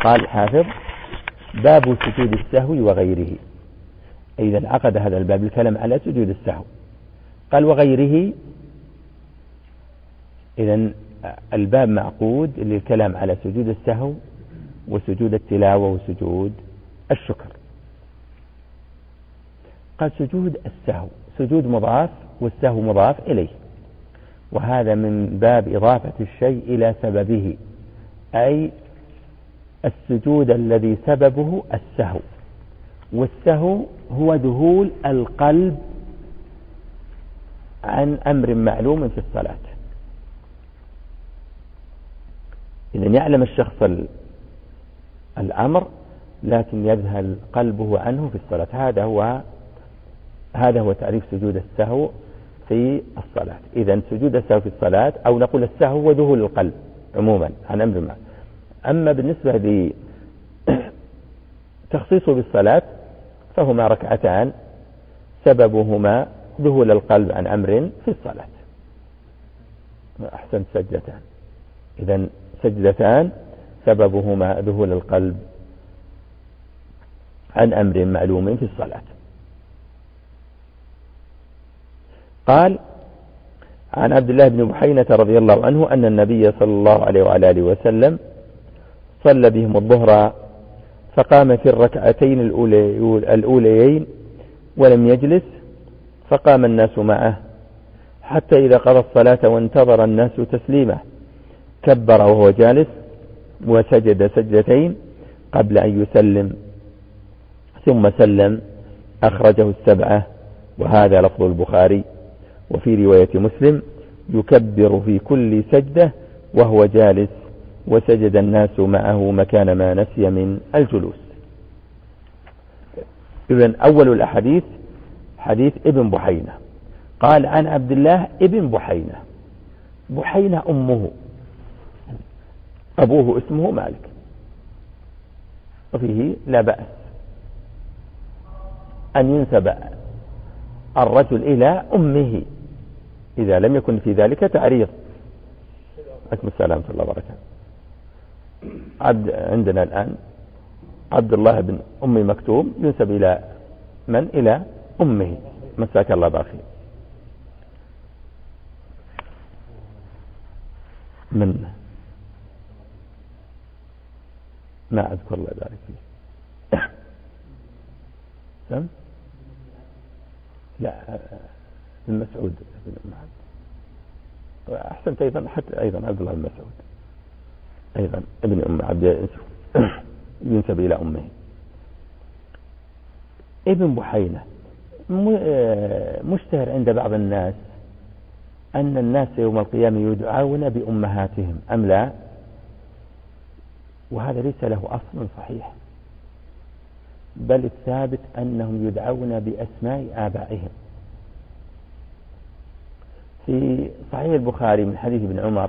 قال الحافظ باب سجود السهو وغيره. إذا عقد هذا الباب الكلام على سجود السهو، قال وغيره. إذا الباب معقود للكلام على سجود السهو وسجود التلاوة وسجود الشكر. قال سجود السهو سجود مضاف والسهو مضاف إليه، وهذا من باب إضافة الشيء إلى سببه، أي السجود الذي سببه السهو، والسهو هو ذهول القلب عن أمر معلوم في الصلاة. إذا يعلم الشخص الأمر لكن يذهل قلبه عنه في الصلاة، هذا هو تعريف سجود السهو في الصلاة. إذا سجود السهو في الصلاة، أو نقول السهو هو ذهول القلب عموما عن أمر ما. أما بالنسبة لتخصيصه بالصلاة فهما ركعتان سببهما ذهول القلب عن أمر في الصلاة. أحسن سجدتان. إذا سجدتان سببهما ذهول القلب عن أمر معلوم في الصلاة. قال عن عبد الله بن بحينة رضي الله عنه أن النبي صلى الله عليه وعلى آله وسلم صلى بهم الظهر فقام في الركعتين الأوليين ولم يجلس، فقام الناس معه حتى إذا قضى الصلاة وانتظر الناس تسليمه كبر وهو جالس وسجد سجدتين قبل أن يسلم ثم سلم، أخرجه السبعة، وهذا لفظ البخاري. وفي رواية مسلم يكبر في كل سجدة وهو جالس، وسجد الناس معه مكان ما نسي من الجلوس. إذن أول الأحاديث حديث ابن بحينة. قال عن عبد الله ابن بحينة. بحينة أمه، أبوه اسمه مالك، وفيه لا بأس أن ينسب الرجل إلى أمه إذا لم يكن في ذلك تعريض. عليكم السلام ورحمة الله وبركاته. عندنا الآن عبد الله بن أم مكتوم ينسب إلى من؟ إلى أمه. مساك الله باخي. من ما أذكر الله ذلك فيه. سم؟ لا، ابن مسعود بن أم. أحسنت أيضا، حتى أيضا عبد الله بن مسعود أيضا ابن أم عبد ينسب إلى أمه. ابن بحينة مشتهر عند بعض الناس أن الناس يوم القيامة يدعون بأمهاتهم أم لا؟ وهذا ليس له أصل صحيح، بل الثابت أنهم يدعون بأسماء آبائهم. في صحيح البخاري من حديث ابن عمر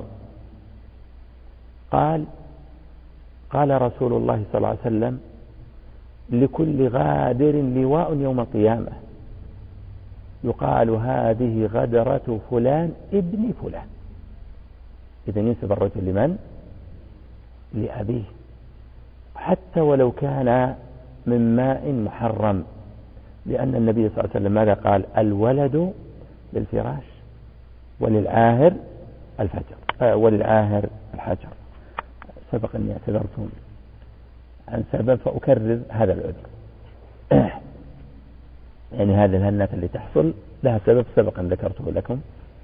قال رسول الله صلى الله عليه وسلم لكل غادر لواء يوم القيامة يقال هذه غدرة فلان ابن فلان. إذا ينسب الرجل لمن؟ لأبيه، حتى ولو كان من ماء محرم، لأن النبي صلى الله عليه وسلم ماذا قال؟ الولد للفراش وللعاهر وللعاهر الحجر. سبق أني اعتذرتم عن سبب فأكرر هذا العذر. يعني هذه الهنة اللي تحصل لها سبب سبق أن ذكرته لكم.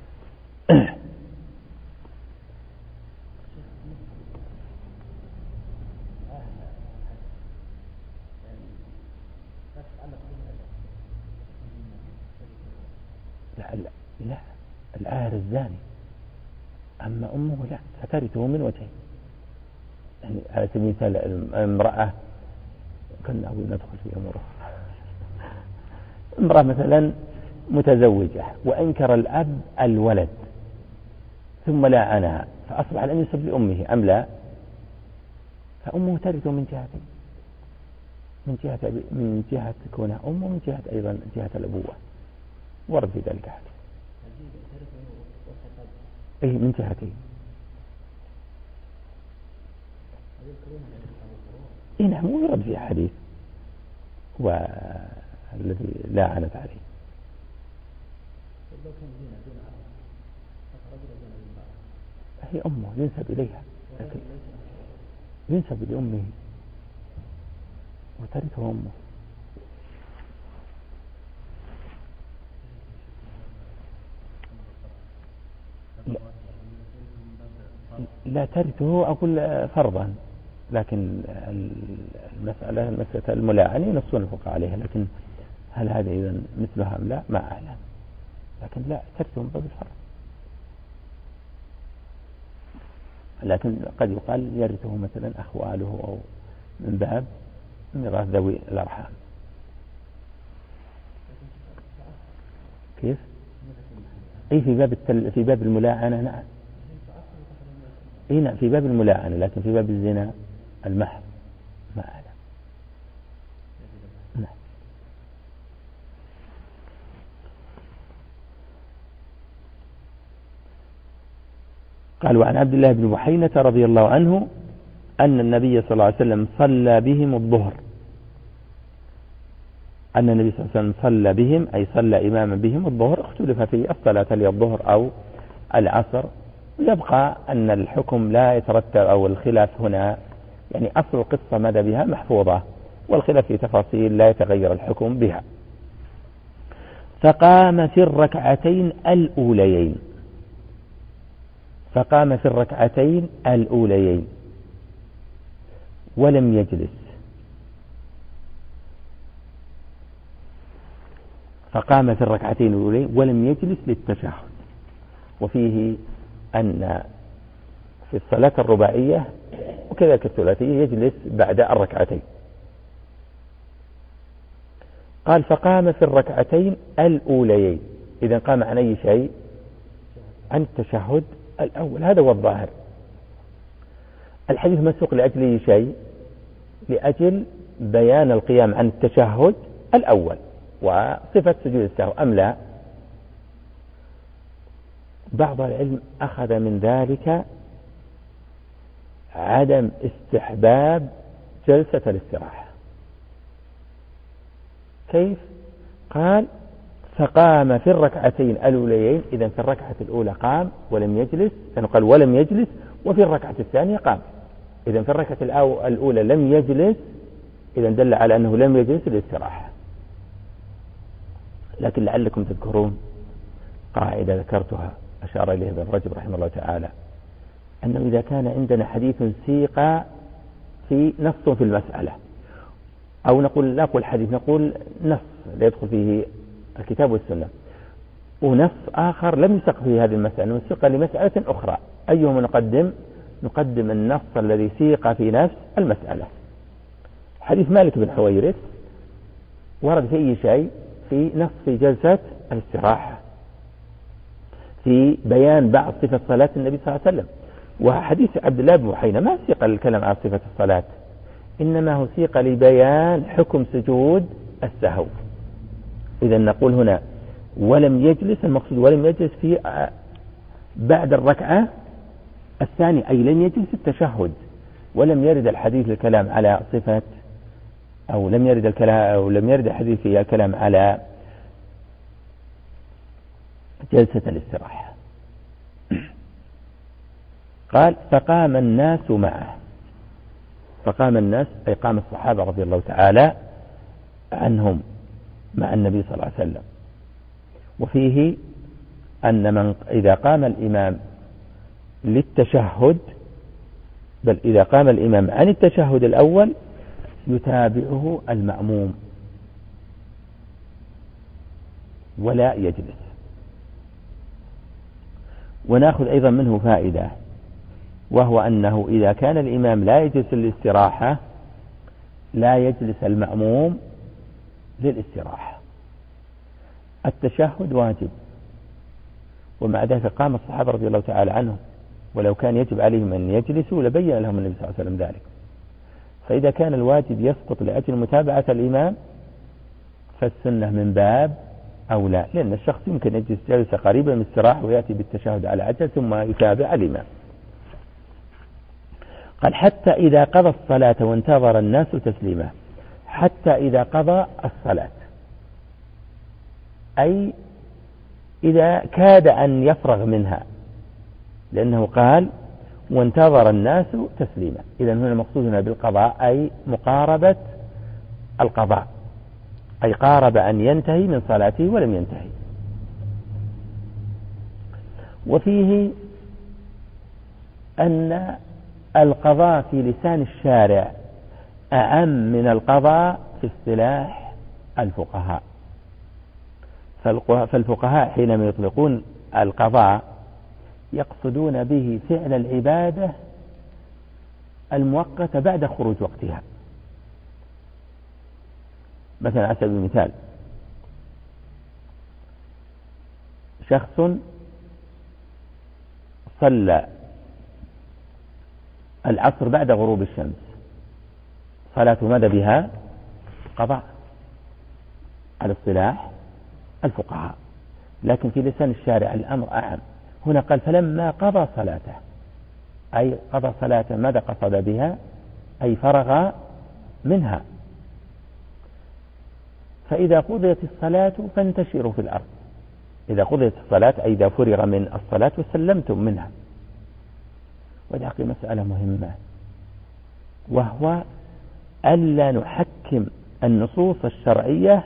لا، العاهر الزاني، أما أمه لا، سترثه من وجهين. يعني على سبيل المثال امرأة، كنا أقول ندخل في أمره، امرأة مثلا متزوجة وأنكر الأب الولد ثم لاعنها فأصبح لم ينسب لأمه أم لا؟ فأمه ترثه من جهتين، من جهة كونها أم ومن جهة أيضا جهة الأبوة، ورد في ذلك حديث. أي من جهتين. نعم ورد في حديث والذي لا عنت عليه. هي أمه ينسب إليها، لكن ينسب لأمه وترثه أمه. لا ترثه أقول فرضا، لكن مسألة الملاعنة ينصون الفقهاء عليها، لكن هل هذا إذن مثلها أم لا ما أعلم، لكن لا ترثه من باب الفرض، لكن قد يقال يرثه مثلا أخواله أو من باب ميراث ذوي الأرحام. كيف؟ أي في باب الملاعنة نعم. نعم في باب الملاعنة، لكن في باب الزنا المحض ما أعلم. نعم. قال وعن عبد الله بن بحينة رضي الله عنه أن النبي صلى الله عليه وسلم صلى بهم الظهر، أن النبي صلى الله عليه وسلم صلى بهم أي صلى إماما بهم الظهر، اختلف في الصلاة هل الظهر أو العصر، يبقى أن الحكم لا يترتب أو الخلاف هنا يعني أصل القصة ماذا بها محفوظة، والخلاف في تفاصيل لا يتغير الحكم بها. فقام في الركعتين الأوليين، فقام في الركعتين الأوليين ولم يجلس، فقام في الركعتين الأوليين ولم يجلس للتشهد. وفيه أن في الصلاة الرباعية وكذلك الثلاثية يجلس بعد الركعتين. قال فقام في الركعتين الأوليين، إذا قام عن أي شيء؟ عن التشهد الأول، هذا هو الظاهر. الحديث مسوق لأجل أي شيء؟ لأجل بيان القيام عن التشهد الأول وصفة سجود السهو أم لا؟ بعض العلم أخذ من ذلك عدم استحباب جلسة الاستراحة. كيف؟ قال فقام في الركعتين الأوليين، إذن في الركعة الأولى قام ولم يجلس، يعني قال ولم يجلس، وفي الركعة الثانية قام، إذن في الركعة الأولى لم يجلس، إذن دل على أنه لم يجلس للاستراحة. لكن لعلكم تذكرون قاعدة ذكرتها أشار إليه ابن رجب رحمه الله تعالى، أنه إذا كان عندنا حديث سيق في نص في المسألة، أو نقول لا نقول حديث، نقول نص لا يدخل فيه الكتاب والسنة، ونص آخر لم يسق فيه هذه المسألة وسيق لمسألة أخرى، أيهما نقدم؟ نقدم النص الذي سيق في نفس المسألة. حديث مالك بن حويرث ورد في أي شيء؟ في نص في جلسة الاستراحة، في بيان بعض صفة صلاة النبي صلى الله عليه وسلم. وحديث عبد الله بن بحينة ما سيق الكلام عن صفة الصلاة، إنما هو سيق لبيان حكم سجود السهو. إذا نقول هنا ولم يجلس، المقصود ولم يجلس في بعد الركعة الثانية، أي لم يجلس التشهد، ولم يرد الحديث الكلام على صفة، أو لم يرد الكلام، أو لم يرد الحديث في الكلام على جلسة الاستراحة. قال فقام الناس معه، فقام الناس أي قام الصحابة رضي الله تعالى عنهم مع النبي صلى الله عليه وسلم. وفيه أن من إذا قام الإمام للتشهد، بل إذا قام الإمام عن التشهد الأول يتابعه المأموم ولا يجلس. ونأخذ أيضا منه فائدة، وهو أنه إذا كان الإمام لا يجلس للاستراحة لا يجلس المأموم للاستراحة. التشهد واجب، ومع ذلك قام الصحابة رضي الله تعالى عنهم، ولو كان يجب عليهم أن يجلسوا لبين لهم النبي صلى الله عليه وسلم ذلك. فإذا كان الواجب يسقط لأجل متابعة الإمام فالسنة من باب أولى، لأن الشخص يمكن يجلس جلسة قريبة من الاستراحة ويأتي بالتشهد على عجل ثم يتابع الإمام. قال حتى إذا قضى الصلاة وانتظر الناس تسليمه، حتى إذا قضى الصلاة أي إذا كاد أن يفرغ منها، لأنه قال وانتظر الناس تسليما. إذن هنا مقصودنا بالقضاء أي مقاربة القضاء، أي قارب أن ينتهي من صلاته ولم ينتهي. وفيه أن القضاء في لسان الشارع أعم من القضاء في اصطلاح الفقهاء. فالفقهاء حينما يطلقون القضاء يقصدون به فعل العبادة المؤقتة بعد خروج وقتها. مثلا على سبيل المثال شخص صلى العصر بعد غروب الشمس، صلاته ماذا بها؟ قضاء على اصطلاح الفقهاء، لكن في لسان الشارع الأمر أعم. هنا قال فلما قضى صلاته، أي قضى صلاته ماذا قصد بها؟ أي فرغ منها. فإذا قضيت الصلاة فانتشروا في الأرض. إذا قضيت الصلاة أي إذا فرغ من الصلاة وسلمتم منها. ودعك مسألة مهمة، وهو ألا نحكم النصوص الشرعية،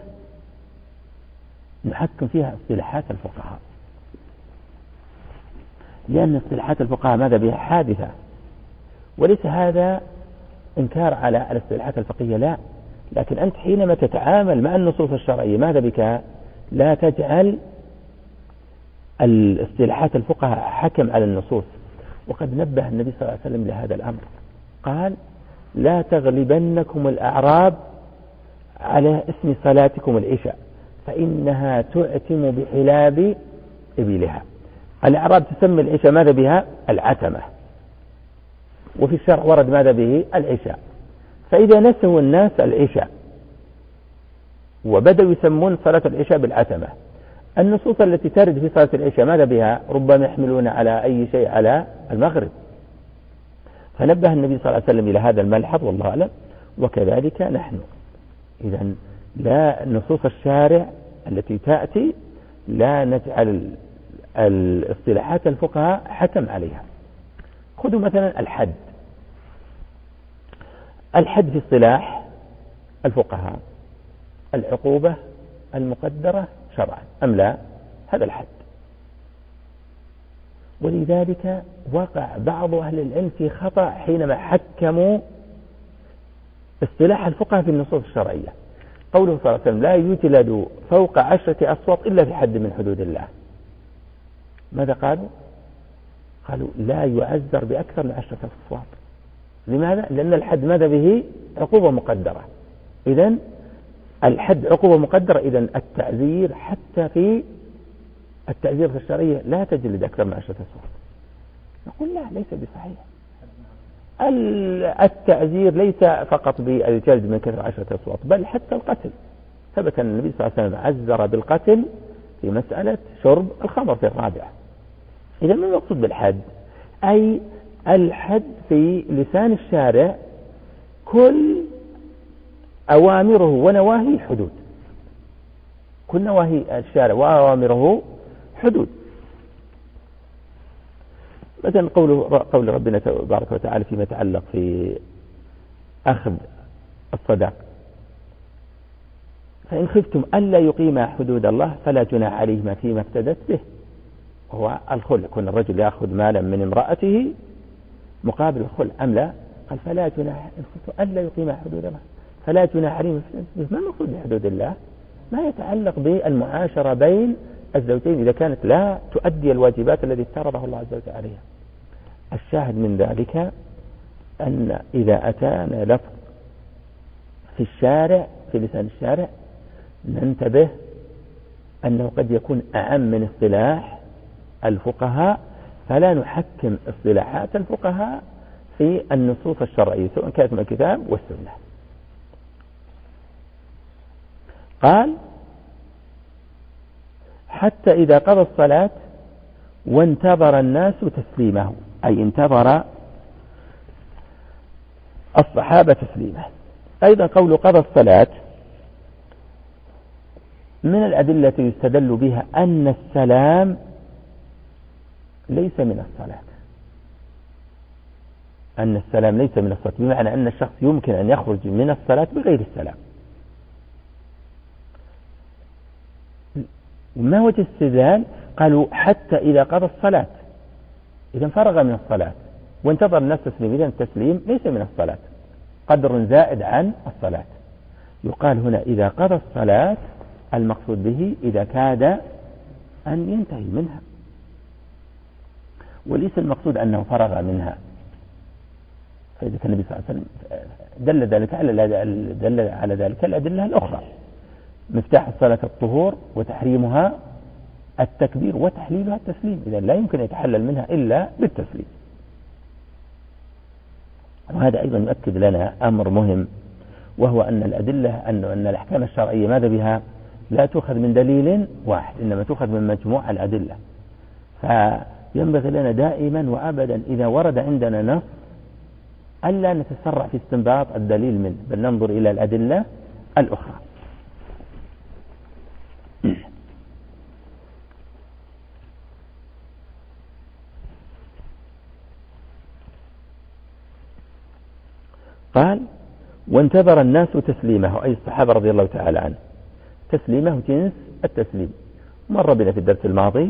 نحكم فيها اصطلاحات الفقهاء، لأن اصطلاحات الفقهاء ماذا بها؟ حادثة. وليس هذا إنكار على الاصطلاحات الفقهية، لا، لكن أنت حينما تتعامل مع النصوص الشرعية ماذا بك؟ لا تجعل الاصطلاحات الفقهاء حكم على النصوص. وقد نبه النبي صلى الله عليه وسلم لهذا الأمر، قال لا تغلبنكم الأعراب على اسم صلاتكم العشاء فإنها تؤتم بحلاب إبلها. الأعراب تسمي العشاء ماذا بها؟ العتمة، وفي الشرع ورد ماذا به؟ العشاء. فإذا نسوا الناس العشاء وبدأوا يسمون صلاة العشاء بالعتمة، النصوص التي ترد في صلاة العشاء ماذا بها؟ ربما يحملون على أي شيء على المغرب. فنبه النبي صلى الله عليه وسلم إلى هذا الملحظ والله أعلم. وكذلك نحن، إذا لا نصوص الشارع التي تأتي لا نجعل الاصطلاحات الفقهاء حكم عليها. خذوا مثلا الحد. الحد في اصطلاح الفقهاء العقوبة المقدرة شرعا أم لا؟ هذا الحد. ولذلك وقع بعض أهل العلم في خطأ حينما حكموا اصطلاح الفقهاء في النصوص الشرعية. قوله صلى الله عليه وسلم لا يجلد فوق 10 أصوات إلا في حد من حدود الله. ماذا قالوا؟ قالوا لا يعذر بأكثر من 10 أصوات. لماذا؟ لأن الحد ماذا به؟ عقوبة مقدرة. إذن الحد عقوبة مقدرة، إذن التعزير حتى في التعزير في الشرعية لا تجلد أكثر من 10 أصوات. نقول لا، ليس بصحيح. التعزير ليس فقط بالجلد من كثر 10 أصوات، بل حتى القتل. ثبت أن النبي صلى الله عليه وسلم عزر بالقتل في مسألة شرب الخمر في الرابعة. إذا ما المقصود بالحد؟ أي الحد في لسان الشارع كل أوامره ونواهي حدود، كل نواهي الشارع وأوامره حدود. مثلا قول ربنا تبارك وتعالى فيما يتعلق في أخذ الصداق، فإن خفتم ألا يقيما حدود الله فلا جناح عليهما فيما افتدت به، وهو الخلع. يكون الرجل يأخذ مالا من امرأته مقابل الخلع أم لا؟ قال فلا جناح، إن خفتم ألا يقيما حدود الله فلا جناح عليهما. ما المقصود بحدود الله؟ ما يتعلق بالمعاشرة بين الزوجين إذا كانت لا تؤدي الواجبات التي افترضها الله عز وجل عليها. الشاهد من ذلك أن إذا أتانا لفظ في الشارع في لسان الشارع ننتبه أنه قد يكون أعم من اصطلاح الفقهاء، فلا نحكم اصطلاحات الفقهاء في النصوص الشرعية سواء كانت من الكتاب والسنة. قال حتى إذا قضى الصلاة وانتظر الناس تسليمه، أي انتظر الصحابة تسليمه. أيضا قول قضى الصلاة من الأدلة يستدل بها أن السلام ليس من الصلاة، أن السلام ليس من الصلاة، بمعنى أن الشخص يمكن أن يخرج من الصلاة بغير السلام. ما وجه الاستدلال؟ قالوا حتى إذا قضى الصلاة، إذا فرغ من الصلاة وانتظر الناس تسليم، إذا التسليم ليس من الصلاة، قدر زائد عن الصلاة. يقال هنا إذا قضى الصلاة المقصود به إذا كاد أن ينتهي منها، وليس المقصود أنه فرغ منها. فإذا كان النبي صلى الله عليه وسلم دل على ذلك الأدلة الأخرى. مفتاح الصلاة الطهور، وتحريمها التكبير، وتحليلها التسليم، إذا لا يمكن أن يتحلل منها إلا بالتسليم. وهذا أيضا يؤكد لنا أمر مهم، وهو أن الأدلة أن الأحكام الشرعية ماذا بها؟ لا تؤخذ من دليل واحد، إنما تؤخذ من مجموع الأدلة. فينبغي لنا دائما وأبدا إذا ورد عندنا نص ألا نتسرع في استنباط الدليل منه، بل ننظر إلى الأدلة الأخرى. قال وانتظر الناس تسليمه، أي الصحابة رضي الله تعالى عنه. تسليمه جنس التسليم. مر بنا في الدرس الماضي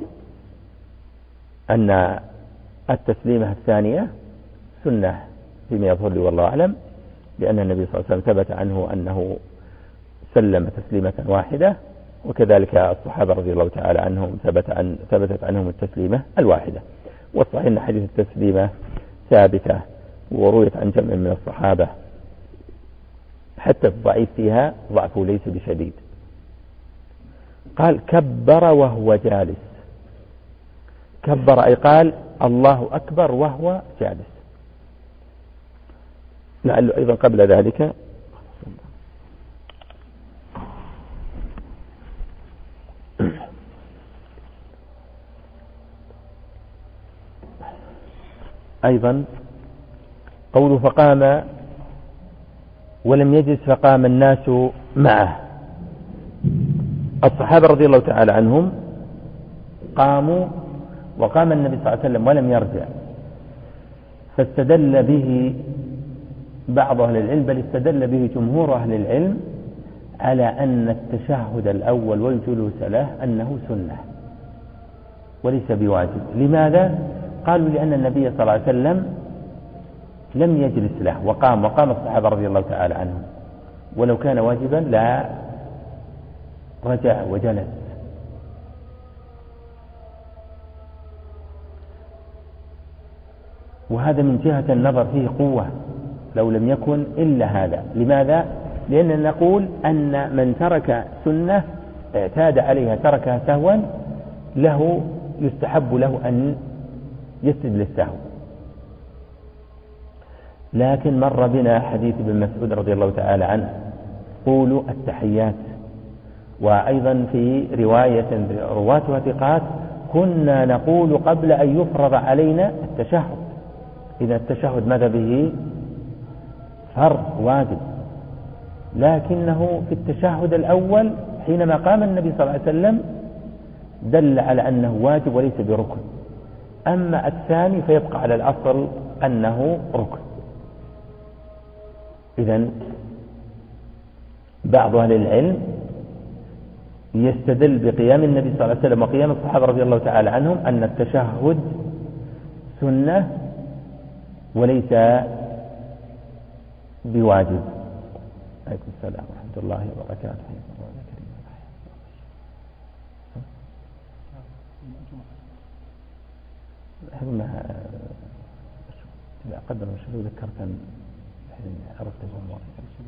أن التسليمة الثانية سنة فيما يظهر لي والله أعلم، لأن النبي صلى الله عليه وسلم ثبت عنه أنه سلم تسليمة واحدة، وكذلك الصحابة رضي الله تعالى عنهم ثبتت عنهم التسليمة الواحدة. والصحيح أن حديث التسليمة ثابتة ورويت عن جمع من الصحابة، حتى الضعيف فيها ضعفه ليس بشديد. قال كبر وهو جالس. كبر أي قال الله أكبر وهو جالس. لعله أيضا قبل ذلك أيضا قوله فقام ولم يجلس فقام الناس معه. الصحابة رضي الله تعالى عنهم قاموا وقام النبي صلى الله عليه وسلم ولم يرجع، فاستدل به بعض أهل العلم، بل استدل به جمهور أهل العلم على أن التشهد الأول والجلوس له أنه سنة وليس بواجب. لماذا؟ قالوا لأن النبي صلى الله عليه وسلم لم يجلس له وقام الصحابة رضي الله تعالى عنهم، ولو كان واجبا لا رجع وجلس. وهذا من جهة النظر فيه قوة لو لم يكن إلا هذا. لماذا؟ لأننا نقول أن من ترك سنة اعتاد عليها تركها سهوا له يستحب له أن يسجد للسهو. لكن مر بنا حديث ابن مسعود رضي الله تعالى عنه قولوا التحيات، وأيضا في رواية رواتها ثقات كنا نقول قبل أن يفرض علينا التشهد. إذا التشهد ماذا به؟ فرض واجب، لكنه في التشهد الأول حينما قام النبي صلى الله عليه وسلم دل على أنه واجب وليس بركن. أما الثاني فيبقى على الأصل أنه ركن. إذن بعض أهل العلم يستدل بقيام النبي صلى الله عليه وسلم وقيام الصحابة رضي الله تعالى عنهم أن التشهد سنة وليس بواجب. عليكم السلام ورحمة الله وبركاته. لا قدر شو ذكرت أن عرفت الأمور.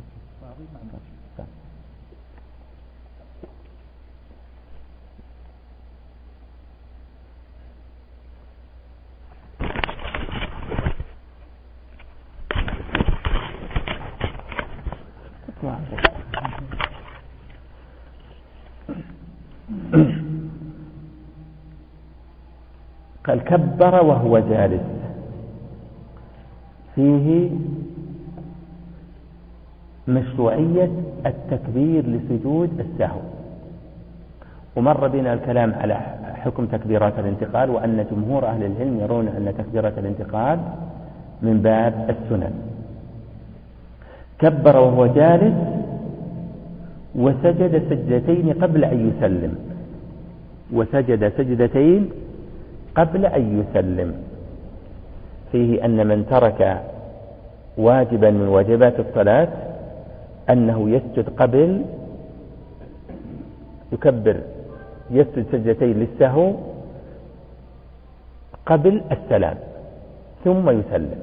قال كبر وهو جالس، فيه مشروعية التكبير لسجود السهو. ومر بنا الكلام على حكم تكبيرات الانتقال، وأن جمهور أهل العلم يرون أن تكبيرات الانتقال من باب السنن. كبر وهو جالس وسجد سجدتين قبل أن يسلم، وسجد سجدتين قبل أن يسلم. فيه أن من ترك واجبا من واجبات الصلاة أنه يسجد قبل يكبر، يسجد سجدتين للسهو قبل السلام ثم يسلم.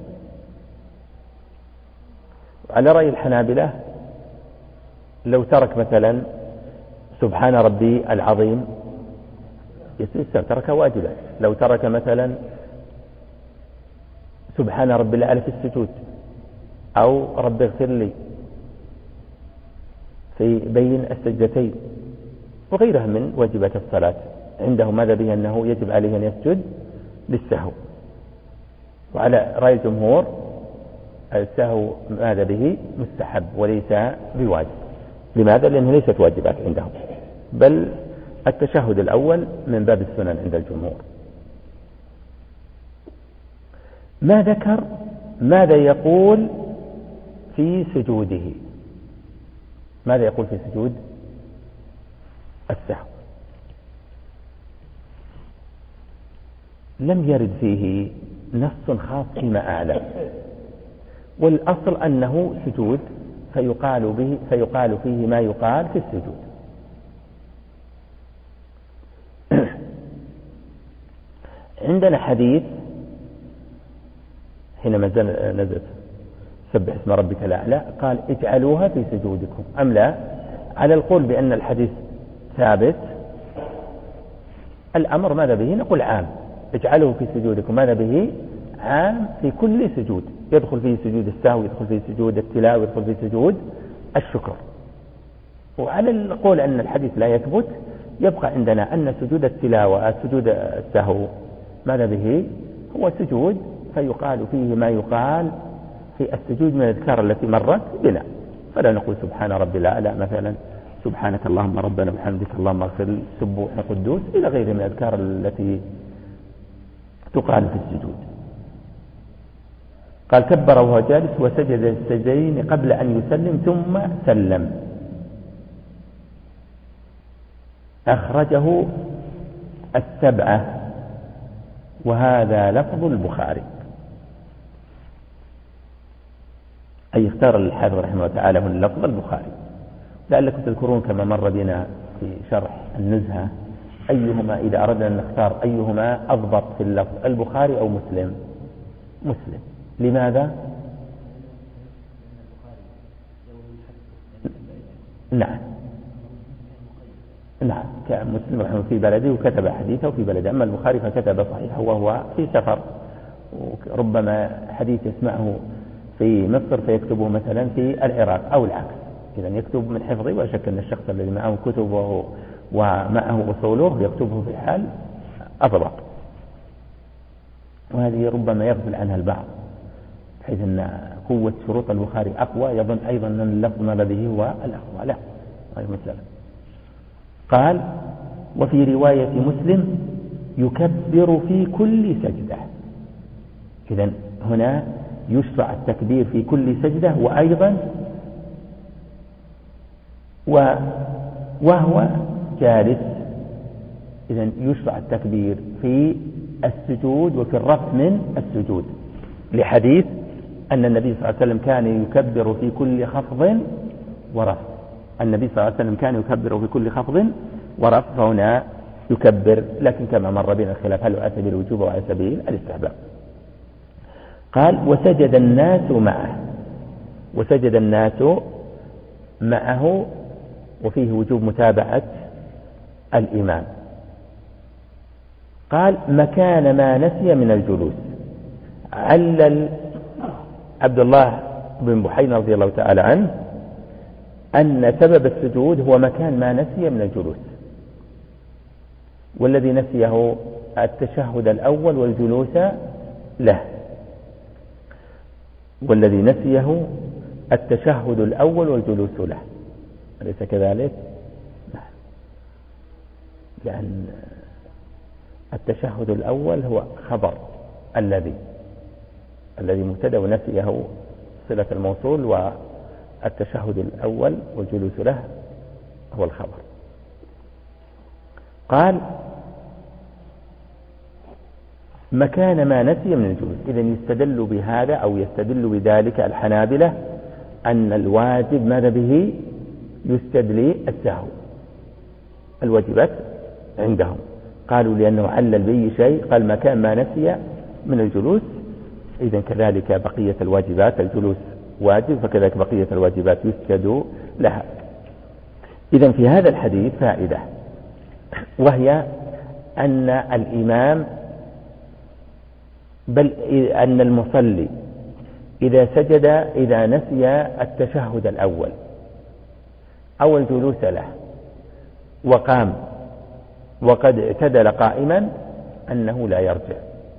على رأي الحنابلة لو ترك مثلا سبحان ربي العظيم يسجد، ترك واجبا. لو ترك مثلا سبحان ربي الأعلى في السجود، أو رب اغفر لي في بين السجدتين، وغيرها من واجبات الصلاة، عنده ماذا به أنه يجب عليه أن يسجد للسهو. وعلى رأي الجمهور السهو ماذا به مستحب وليس بواجب. لماذا؟ لأنه ليست واجبات عندهم، بل التشهد الأول من باب السنن عند الجمهور. ما ذكر ماذا يقول في سجوده، ماذا يقول في سجود السهو؟ لم يرد فيه نص خاص فيما أعلم، والأصل أنه سجود فيقال فيه ما يقال في السجود. عندنا حديث حينما نزلت سبح اسم ربك الأعلى قال اجعلوها في سجودكم أم لا؟ على القول بأن الحديث ثابت الأمر ماذا به؟ نقول عام، اجعلوه في سجودكم ماذا به؟ عام في كل سجود، يدخل فيه سجود السهو، يدخل فيه سجود التلاوة، يدخل فيه سجود الشكر. وعلى القول أن الحديث لا يثبت يبقى عندنا أن سجود التلاوة سجود السهو ماذا به؟ هو سجود فيقال فيه ما يقال في السجود من الأذكار التي مرت بنا. فلا نقول سبحان ربي الأعلى مثلا، سبحانك اللهم ربنا وبحمدك اللهم اغفر لي، سبوح قدوس، إلى غير من الأذكار التي تقال في السجود. قال كبر وهو جالس وسجد السجدين قبل أن يسلم ثم سلم. أخرجه السبعة وهذا لفظ البخاري، أي اختار الحافظ رحمه الله تعالى من لفظ البخاري. لعلكم تذكرون كما مر بنا في شرح النزهة أيهما إذا أردنا أن نختار أيهما أضبط في اللفظ البخاري أو مسلم؟ مسلم. لماذا؟ نعم كان مسلم رحمه في بلده وكتب حديثه في بلده، أما البخاري فكتب صحيحه وهو في سفر، وربما حديث يسمعه في مصر فيكتبه مثلا في العراق أو العكس. إذا يكتب من حفظه، ولا شك أن الشخص الذي معه كتبه ومعه أصوله يكتبه في حال أضبط، وهذه ربما يغفل عنها البعض، حيث أن قوة شروط البخاري أقوى يظن أيضا أن اللفظ ما به هو الأقوى. لا، هذه مسألة. قال وفي رواية مسلم يكبر في كل سجدة. إذن هنا يشرع التكبير في كل سجدة، وأيضا وهو جالس. إذن يشرع التكبير في السجود وفي الرفع من السجود، لحديث أن النبي صلى الله عليه وسلم كان يكبر في كل خفض ورفع. النبي صلى الله عليه وسلم كان يكبر في كل خفض ورفع، فهنا يكبر، لكن كما مر بنا الخلاف هل على سبيل الوجوب أو على سبيل الاستحباب. قال وسجد الناس معه، وسجد الناس معه، وفيه وجوب متابعة الإمام. قال مكان ما نسي من الجلوس. علل عبد الله بن بحينة رضي الله تعالى عنه أن سبب السجود هو مكان ما نسي من الجلوس، والذي نسيه التشهد الأول والجلوس له، والذي نسيه التشهد الأول والجلوس له، أليس كذلك؟ لأن التشهد الأول هو خبر الذي مبتدأ ونفيه صلة الموصول، والتشهد الأول والجلوس له هو الخبر. قال مكان ما نسي من الجلوس. إذن يستدل بهذا أو يستدل بذلك الحنابلة أن الواجب ماذا به يستدل السهو. الواجبات عندهم قالوا لأنه علل به شيء، قال مكان ما نسي من الجلوس. إذن كذلك بقية الواجبات، الجلوس واجب، فكذلك بقية الواجبات يسجد لها. إذن في هذا الحديث فائدة، وهي أن الإمام بل أن المصلي إذا سجد إذا نسي التشهد الأول أو الجلوس له وقام وقد اعتدل قائما أنه لا يرجع،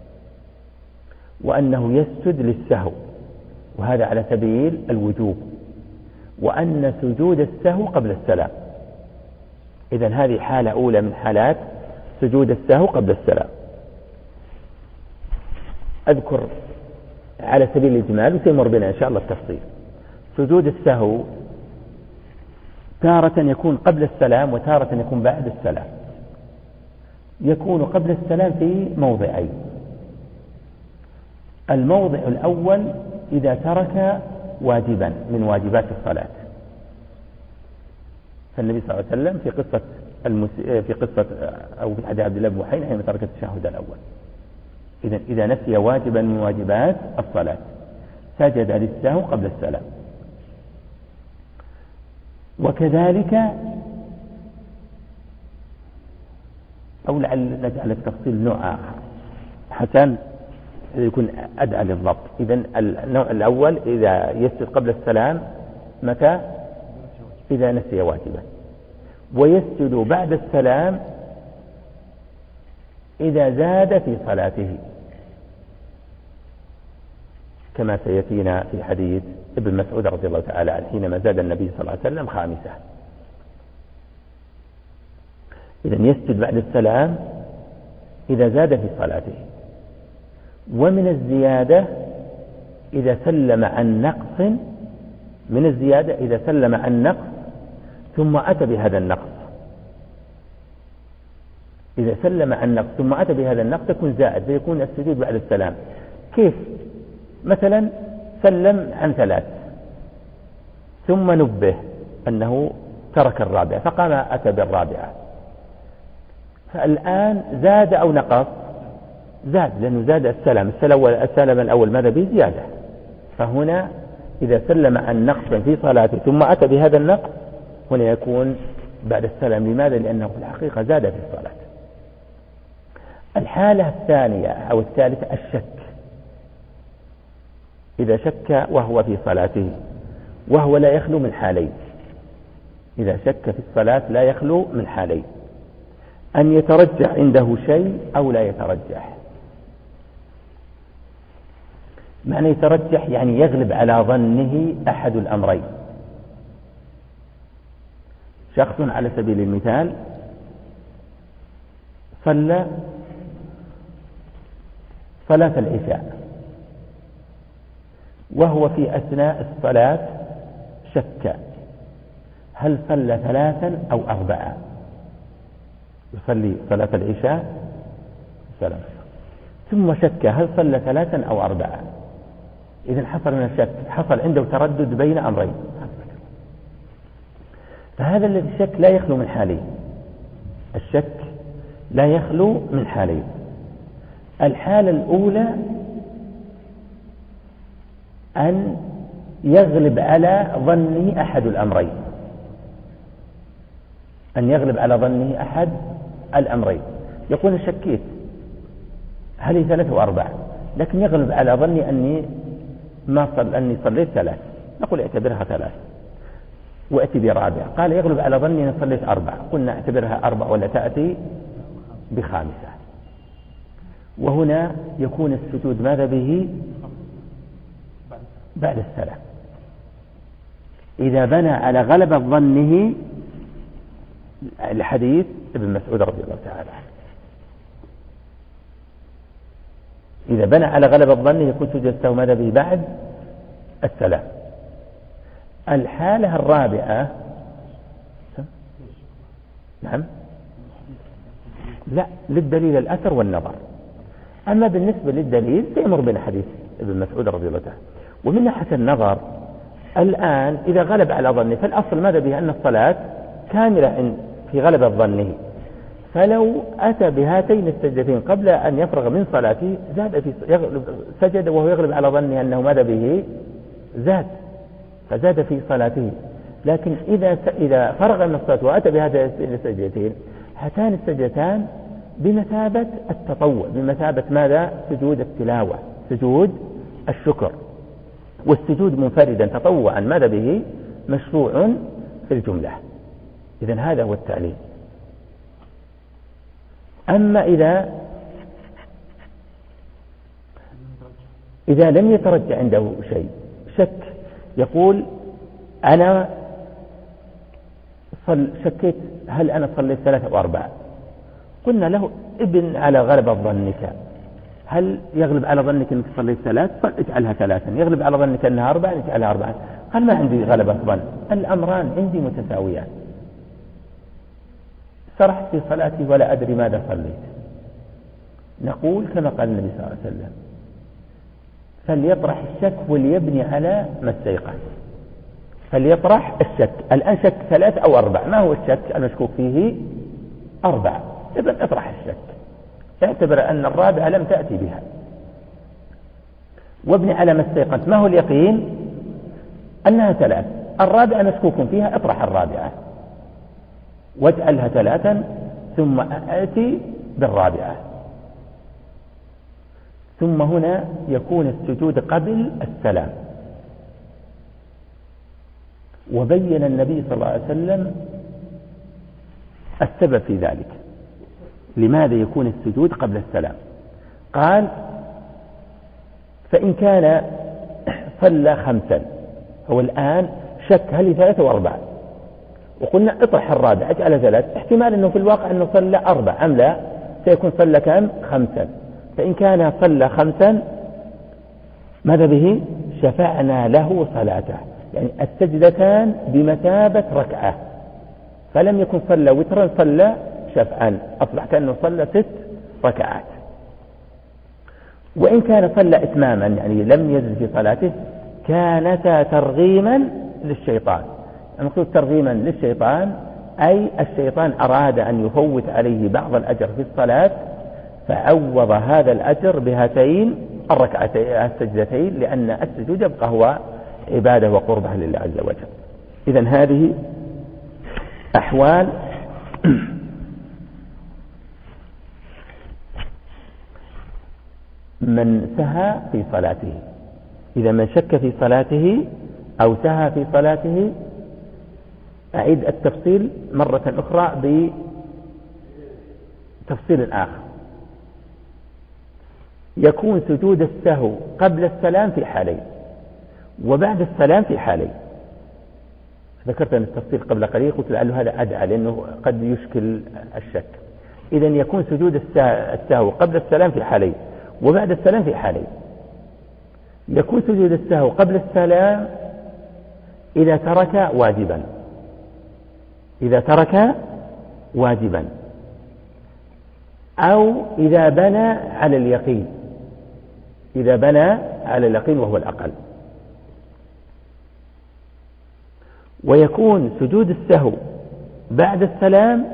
وأنه يسجد للسهو، وهذا على سبيل الوجوب، وأن سجود السهو قبل السلام. إذن هذه حالة أولى من حالات سجود السهو قبل السلام. أذكر على سبيل الإجمال وسيمر بنا إن شاء الله التفصيل. سجود السهو تارة يكون قبل السلام وتارة يكون بعد السلام. يكون قبل السلام في موضعين. الموضع الأول إذا ترك واجبا من واجبات الصلاة، فالنبي صلى الله عليه وسلم في قصة أو في حديث عبد الله بن بحينة حينما ترك التشهد الأول، إذا نسي واجبا من واجبات الصلاة سجد للسهو قبل السلام. وكذلك أو لعل نجعل التفصيل نوع آخر حسن يكون أدعى للضبط. إذن النوع الأول إذا يسجد قبل السلام متى؟ إذا نسي واجبا، ويسجد بعد السلام إذا زاد في صلاته، كما سيأتينا في حديث ابن مسعود رضي الله تعالى عنه حينما زاد النبي صلى الله عليه وسلم خامسة. إذن يسجد بعد السلام إذا زاد في صلاته. ومن الزيادة إذا سلم عن نقص، من الزيادة إذا سلم عن نقص ثم أتى بهذا النقص. إذا سلم عن نقص ثم أتى بهذا النقص يكون زائد، فيكون السجود بعد السلام. كيف؟ مثلا سلم عن 3 ثم نبه أنه ترك الرابعة فقام أتى بالرابعة، فالآن زاد أو نقص؟ زاد، لأنه زاد السلم الأول ماذا به؟ زيادة. فهنا إذا سلم عن نقص في صلاته ثم أتى بهذا النقص هنا يكون بعد السلام. لماذا؟ لأنه في الحقيقة زاد في الصلاة. الحالة الثانية أو الثالثة الشك. إذا شك وهو في صلاته، وهو لا يخلو من حالين. إذا شك في الصلاة لا يخلو من حالين: أن يترجح عنده شيء أو لا يترجح. معنى يترجح يعني يغلب على ظنه أحد الأمرين. شخص على سبيل المثال صلى صلاة العشاء وهو في أثناء الصلاة شك هل صلى 3 أو 4. يصلي صلاة العشاء ثم شك هل صلى 3 أو 4. إذن حصل من الشك، حصل عنده تردد بين أمرين. فهذا الذي شك لا يخلو من حالين. الشك لا يخلو من حالين. الحالة الأولى أن يغلب على ظنه أحد الأمرين، أن يغلب على ظنه أحد الأمرين. يقول شكيت هل هي 3 أو 4، لكن يغلب على ظني أني صليت 3، نقول اعتبرها 3 وأتي برابعة. قال يغلب على ظني أني صليت 4، قلنا اعتبرها 4 ولا تأتي ب5. وهنا يكون السجود ماذا به؟ بعد السلام. إذا بنى على غلبة ظنه الحديث ابن مسعود رضي الله تعالى عنه، إذا بنى على غلبة ظنه يكون سجود السهو ماذا به بعد السلام. الحالة الرابعة نعم لا للدليل الأثر والنظر. أما بالنسبة للدليل سيمر بين حديث ابن مسعود رضي الله تعالى. ومن ناحية النظر الآن إذا غلب على ظنه فالأصل ماذا به أن الصلاة كاملة في غلبة ظنه، فلو أتى بهاتين السجدتين قبل أن يفرغ من صلاته سجد وهو يغلب على ظنه أنه ماذا به فزاد في صلاته. لكن إذا فرغ من الصلاة وأتى بهاتين السجدتين هاتان السجدتان بمثابة التطوع، بمثابة ماذا؟ سجود التلاوة، سجود الشكر، والسجود منفردا تطوعا ماذا به؟ مشروع في الجملة. إذن هذا هو التعليل. أما إذا لم يترجع عنده شيء، شك، يقول أنا شكيت هل أنا صليت 3 أو 4، قلنا له ابن على غلبة ظنك، هل يغلب على ظنك أنك صليت 3 اجعلها 3، يغلب على ظنك أنها 4 اجعلها 4. قال ما عندي غلبة ظن، الأمران عندي متساويان، سرحت في صلاتي ولا أدري ماذا صليت. نقول كما قال النبي صلى الله عليه وسلم فليطرح الشك وليبني على ما استيقن. فليطرح الشك، الآن شك 3 أو 4، ما هو الشك المشكوك فيه؟ 4. إذن اطرح الشك، اعتبر أن الرابعة لم تأتي بها، وابني على ما استيقنت. ما هو اليقين؟ أنها 3، الرابعة مشكوك فيها، اطرح الرابعة واجعلها 3 ثم أأتي بالرابعة. ثم هنا يكون السجود قبل السلام. وبين النبي صلى الله عليه وسلم السبب في ذلك، لماذا يكون السجود قبل السلام. قال فإن كان صلى 5، هو الآن شك هل 3 أو 4، وقلنا اطرح الرابع اجعل 3، احتمال أنه في الواقع أنه صلى 4 أم لا، سيكون صلى كم؟ 5. فإن كان صلى 5 ماذا به؟ شفعنا له صلاته، يعني السجدتان بمثابة ركعة، فلم يكن صلى وترا، صلى شفعا، أصبح كأنه صلى 6 ركعات. وإن كان صلى إتماما يعني لم يزد في صلاته كانتا ترغيما للشيطان. المقصود ترغيما للشيطان أي الشيطان أراد أن يفوت عليه بعض الأجر في الصلاة، فعوض هذا الأجر بهاتين الركعتين السجدتين، لأن السجود يبقى هو عبادة وقربة لله عز وجل. إذن هذه أحوال من سهى في صلاته. إذا من شك في صلاته أو سهى في صلاته، أعيد التفصيل مرة أخرى بتفصيل آخر. يكون سجود السهو قبل السلام في حالين، وبعد السلام في حالين. ذكرت أن التفصيل قبل قليل، قلت لعله هذا أدعى لأنه قد يشكل الشك. إذن يكون سجود السهو قبل السلام في حالين، وبعد السلام في حالين. يكون سجود السهو قبل السلام إذا ترك واجبا، إذا ترك واجبا، أو إذا بنى على اليقين، إذا بنى على اليقين وهو الأقل. ويكون سجود السهو بعد السلام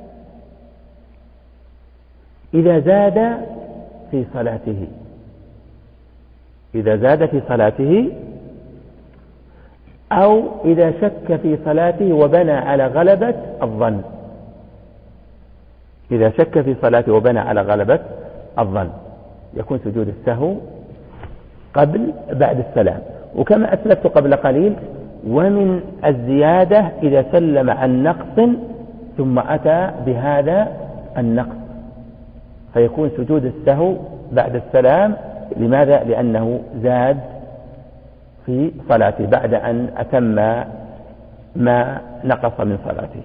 إذا زاد في صلاته، إذا زاد في صلاته، أو إذا شك في صلاته وبنى على غلبة الظن. إذا شك في صلاته وبنى على غلبة الظن يكون سجود السهو بعد السلام. وكما أسلفت قبل قليل، ومن الزيادة إذا سلم عن نقص ثم أتى بهذا النقص، فيكون سجود السهو بعد السلام. لماذا؟ لأنه زاد في صلاته بعد أن أتم ما نقص من صلاته.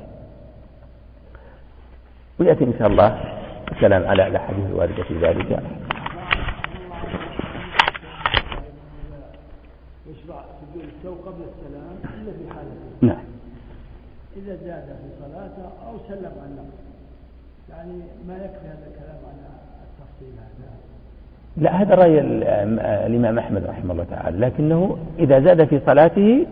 ويأتي إن شاء الله الكلام على الأحاديث الواردة في ذلك. يشرع سجود السهو قبل السلام إلا في حالتين. نعم. إذا زاد في صلاته أو سلم عن نقص، يعني ما يكفي هذا الكلام على التفصيل هذا. لا، هذا رأي الإمام أحمد رحمه الله تعالى، لكنه إذا زاد في صلاته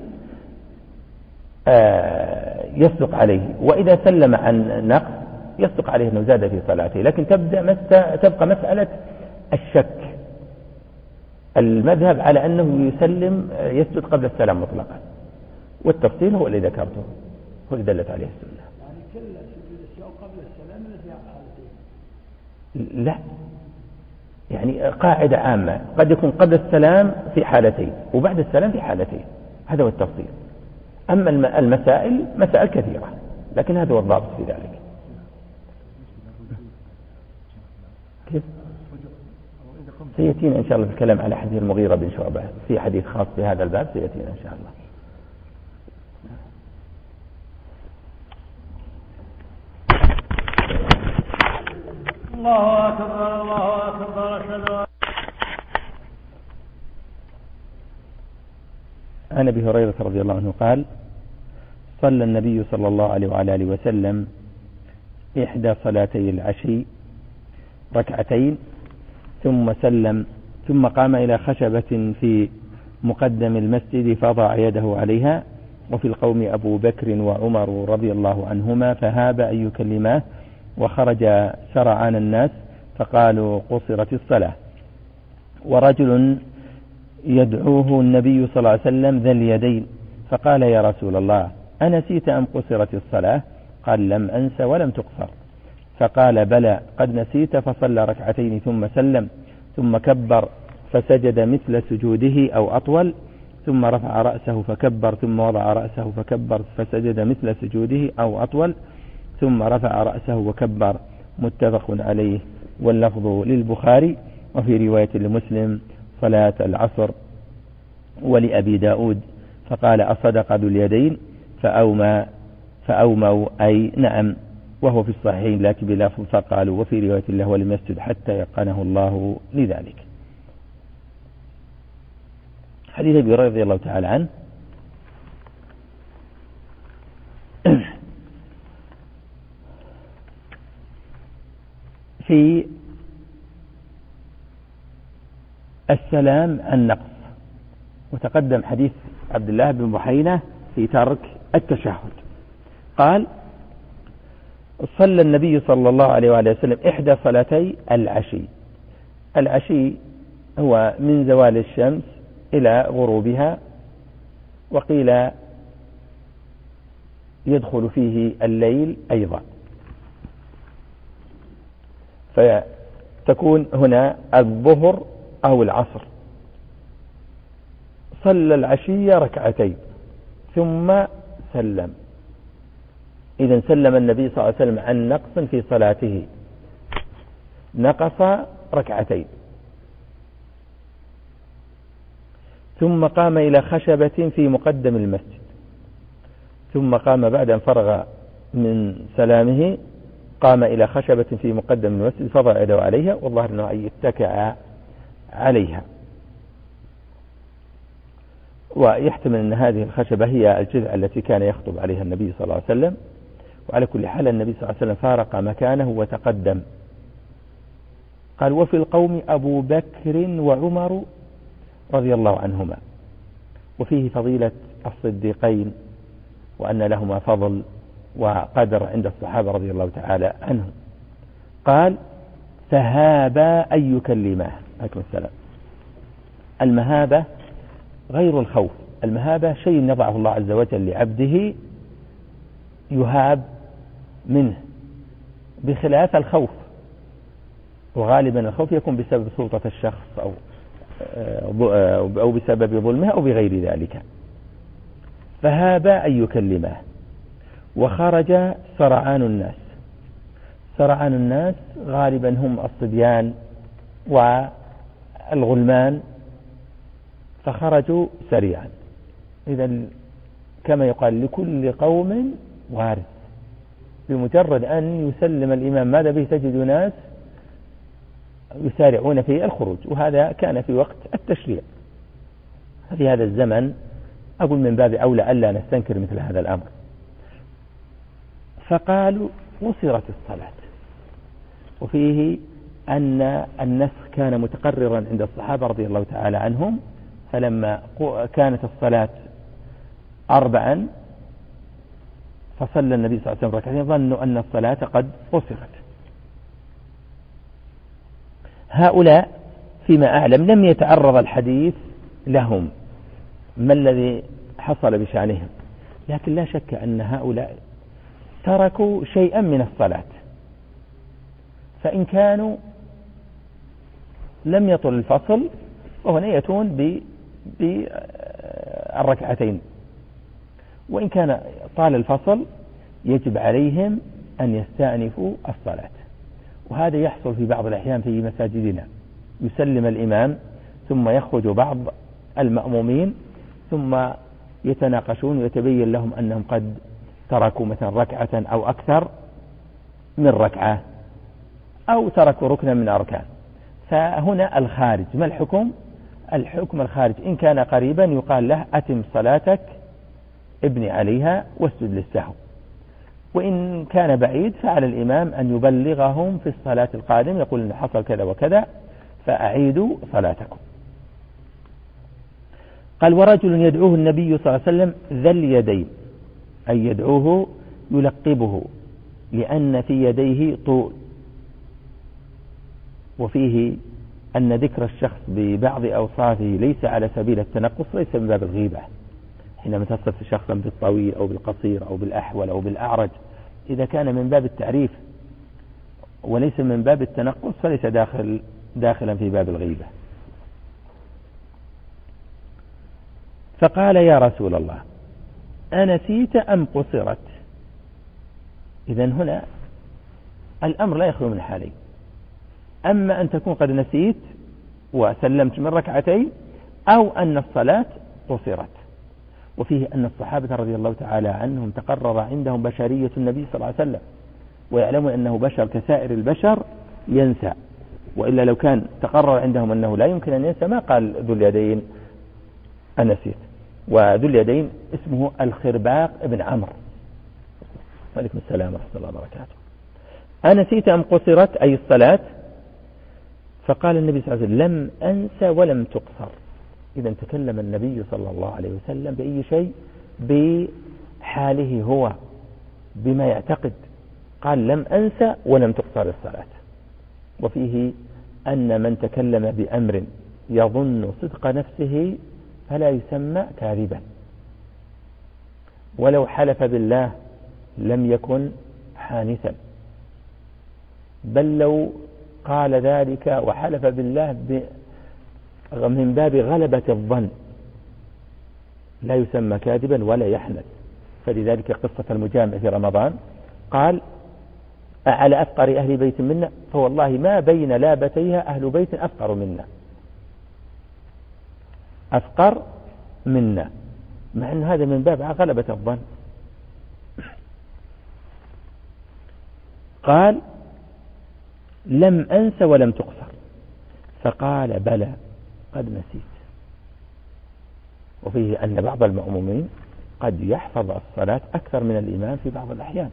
يصدق عليه، وإذا سلم عن نقص يصدق عليه أنه زاد في صلاته، لكن تبقى مسألة الشك. المذهب على أنه يسجد قبل السلام مطلقا، والتفصيل هو اللي ذكرته، هو اللي دلت عليه السنة. يعني كل سجود السهو قبل السلام إلا في حالتين؟ لا، يعني قاعدة عامة، قد يكون قبل السلام في حالتين وبعد السلام في حالتين، هذا هو التفصيل. أما المسائل مسائل كثيرة، لكن هذا هو الضابط في ذلك. كيف؟ سيأتينا إن شاء الله الكلام على حديث المغيرة بن شعبة، في حديث خاص بهذا الباب سيأتينا إن شاء الله. الله أكبر الله أكبر. أشهد عن أبي هريرة رضي الله عنه قال: صلى النبي صلى الله عليه وعلى آله وسلم إحدى صلاتي العشي ركعتين ثم سلم، ثم قام إلى خشبة في مقدم المسجد فضع يده عليها، وفي القوم أبو بكر وعمر رضي الله عنهما، فهاب أن يكلماه، وخرج سرعان الناس فقالوا قصرت الصلاة. ورجل يدعوه النبي صلى الله عليه وسلم ذا اليدين، فقال: يا رسول الله، أنسيت أم قصرت الصلاة؟ قال: لم أنس ولم تقصر. فقال: بلى قد نسيت. فصلى ركعتين ثم سلم، ثم كبر فسجد مثل سجوده أو أطول، ثم رفع رأسه فكبر، ثم وضع رأسه فكبر فسجد مثل سجوده أو أطول، ثم رفع رأسه وكبر. متفق عليه، واللفظ للبخاري. وفي رواية لمسلم صلاة العصر. ولأبي داود فقال: أصدق ذو اليدين؟ فأوموا أي نعم، وهو في الصحيحين لكن بلفظ فقالوا. وفي رواية له: ولم يسجد حتى يقنه الله لذلك. حديث أبي هريرة رضي الله تعالى عنه في السلام عن نقص، وتقدم حديث عبد الله بن بحينة في ترك التشهد. قال: صلى النبي صلى الله عليه وآله وسلم إحدى صلاتي العشي. العشي هو من زوال الشمس إلى غروبها، وقيل يدخل فيه الليل أيضا، فتكون هنا الظهر أو العصر. صلى العشي ركعتين ثم سلم. إذن سلم النبي صلى الله عليه وسلم عن نقص في صلاته، نقص ركعتين، ثم قام إلى خشبة في مقدم المسجد، ثم قام بعد أن فرغ من سلامه قام إلى خشبة في مقدم المسجد فضع يده عليها، والله أنه يتكئ عليها. ويحتمل أن هذه الخشبة هي الجذع التي كان يخطب عليها النبي صلى الله عليه وسلم. وعلى كل حال النبي صلى الله عليه وسلم فارق مكانه وتقدم. قال: وفي القوم أبو بكر وعمر رضي الله عنهما. وفيه فضيلة الصديقين، وأن لهما فضل وقدر عند الصحابة رضي الله تعالى عنهم. قال: فهابا أن يكلماه. عليكم السلام. المهابة غير الخوف. المهابة شيء يضعه الله عز وجل لعبده يهاب منه، بخلاف الخوف. وغالبا الخوف يكون بسبب سلطة الشخص أو بسبب ظلمه أو بغير ذلك. فهابا أن يكلماه. وخرج سرعان الناس. سرعان الناس غالبا هم الصبيان والغلمان، فخرجوا سريعا. إذا كما يقال لكل قوم وارث، بمجرد أن يسلم الإمام ماذا به تجد ناس يسارعون في الخروج، وهذا كان في وقت التشريع. في هذا الزمن أقول من باب أولى ألا نستنكر مثل هذا الأمر. فقالوا وصرت الصلاة، وفيه أن النسخ كان متقررا عند الصحابة رضي الله تعالى عنهم، فلما كانت الصلاة 4 فصلى النبي صلى الله عليه وسلم ركعتين ظنوا أن الصلاة قد قصرت. هؤلاء فيما أعلم لم يتعرض الحديث لهم ما الذي حصل بشأنهم، لكن لا شك أن هؤلاء تركوا شيئا من الصلاة، فإن كانوا لم يطل الفصل وهنا يأتون بالركعتين، وإن كان طال الفصل يجب عليهم أن يستأنفوا الصلاة. وهذا يحصل في بعض الأحيان في مساجدنا، يسلم الإمام ثم يخرج بعض المأمومين ثم يتناقشون ويتبين لهم أنهم قد تركوا مثلا ركعة أو أكثر من ركعة أو تركوا ركنا من أركان. فهنا الخارج ما الحكم؟ الحكم الخارج إن كان قريبا يقال له أتم صلاتك ابني عليها واسجد للسهو، وإن كان بعيد فعلى الإمام أن يبلغهم في الصلاة القادم يقول إن حصل كذا وكذا فأعيدوا صلاتكم. قال ورجل يدعوه النبي صلى الله عليه وسلم ذا اليدين، أي يدعوه يلقبه لأن في يديه طول، وفيه أن ذكر الشخص ببعض أوصافه ليس على سبيل التنقص، ليس من باب الغيبة. حينما تصف شخصا بالطويل أو بالقصير أو بالأحول أو بالأعرج، إذا كان من باب التعريف وليس من باب التنقص فليس داخلا في باب الغيبة. فقال يا رسول الله أنسيت أم قصرت؟ إذن هنا الأمر لا يخلو من حالين، أما أن تكون قد نسيت وسلمت من ركعتين، أو أن الصلاة قصرت. وفيه أن الصحابة رضي الله تعالى عنهم تقرر عندهم بشرية النبي صلى الله عليه وسلم، ويعلمون أنه بشر كسائر البشر ينسى، وإلا لو كان تقرر عندهم أنه لا يمكن أن ينسى ما قال ذو اليدين أنسيت. وذو اليدين اسمه الخرباق ابن عمرو. وعليكم السلام ورحمة الله وبركاته. أنسيت أم قصرت أي الصلاة؟ فقال النبي صلى الله عليه وسلم لم أنسى ولم تقصر. إذا تكلم النبي صلى الله عليه وسلم بأي شيء؟ بحاله هو، بما يعتقد. قال لم أنسى ولم تقصر الصلاة. وفيه أن من تكلم بأمر يظن صدق نفسه فلا يسمى كاذبا، ولو حلف بالله لم يكن حانثا، بل لو قال ذلك وحلف بالله من باب غلبة الظن لا يسمى كاذبا ولا يحنث. فلذلك قصة المجامع في رمضان قال على أفقر أهل بيت منا، فوالله ما بين لابتيها أهل بيت أفقر منا، أفقر منا، مع أن هذا من باب غلبة الظن. قال لم أنس ولم تقصر، فقال بلى قد نسيت. وفيه أن بعض المأمومين قد يحفظ الصلاة أكثر من الإمام في بعض الأحيان.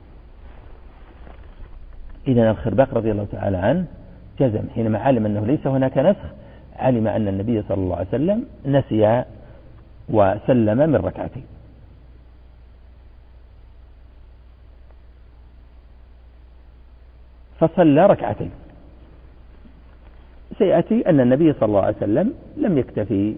إذن الخرباق رضي الله تعالى عنه جزم حينما علم أنه ليس هناك نسخ، علم أن النبي صلى الله عليه وسلم نسي وسلم من ركعتين. فصلى ركعتين. سيأتي أن النبي صلى الله عليه وسلم لم يكتفي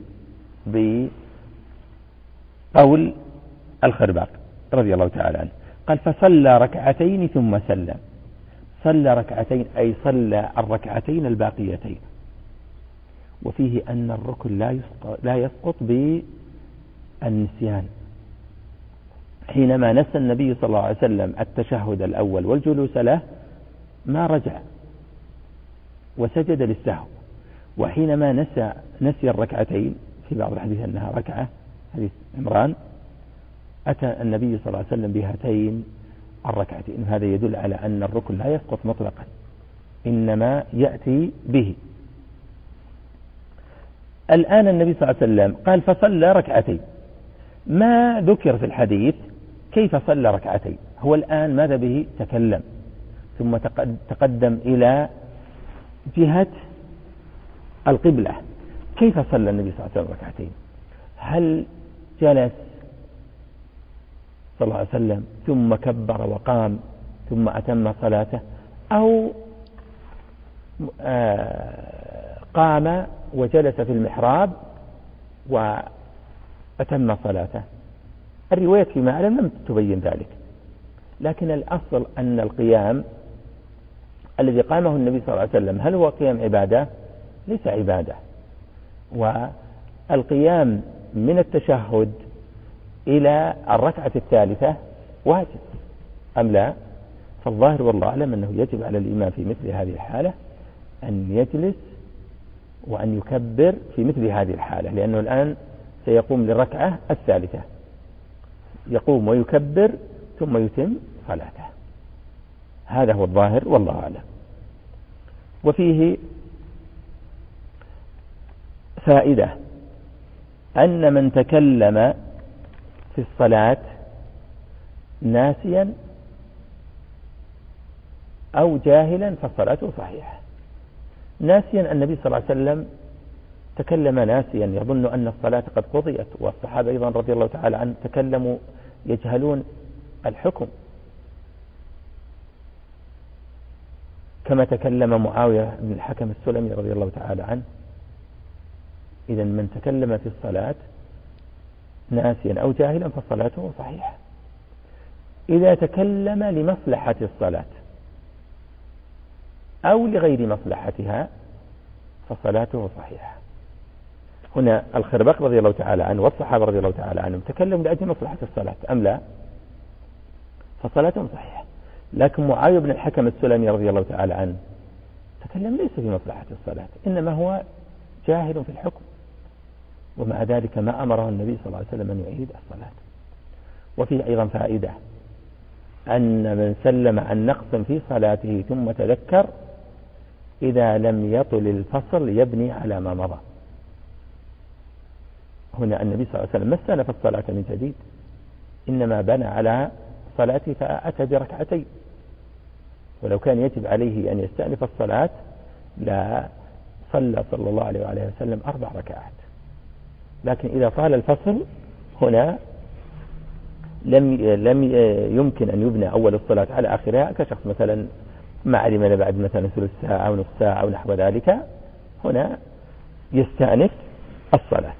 بقول الخرباق رضي الله تعالى عنه، قال فصلى ركعتين ثم سلم. صلى ركعتين أي صلى الركعتين الباقيتين. وفيه أن الركن لا يسقط بالنسيان. حينما نسى النبي صلى الله عليه وسلم التشهد الأول والجلوس له ما رجع وسجد للسهو. وحينما نسي الركعتين في بعض الحديث أنها ركعة، حديث عمران، أتى النبي صلى الله عليه وسلم بهاتين الركعتين. هذا يدل على أن الركن لا يسقط مطلقا، إنما يأتي به. الآن النبي صلى الله عليه وسلم قال فصلى ركعتين، ما ذكر في الحديث كيف صلى ركعتين. هو الآن ماذا به؟ تكلم ثم تقدم إلى جهة القبلة. كيف صلى النبي صلى الله عليه وسلم ركعتين؟ هل جلس صلى الله عليه وسلم ثم كبر وقام ثم أتم صلاته، أو قام وجلس في المحراب وأتم صلاته؟ الروايات فيما أعلم لم تبين ذلك، لكن الأصل أن القيام الذي قامه النبي صلى الله عليه وسلم هل هو قيام عبادة؟ ليس عبادة. والقيام من التشهد إلى الركعة الثالثة واجب أم لا؟ فالظاهر والله أعلم أنه يجب على الإمام في مثل هذه الحالة أن يجلس وأن يكبر في مثل هذه الحالة، لأنه الآن سيقوم للركعة الثالثة، يقوم ويكبر ثم يتم صلاته. هذا هو الظاهر والله أعلم. وفيه فائدة أن من تكلم في الصلاة ناسيا أو جاهلا فصلاته صحيحة. ناسيا، النبي صلى الله عليه وسلم تكلم ناسيا يظن أن الصلاة قد قضيت، والصحابة أيضا رضي الله تعالى عنهم تكلموا يجهلون الحكم، كما تكلم معاوية بن الحكم السلمي رضي الله تعالى عنه. إذا من تكلم في الصلاة ناسيا أو جاهلا فصلاته صحيحة. إذا تكلم لمصلحة الصلاة أو لغير مصلحتها فصلاته صحيحة. هنا الخربق رضي الله تعالى عنه والصحابة رضي الله تعالى عنهم تكلموا لأجل مصلحة الصلاة أم لا؟ فصلاتهم صحيحة. لكن معاوية بن الحكم السلمي رضي الله تعالى عنه تكلم ليس في مصلحة الصلاة، إنما هو جاهل في الحكم، ومع ذلك ما أمره النبي صلى الله عليه وسلم أن يعيد الصلاة. وفيه أيضا فائدة أن من سلم عن نقص في صلاته ثم تذكر إذا لم يطل الفصل يبني على ما مضى. هنا النبي صلى الله عليه وسلم ما استأنف الصلاة من جديد، إنما بنى على صلاته فأتى بركعتين، ولو كان يجب عليه أن يستأنف الصلاة لا صلى صلى الله عليه وآله وسلم 4 ركعات. لكن إذا طال الفصل هنا لم يمكن أن يبنى أول الصلاة على آخرها، كشخص مثلا ما علم بعد مثلا ثلث ساعة أو نصف ساعة أو نحو ذلك، هنا يستأنف الصلاة.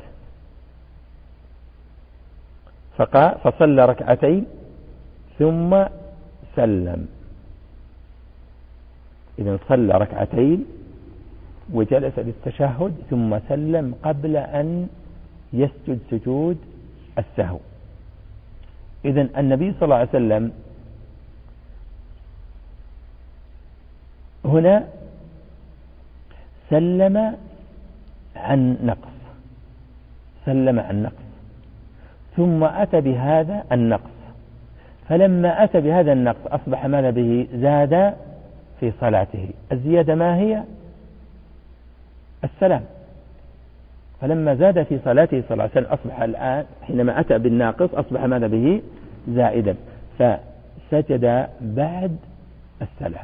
فصلى ركعتين ثم سلم. إذن صلى ركعتين وجلس للتشهد ثم سلم قبل أن يسجد سجود السهو. إذن النبي صلى الله عليه وسلم هنا سلم عن نقص ثم أتى بهذا النقص، فلما أتى بهذا النقص أصبح ماذا به؟ زاد في صلاته. الزيادة ما هي؟ السلام. فلما زاد في صلاته صلى الله عليه وسلم أصبح الآن حينما أتى بالناقص أصبح ماذا به؟ زائدا، فسجد بعد السلام.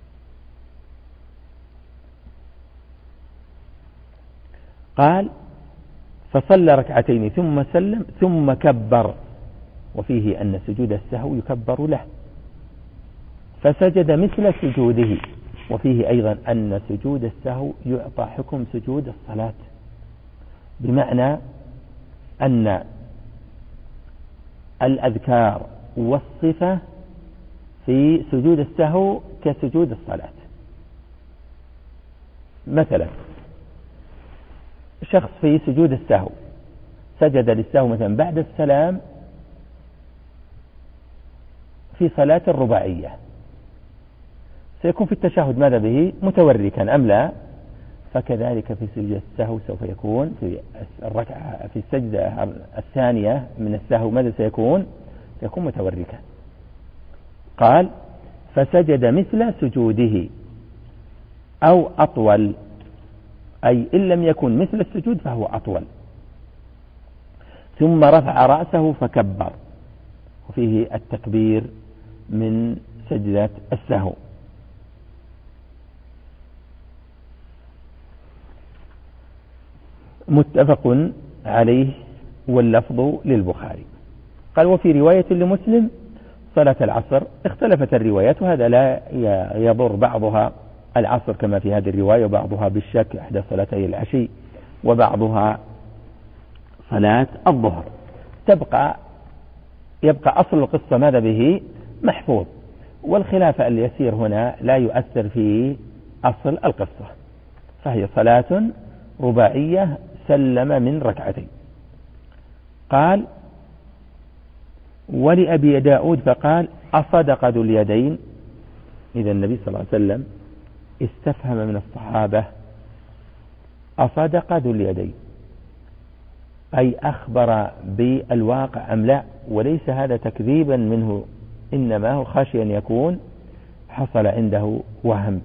قال فصلى ركعتين ثم سلم ثم كبر، وفيه أن سجود السهو يكبر له، فسجد مثل سجوده. وفيه أيضا أن سجود السهو يعطى حكم سجود الصلاة، بمعنى أن الأذكار والصفة في سجود السهو كسجود الصلاة. مثلا شخص في سجود السهو سجد للسهو مثلا بعد السلام في صلاة الرباعية، سيكون في التشهد ماذا به؟ متوركا أم لا؟ فكذلك في سجود السهو سوف يكون في الركعة في السجدة الثانية من السهو ماذا سيكون؟ يكون متوركا. قال فسجد مثل سجوده أو أطول، أي إن لم يكن مثل السجود فهو أطول، ثم رفع رأسه فكبر، وفيه التكبير من سجدة السهو. متفق عليه واللفظ للبخاري. قال وفي رواية لمسلم صلاة العصر. اختلفت الروايات وهذا لا يضر، بعضها العصر كما في هذه الرواية، وبعضها بالشك إحدى صلاتي العشي، وبعضها صلاة الظهر. يبقى أصل القصة ماذا به محفوظ، والخلاف اليسير هنا لا يؤثر في أصل القصة، فهي صلاة رباعية سلم من ركعتين. قال ولأبي داود فقال أصدق ذو اليدين. إذا النبي صلى الله عليه وسلم استفهم من الصحابة أصدق ذو اليدين، أي أخبر بالواقع أم لا، وليس هذا تكذيبا منه، إنما هو خشي أن يكون حصل عنده وهم.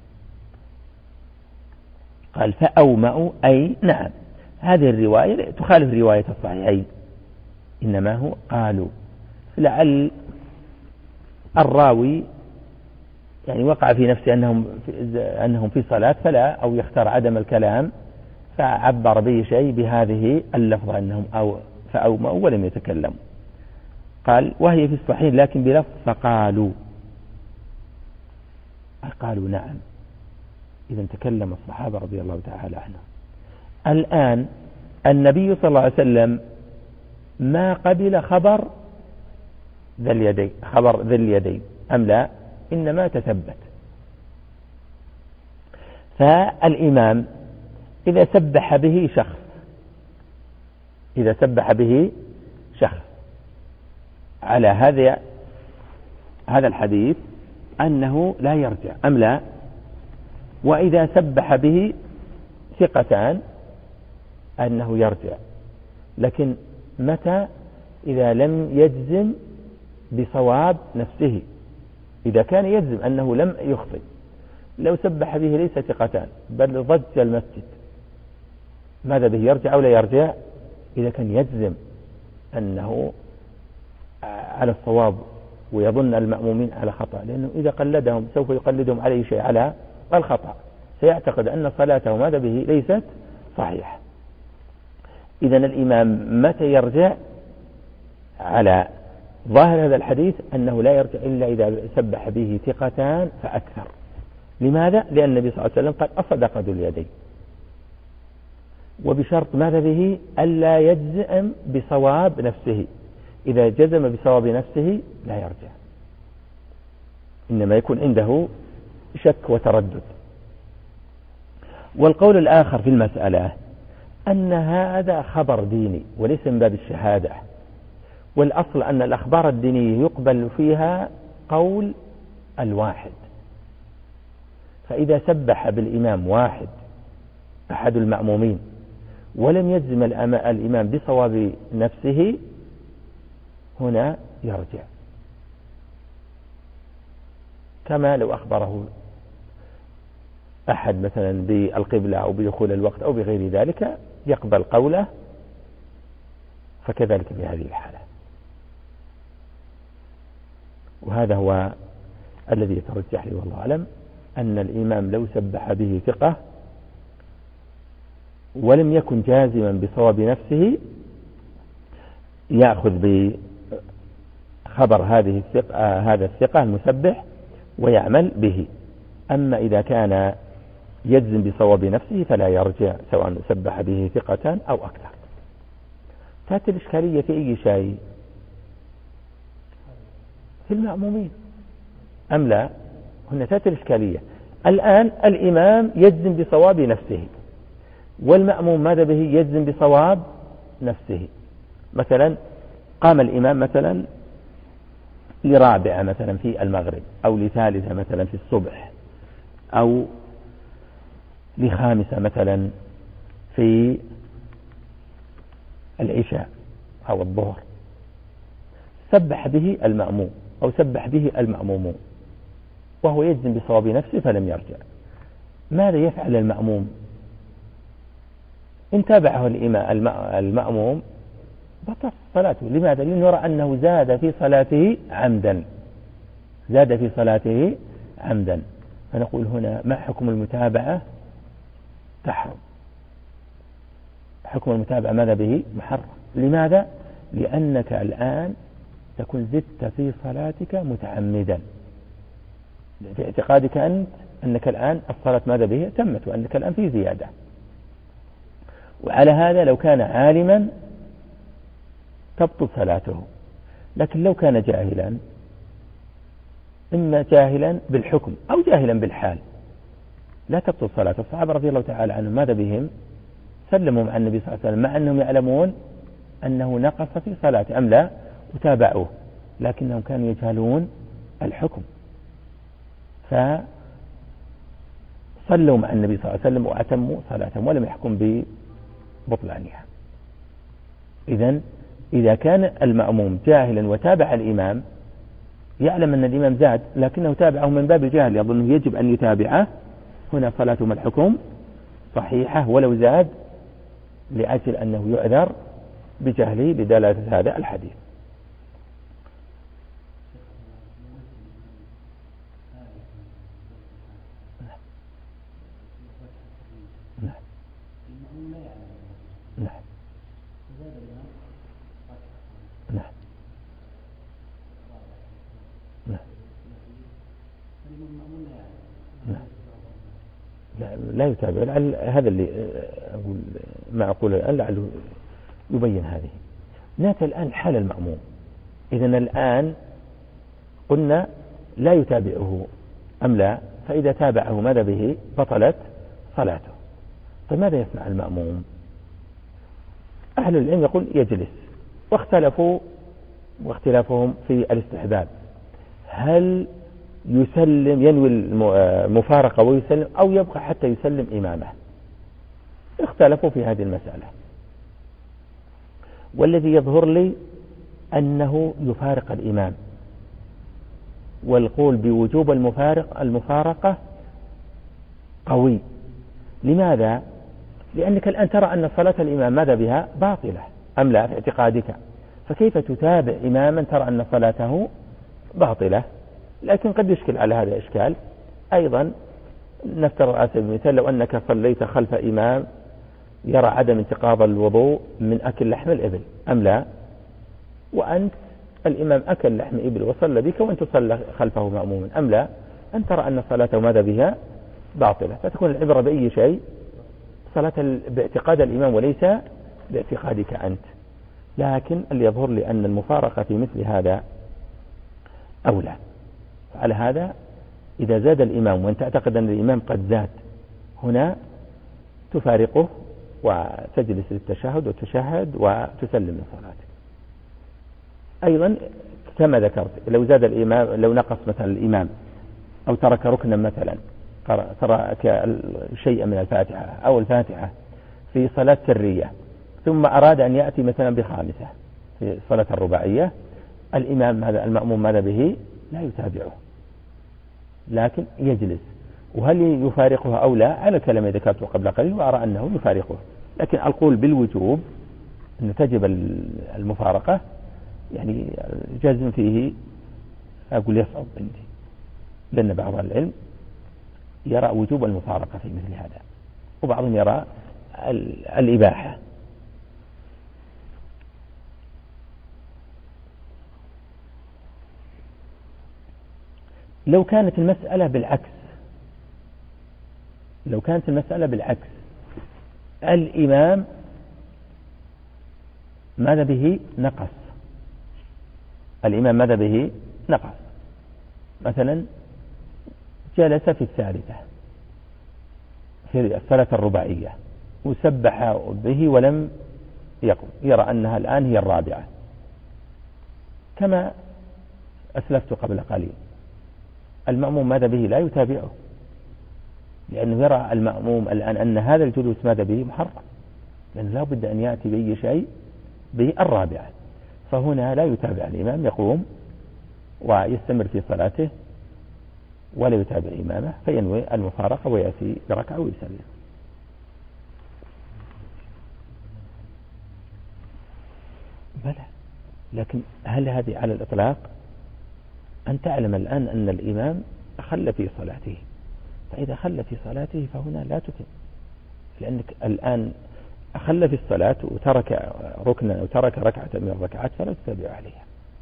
قال فأومأوا، أي نعم. هذه الرواية تخالف رواية الصحيحين، إنما هو قالوا، لعل الراوي يعني وقع في نفسه أنهم في صلاة فلا، أو يختار عدم الكلام فعبر به شيء بهذه اللفظة أنهم فأومأوا ولم يتكلموا. قال وهي في الصحيح لكن بلفظ فقالوا، قالوا نعم. إذا تكلم الصحابة رضي الله تعالى عنهم. الآن النبي صلى الله عليه وسلم ما قبل خبر ذي اليدين أم لا، إنما تثبت. فالإمام إذا سبح به شخص على هذا الحديث أنه لا يرجع أم لا، وإذا سبح به ثقتان أنه يرجع، لكن متى؟ إذا لم يجزم بصواب نفسه. إذا كان يجزم أنه لم يخطئ، لو سبح به ليس ثقتان بل ضج المسجد، ماذا به؟ يرجع أو لا يرجع؟ إذا كان يجزم أنه على الصواب ويظن المأمومين على خطأ، لأنه إذا قلدهم سوف يقلدهم عليه شيء على الخطأ، سيعتقد أن صلاته ماذا به ليست صحيحة. إذا الإمام متى يرجع؟ على ظاهر هذا الحديث أنه لا يرجع إلا إذا سبح به ثقتان فأكثر. لماذا؟ لأن النبي صلى الله عليه وسلم قال أصدق ذو اليدين، وبشرط ماذا به؟ ألا يجزم بصواب نفسه. إذا جزم بصواب نفسه لا يرجع، إنما يكون عنده شك وتردد. والقول الآخر في المسألة أن هذا خبر ديني وليس من باب الشهادة، والأصل أن الأخبار الدينية يقبل فيها قول الواحد. فإذا سبح بالإمام واحد أحد المأمومين ولم يجزم الإمام بصواب نفسه، هنا يرجع، كما لو أخبره أحد مثلا بالقبلة أو بدخول الوقت أو بغير ذلك يقبل قوله، فكذلك في هذه الحالة. وهذا هو الذي يترجح لي والله أعلم، أن الإمام لو سبح به ثقة ولم يكن جازما بصواب نفسه يأخذ بخبر هذا الثقة المسبح ويعمل به. أما إذا كان يجزم بصواب نفسه فلا يرجع، سواء سبح به ثقة أو أكثر. تأتي الإشكالية في أي شيء؟ في المأمومين أم لا؟ هنا تأتي الإشكالية. الآن الإمام يجزم بصواب نفسه، والمأموم ماذا به؟ يجزم بصواب نفسه. مثلا قام الإمام مثلا لرابعة مثلا في المغرب، أو لثالثة مثلا في الصبح، أو لخامسة مثلا في العشاء أو الظهر، سبح به المأموم أو سبح به المأمومون وهو يجزم بصواب نفسه فلم يرجع، ماذا يفعل المأموم؟ إن تابعه المأموم بطل صلاته. لماذا؟ لأنه يرى أنه زاد في صلاته عمدا. فنقول هنا ما حكم المتابعة؟ تحرم. حكم المتابعة ماذا به؟ محرم. لماذا؟ لأنك الآن تكون زدت في صلاتك متعمدا، في اعتقادك أنك الآن الصلاة ماذا به؟ تمت، وأنك الآن في زيادة. وعلى هذا لو كان عالما تبطل صلاته، لكن لو كان جاهلا، إما جاهلا بالحكم أو جاهلا بالحال، لا تبطل صلاته. الصحابة رضي الله تعالى عنهم ماذا بهم؟ سلموا مع النبي صلى الله عليه وسلم مع أنهم يعلمون أنه نقص في صلاته أم لا، وتابعوه، لكنهم كانوا يجهلون الحكم، فصلوا مع النبي صلى الله عليه وسلم وأتموا صلاتهم ولم يحكم ببطلانها. إذا كان المأموم جاهلا وتابع الإمام، يعلم أن الإمام زاد لكنه تابعه من باب الجهل، يظنه يجب أن يتابعه، هنا صلاتهم الحكم صحيحة ولو زاد، لأجل أنه يعذر بجهله لدلالة هذا الحديث. لا يتابع. هذا اللي أقول ما أقول الآن لعله يبين هذه. نأتي الآن حال المأموم. إذن الآن قلنا لا يتابعه أم لا، فإذا تابعه ماذا به؟ بطلت صلاته. فماذا يصنع المأموم؟ أهل العلم يقول يجلس، واختلافهم في الاستحباب، هل يسلم ينوي المفارقة ويسلم أو يبقى حتى يسلم إمامه؟ اختلفوا في هذه المسألة، والذي يظهر لي أنه يفارق الإمام، والقول بوجوب المفارقة قوي. لماذا؟ لأنك الآن ترى أن صلاة الإمام ماذا بها؟ باطلة أم لا في اعتقادك، فكيف تتابع إماما ترى أن صلاته باطلة؟ لكن قد يشكل على هذا إشكال أيضا. نفترض على سبيل المثال لو أنك صليت خلف إمام يرى عدم انتقاض الوضوء من أكل لحم الإبل أم لا، وأنت الإمام أكل لحم إبل وصلى بك وأنت تصلى خلفه مأموما أم لا، أن ترى أن صلاته ماذا بها؟ باطلة. فتكون العبرة بأي شيء؟ صلاة باعتقاد الإمام وليس باعتقادك أنت. لكن اللي يظهر لي أن المفارقة في مثل هذا أولى. على هذا إذا زاد الإمام وأنت تعتقد أن الإمام قد زاد، هنا تفارقه وتجلس للتشهد وتشهد وتسلم من صلاتك. أيضا كما ذكرت لو زاد الإمام، لو نقص مثلا الإمام أو ترك ركنا مثلا، ترك شيئا من الفاتحة أو الفاتحة في صلاة سرية، ثم أراد أن يأتي مثلا بخامسة في صلاة الرباعية، الإمام هذا المأموم ماذا به؟ لا يتابعه لكن يجلس. وهل يفارقها أو لا؟ على الكلام الذي ذكرته قبل قليل، وأرى أنه يفارقه، لكن القول بالوجوب أن تجب المفارقة يعني جازم فيه أقول يصعب عندي، لأن بعض العلم يرى وجوب المفارقة في مثل هذا، وبعضهم يرى الإباحة. لو كانت المسألة بالعكس، الإمام ماذا به؟ نقص. الإمام ماذا به؟ نقص. مثلا جلس في الثالثة في الصلاة الرباعية وسبح به ولم يقم، يرى أنها الآن هي الرابعة كما أسلفت قبل قليل. المأموم ماذا به؟ لا يتابعه، لأنه يرى المأموم الآن أن هذا الجلوس ماذا به؟ محرم، لأنه لا بد أن يأتي بأي شيء بالرابعة. فهنا لا يتابع الإمام، يقوم ويستمر في صلاته ولا يتابع إمامه، فينوي المفارقة ويأتي بركعة ويسلم. بلى، لكن هل هذه على الإطلاق؟ أن تعلم الآن أن الإمام خل في صلاته، فإذا خل في صلاته فهنا لا تتم، لأنك الآن أخل في الصلاة وترك ركنا أو ترك ركعة من الركعات فلا تتابع عليها،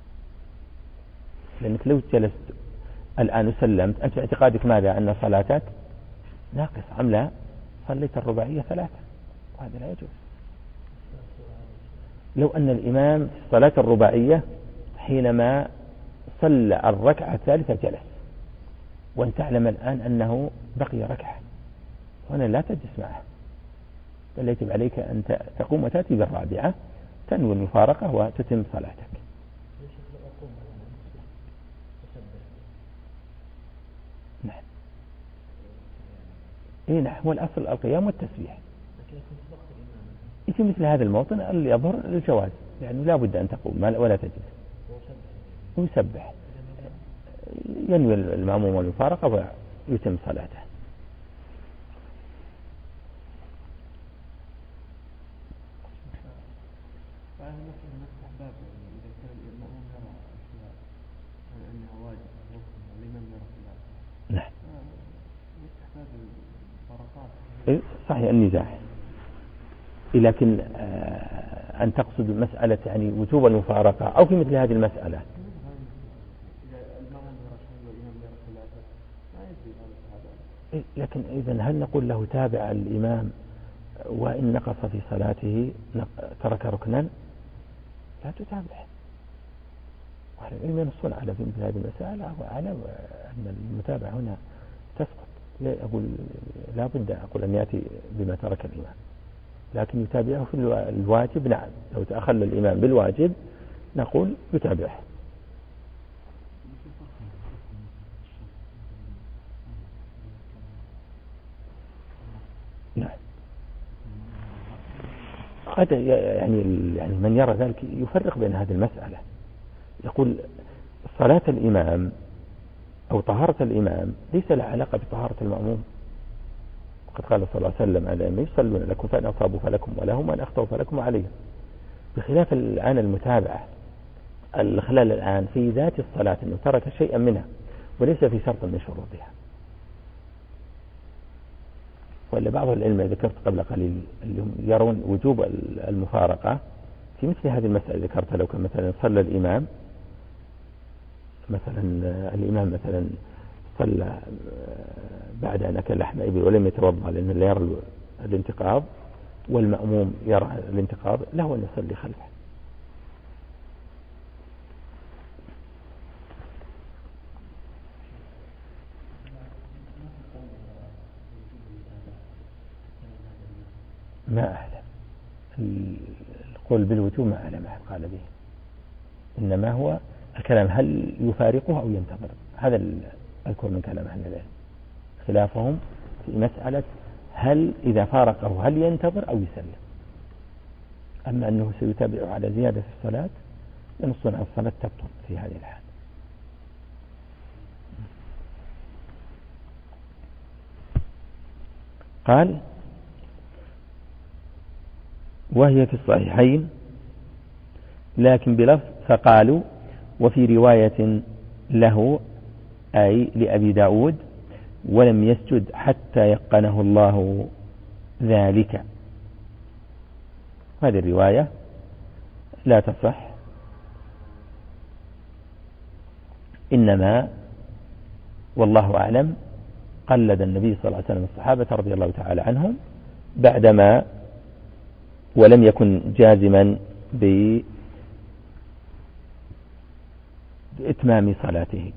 لأنك لو جلست الآن وسلمت أنت اعتقادك ماذا؟ أن صلاتك ناقص أم لا؟ صليت الرباعية 3 وهذا لا يجوز. لو أن الإمام في الصلاة الرباعية حينما صلى الركعة الثالثة جلس، وأن تعلم الآن أنه بقي ركعة، هنا لا تجلس معه، بل يجب عليك أن تقوم وتأتي بالرابعة، تنوي المفارقة وتتم صلاتك. نعم. إيه نعم، هو الأصل القيام والتسبيح. في مثل هذا الموطن اللي يظهر الجواز، يعني لا بد أن تقوم ولا تجلس ويسبح، ينوي المأموم والمفارقة ويتم صلاته. نعم صحيح النزاع، لكن أن تقصد مسألة يعني وجوب المفارقة أو في مثل هذه المسألة. لكن إذن هل نقول له تابع الإمام وإن نقص في صلاته ترك ركنا؟ لا تتابع. وعلى العلم ينصون على في مثل هذه المسألة وعلى أن المتابعة هنا تسقط. لا بد أقول أن يأتي بما ترك الإمام، لكن يتابعه في الواجب. نعم، لو تأخل الإمام بالواجب نقول يتابعه. نعم، هذا يعني من يرى ذلك يفرق بين هذه المسألة، يقول صلاة الإمام أو طهارة الإمام ليس لها علاقة بطهارة المأموم. وقد قال صلى الله عليه وسلم على أن يصلون لكم فإن أصابوا فلكم ولهم وإن أخطأوا فلكم عليهم، بخلاف الآن المتابعة. الخلال الآن في ذات الصلاة أنه ترك شيئا منها وليس في شرط من شروطها. ولا بعض العلم ذكرت قبل قليل اللي هم يرون وجوب المفارقة في مثل هذه المسألة ذكرتها. لو كان مثلا صلى الإمام مثلا صلى بعد أن أكل لحم إبل ولم يتوضأ لأنه لا يرى الانتقاض والمأموم يرى الانتقاض، له أن يصلي خلفه. ما أعلم القول بالوجوب، ما أعلم أحد قال به، إنما هو الكلام هل يفارقه أو ينتظر، هذا الكل من كلام أهل العلم. خلافهم في مسألة هل إذا فارقه هل ينتظر أو يسلم. أما أنه سيتابع على زيادة في الصلاة ينصون على الصلاة تبطل في هذه الحال. قال وهي في الصحيحين لكن بلفظ فقالوا، وفي رواية له أي لأبي داود ولم يسجد حتى يقنه الله ذلك. هذه الرواية لا تصح، إنما والله أعلم قلد النبي صلى الله عليه وسلم الصحابة رضي الله تعالى عنهم بعدما ولم يكن جازما بإتمام صلاته.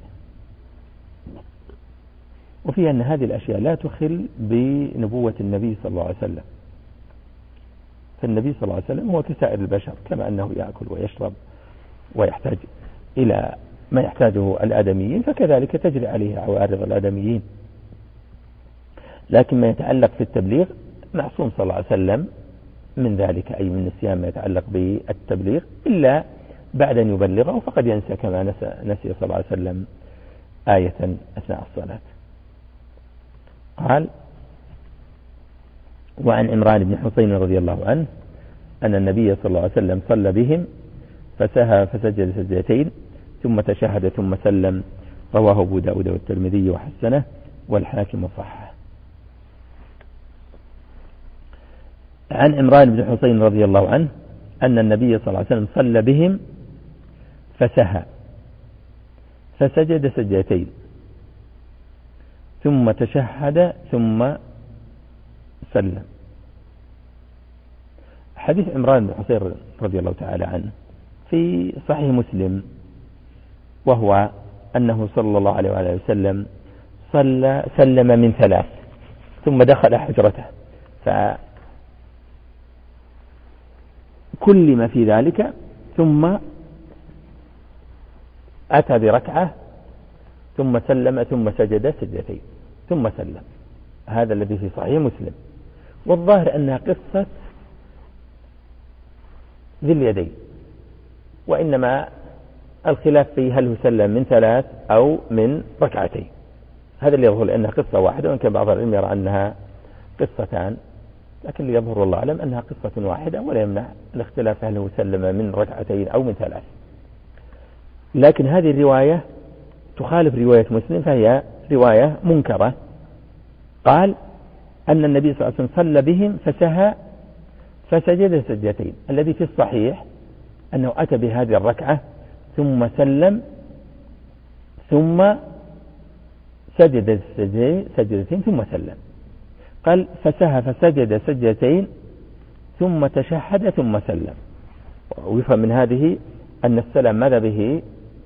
وفي أن هذه الأشياء لا تخل بنبوة النبي صلى الله عليه وسلم، فالنبي صلى الله عليه وسلم هو كسائر البشر، كما أنه يأكل ويشرب ويحتاج إلى ما يحتاجه الآدميين فكذلك تجري عليه عوارض الآدميين. لكن ما يتعلق في التبليغ معصوم صلى الله عليه وسلم من ذلك، أي من نسيان ما يتعلق بالتبليغ، إلا بعد أن يبلغه فقد ينسى كما نسي صلى الله عليه وسلم آية أثناء الصلاة. قال: وعن عمران بن حسين رضي الله عنه أن النبي صلى الله عليه وسلم صلى بهم فسهى فسجد سجدتين ثم تشهد ثم سلم. رواه أبو داود والترمذي وحسنه والحاكم وصححه. عن عمران بن حسين رضي الله عنه أن النبي صلى الله عليه وسلم صلى بهم فسهى فسجد سجدتين ثم تشهد ثم سلم. حديث عمران بن حسين رضي الله تعالى عنه في صحيح مسلم، وهو أنه صلى الله عليه وآله وسلم سلم من 3 ثم دخل حجرته، فكل ما في ذلك ثم أتى بركعة ثم سلم ثم سجد سجدتين ثم سلم. هذا الذي في صحيح مسلم. والظاهر أنها قصة ذي اليدين، وإنما الخلاف فيه هل هو سلم من 3 أو من ركعتين. هذا اللي يظهر أنها قصة واحدة، وإن كان بعض العلم يرى أنها قصتان، لكن اللي يظهر الله أعلم أنها قصة واحدة، ولا يمنع الاختلاف هل هو سلم من ركعتين أو من 3. لكن هذه الرواية تخالف رواية مسلم، فهي رواية منكرة. قال أن النبي صلى الله عليه وسلم صلى بهم فسهى فسجد سجدتين. الذي في الصحيح أنه أتى بهذه الركعة ثم سلم ثم سجد سجدتين ثم سلم. قال فسهى فسجد سجدتين ثم تشهد ثم سلم. ويفهم من هذه أن السلام ماذا به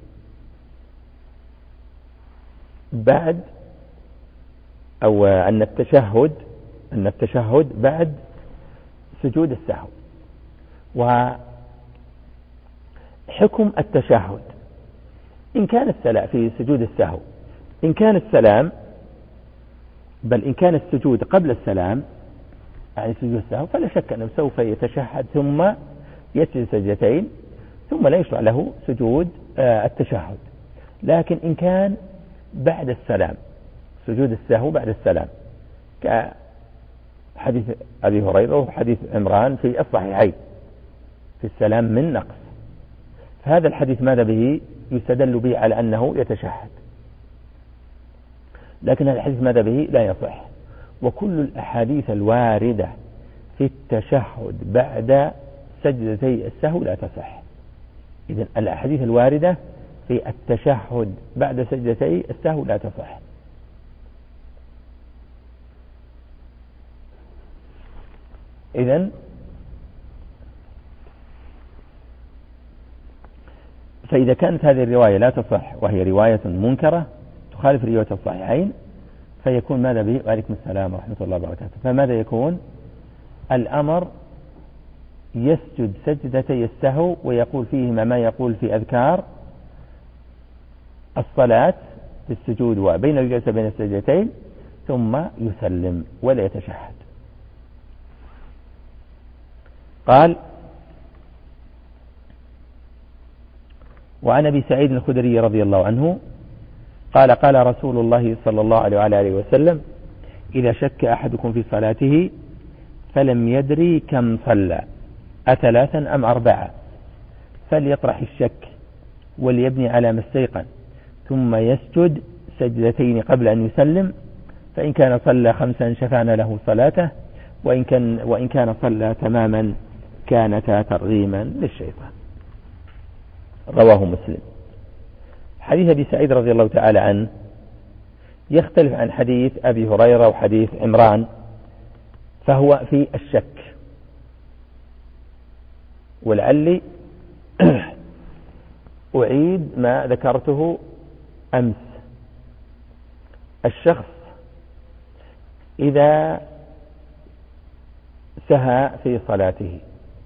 بعد، أو أن التشهد بعد سجود السهو. وحكم التشهد إن كان السلام في سجود السهو، إن كان السلام بل إن كان السجود قبل السلام يعني سجود السهو، فلا شك أنه سوف يتشهد ثم يسجد سجدتين ثم لا يشرع له سجود التشهد. لكن إن كان بعد السلام سجود السهو بعد السلام، كحديث أبي هريرة وحديث عمران في الصحيحين في السلام من نقص، فهذا الحديث ماذا به يستدل به على أنه يتشهد. لكن هذا الحديث ماذا به لا يصح. وكل الأحاديث الواردة في التشهد بعد سجدتي السهو لا تصح. إذن الأحاديث الواردة في التشهد بعد سجدتي السهو لا تصح. إذن فإذا كانت هذه الرواية لا تصح وهي رواية منكرة تخالف رواية الصحيحين، فيكون ماذا به؟ وعليكم السلام ورحمة الله وبركاته. فماذا يكون؟ الأمر يسجد سجدتي السهو ويقول فيهما ما يقول في أذكار الصلاة في السجود وبين الجلسة بين السجدتين، ثم يسلم ولا يتشهد. قال: وعن أبي سعيد الخدري رضي الله عنه قال: قال رسول الله صلى الله عليه وآله وسلم: إذا شك أحدكم في صلاته فلم يدري كم صلى أ3 أم 4 فليطرح الشك وليبني على ما استيقن ثم يسجد سجدتين قبل أن يسلم، فإن كان صلى 5 شفعنا له صلاته، وإن كان صلى تماما كانتا ترغيما للشيطان. رواه مسلم. حديث أبي سعيد رضي الله تعالى عنه يختلف عن حديث أبي هريرة وحديث عمران، فهو في الشك. ولعلي أعيد ما ذكرته أمس. الشخص إذا سهى في صلاته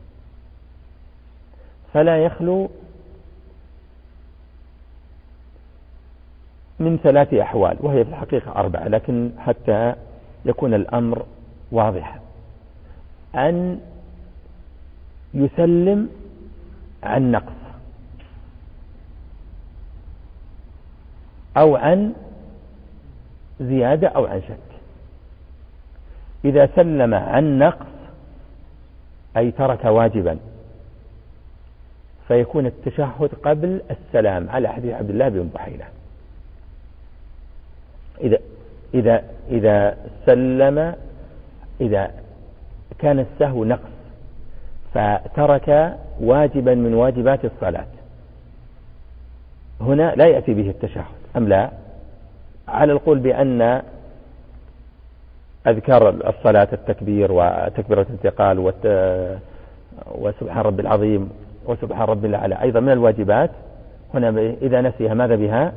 فلا يخلو من 3 أحوال، وهي في الحقيقة 4، لكن حتى يكون الأمر واضحا: أن يسلم عن نقص أو عن زيادة أو عن شك. إذا سلم عن نقص أي ترك واجبا فيكون التشهد قبل السلام على حديث عبد الله بن بحينة. إذا سلم، إذا كان السهو نقص فترك واجبا من واجبات الصلاة، هنا لا يأتي به التشهد أم لا؟ على القول بأن أذكار الصلاة التكبير وتكبيرة الانتقال وسبحان رب العظيم وسبحان رب الأعلى أيضا من الواجبات، هنا إذا نسيها ماذا بها؟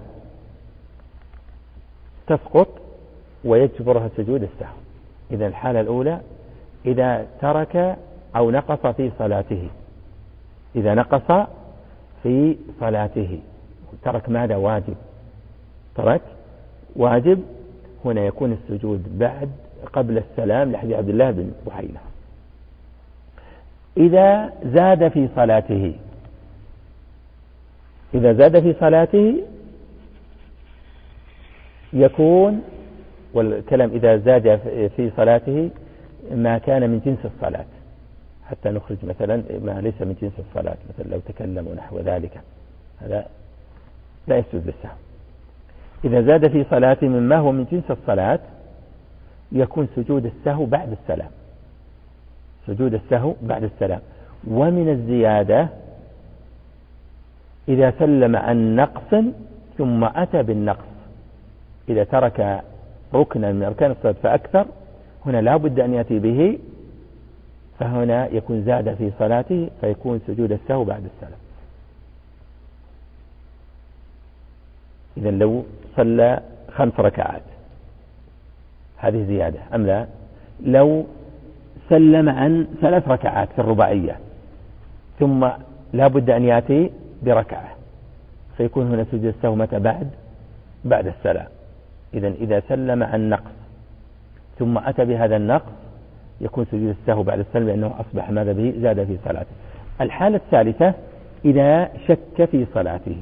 تسقط ويجبرها سجود السهو. إذا الحالة الأولى إذا ترك أو نقص في صلاته، إذا نقص في صلاته ترك ماذا؟ واجب، ترك واجب، هنا يكون السجود بعد قبل السلام لحديث عبد الله بن بحينة. إذا زاد في صلاته، إذا زاد في صلاته يكون، والكلام إذا زاد في صلاته ما كان من جنس الصلاة، حتى نخرج مثلا ما ليس من جنس الصلاة، مثلا لو تكلم ونحو ذلك هذا لا يسجد بالسهو. إذا زاد في صلاته مما هو من جنس الصلاة يكون سجود السهو بعد السلام، سجود السهو بعد السلام. ومن الزيادة إذا سلم عن نقص ثم أتى بالنقص، إذا ترك ركنا من أركان الصلاة فأكثر، هنا لا بد أن يأتي به، فهنا يكون زاد في صلاته فيكون سجود السهو بعد السلام. إذن لو صلى 5 ركعات هذه زيادة أم لا؟ لو سلم عن 3 ركعات في الرباعية ثم لا بد أن يأتي بركعة فيكون هنا سجود السهو متى؟ بعد السلام. إذن إذا سلم عن نقص ثم أتى بهذا النقص يكون سجود السهو بعد السلام لأنه أصبح ماذا به؟ زاد في صلاته. الحالة الثالثة إذا شك في صلاته،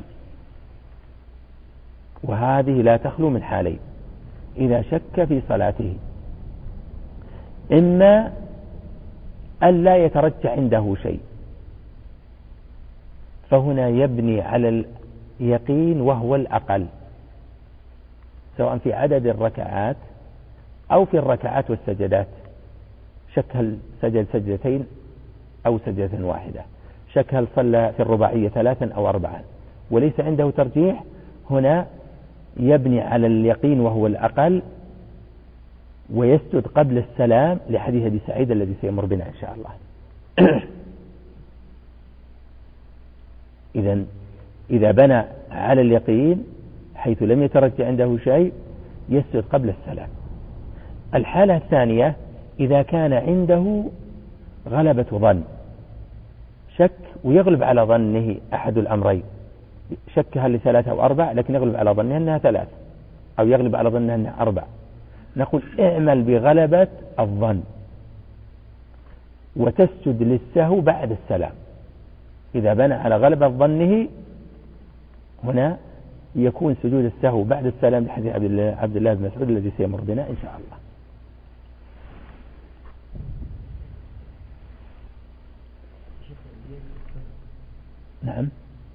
وهذه لا تخلو من حالين. إذا شك في صلاته إما أن لا يترجح عنده شيء، فهنا يبني على اليقين وهو الأقل، سواء في عدد الركعات أو في الركعات والسجدات. شك هل سجد سجدتين أو سجدة واحدة، شك هل صلى في الرباعية 3 أو 4، وليس عنده ترجيح، هنا يبني على اليقين وهو الأقل ويسجد قبل السلام لحديث أبي سعيد الذي سيمر بنا إن شاء الله. إذا بنى على اليقين حيث لم يترجح عنده شيء يسجد قبل السلام. الحالة الثانية إذا كان عنده غلبة ظن، شك ويغلب على ظنه أحد الأمرين، شك هل 3 أو 4 لكن يغلب على ظنها أنها 3 أو يغلب على ظنها أنها 4، نقول اعمل بغلبة الظن وتسجد للسهو بعد السلام. إذا بنى على غلبة ظنه هنا يكون سجود السهو بعد السلام لحديث عبد الله بن مسعود الذي سيمر بنا إن شاء الله. نعم.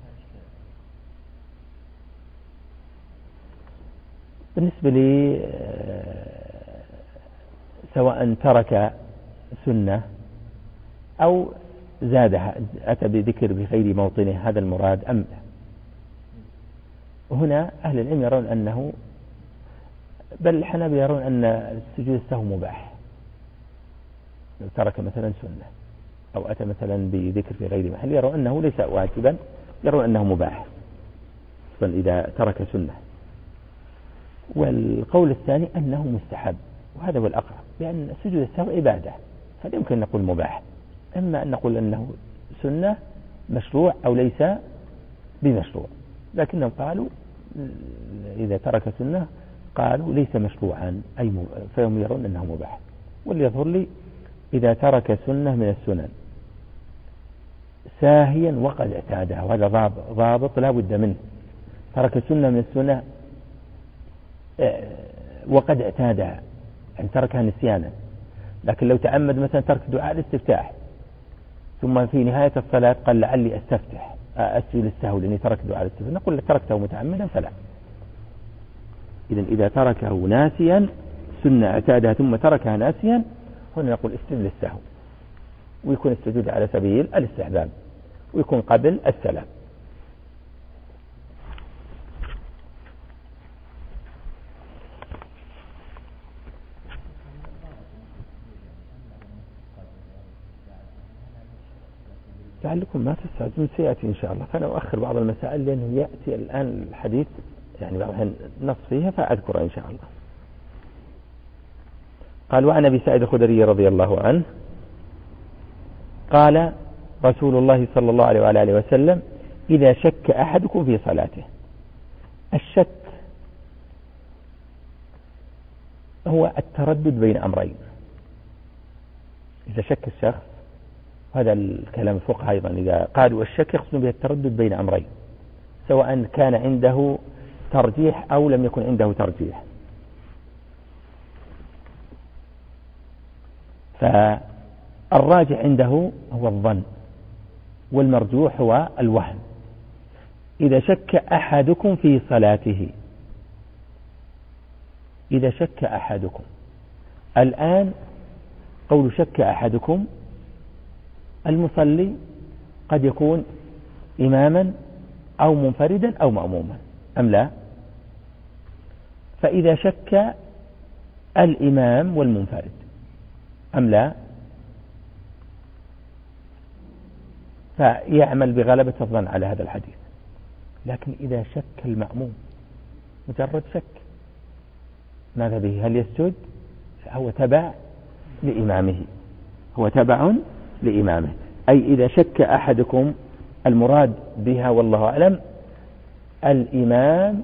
بالنسبة لي سواء ترك سنة أو زادها أتى بذكر بغير موطنه هذا المراد أم لا؟ وهنا أهل العلم يرون أنه، بل الحنابلة يرون أن سجود السهو مباح لو ترك مثلا سنة أو أتى مثلا بذكر في غير محل، يرون أنه ليس واجبا، يرون أنه مباح إذا ترك سنة. والقول الثاني أنه مستحب، وهذا هو الأقرب، لأن سجود السهو عبادة، فلا يمكن أن نقول مباح، أما أن نقول أنه سنة مشروع أو ليس بمشروع، لكنهم قالوا إذا ترك سنة قالوا ليس مشروعا فهم يرون أنه مباح. واللي يظهر لي إذا ترك سنة من السنن ساهيا وقد اعتادها، وهذا ضابط لا بد منه، ترك سنة من السنة وقد اعتادها أن تركها نسيانا، لكن لو تعمد مثلا ترك دعاء الاستفتاح ثم في نهاية الصلاة قال لعلي أستفتح أسجد للسهو لأني تركت دعاء الاستفتاح، نقول تركته متعمدا فلا. إذا تركه ناسيا سنة اعتادها ثم تركها ناسيا هنا نقول اسجد للسهو، ويكون السجود على سبيل الاستحباب ويكون قبل السلام. لعلكم ما تستعجلون سيأتي إن شاء الله، فأنا أؤخر بعض المسائل لأنه يأتي الآن الحديث يعني بعض النص فيها فأذكر إن شاء الله. قال وعن أبي سعيد الخدري رضي الله عنه قال رسول الله صلى الله عليه وآله وسلم إذا شك أحدكم في صلاته. الشك هو التردد بين أمرين. إذا شك الشخص، هذا الكلام الفقهاء أيضا إذا قالوا الشك يقصد به التردد بين أمرين، سواء كان عنده ترجيح أو لم يكن عنده ترجيح. فالراجح عنده هو الظن والمرجوح هو الوهم. إذا شك أحدكم في صلاته، إذا شك أحدكم، الآن قول شك أحدكم المصلي قد يكون إماما أو منفردا أو مأموما أم لا؟ فإذا شك الإمام والمنفرد أم لا، فيعمل بغلبة الظن على هذا الحديث. لكن إذا شك المأموم مجرد شك ماذا به؟ هل يسجد؟ فهو تبع لإمامه، هو تبع لإمامه. أي إذا شك أحدكم المراد بها والله أعلم الإمام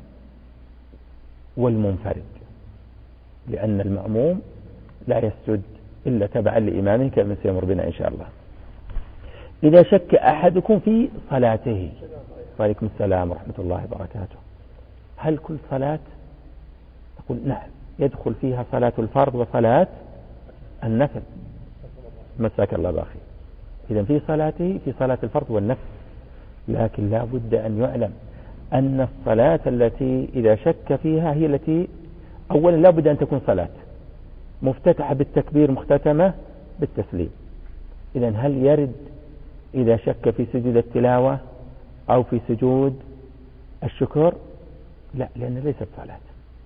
والمنفرد، لأن المأموم لا يسجد إلا تبعا لإمامه كما سيمر بنا إن شاء الله. إذا شك أحدكم في صلاته. وعليكم السلام ورحمة الله وبركاته. هل كل صلاة؟ نقول نعم، يدخل فيها صلاة الفرض وصلاة النفل. مساك الله باخي. إذا في صلاته في صلاة الفرض والنفل، لكن لا بد أن يعلم أن الصلاة التي إذا شك فيها هي التي أولا لا بد أن تكون صلاة مفتتحة بالتكبير مختتمة بالتسليم. إذا هل يرد إذا شك في سجود التلاوة أو في سجود الشكر؟ لا، لأن ليست صلاة.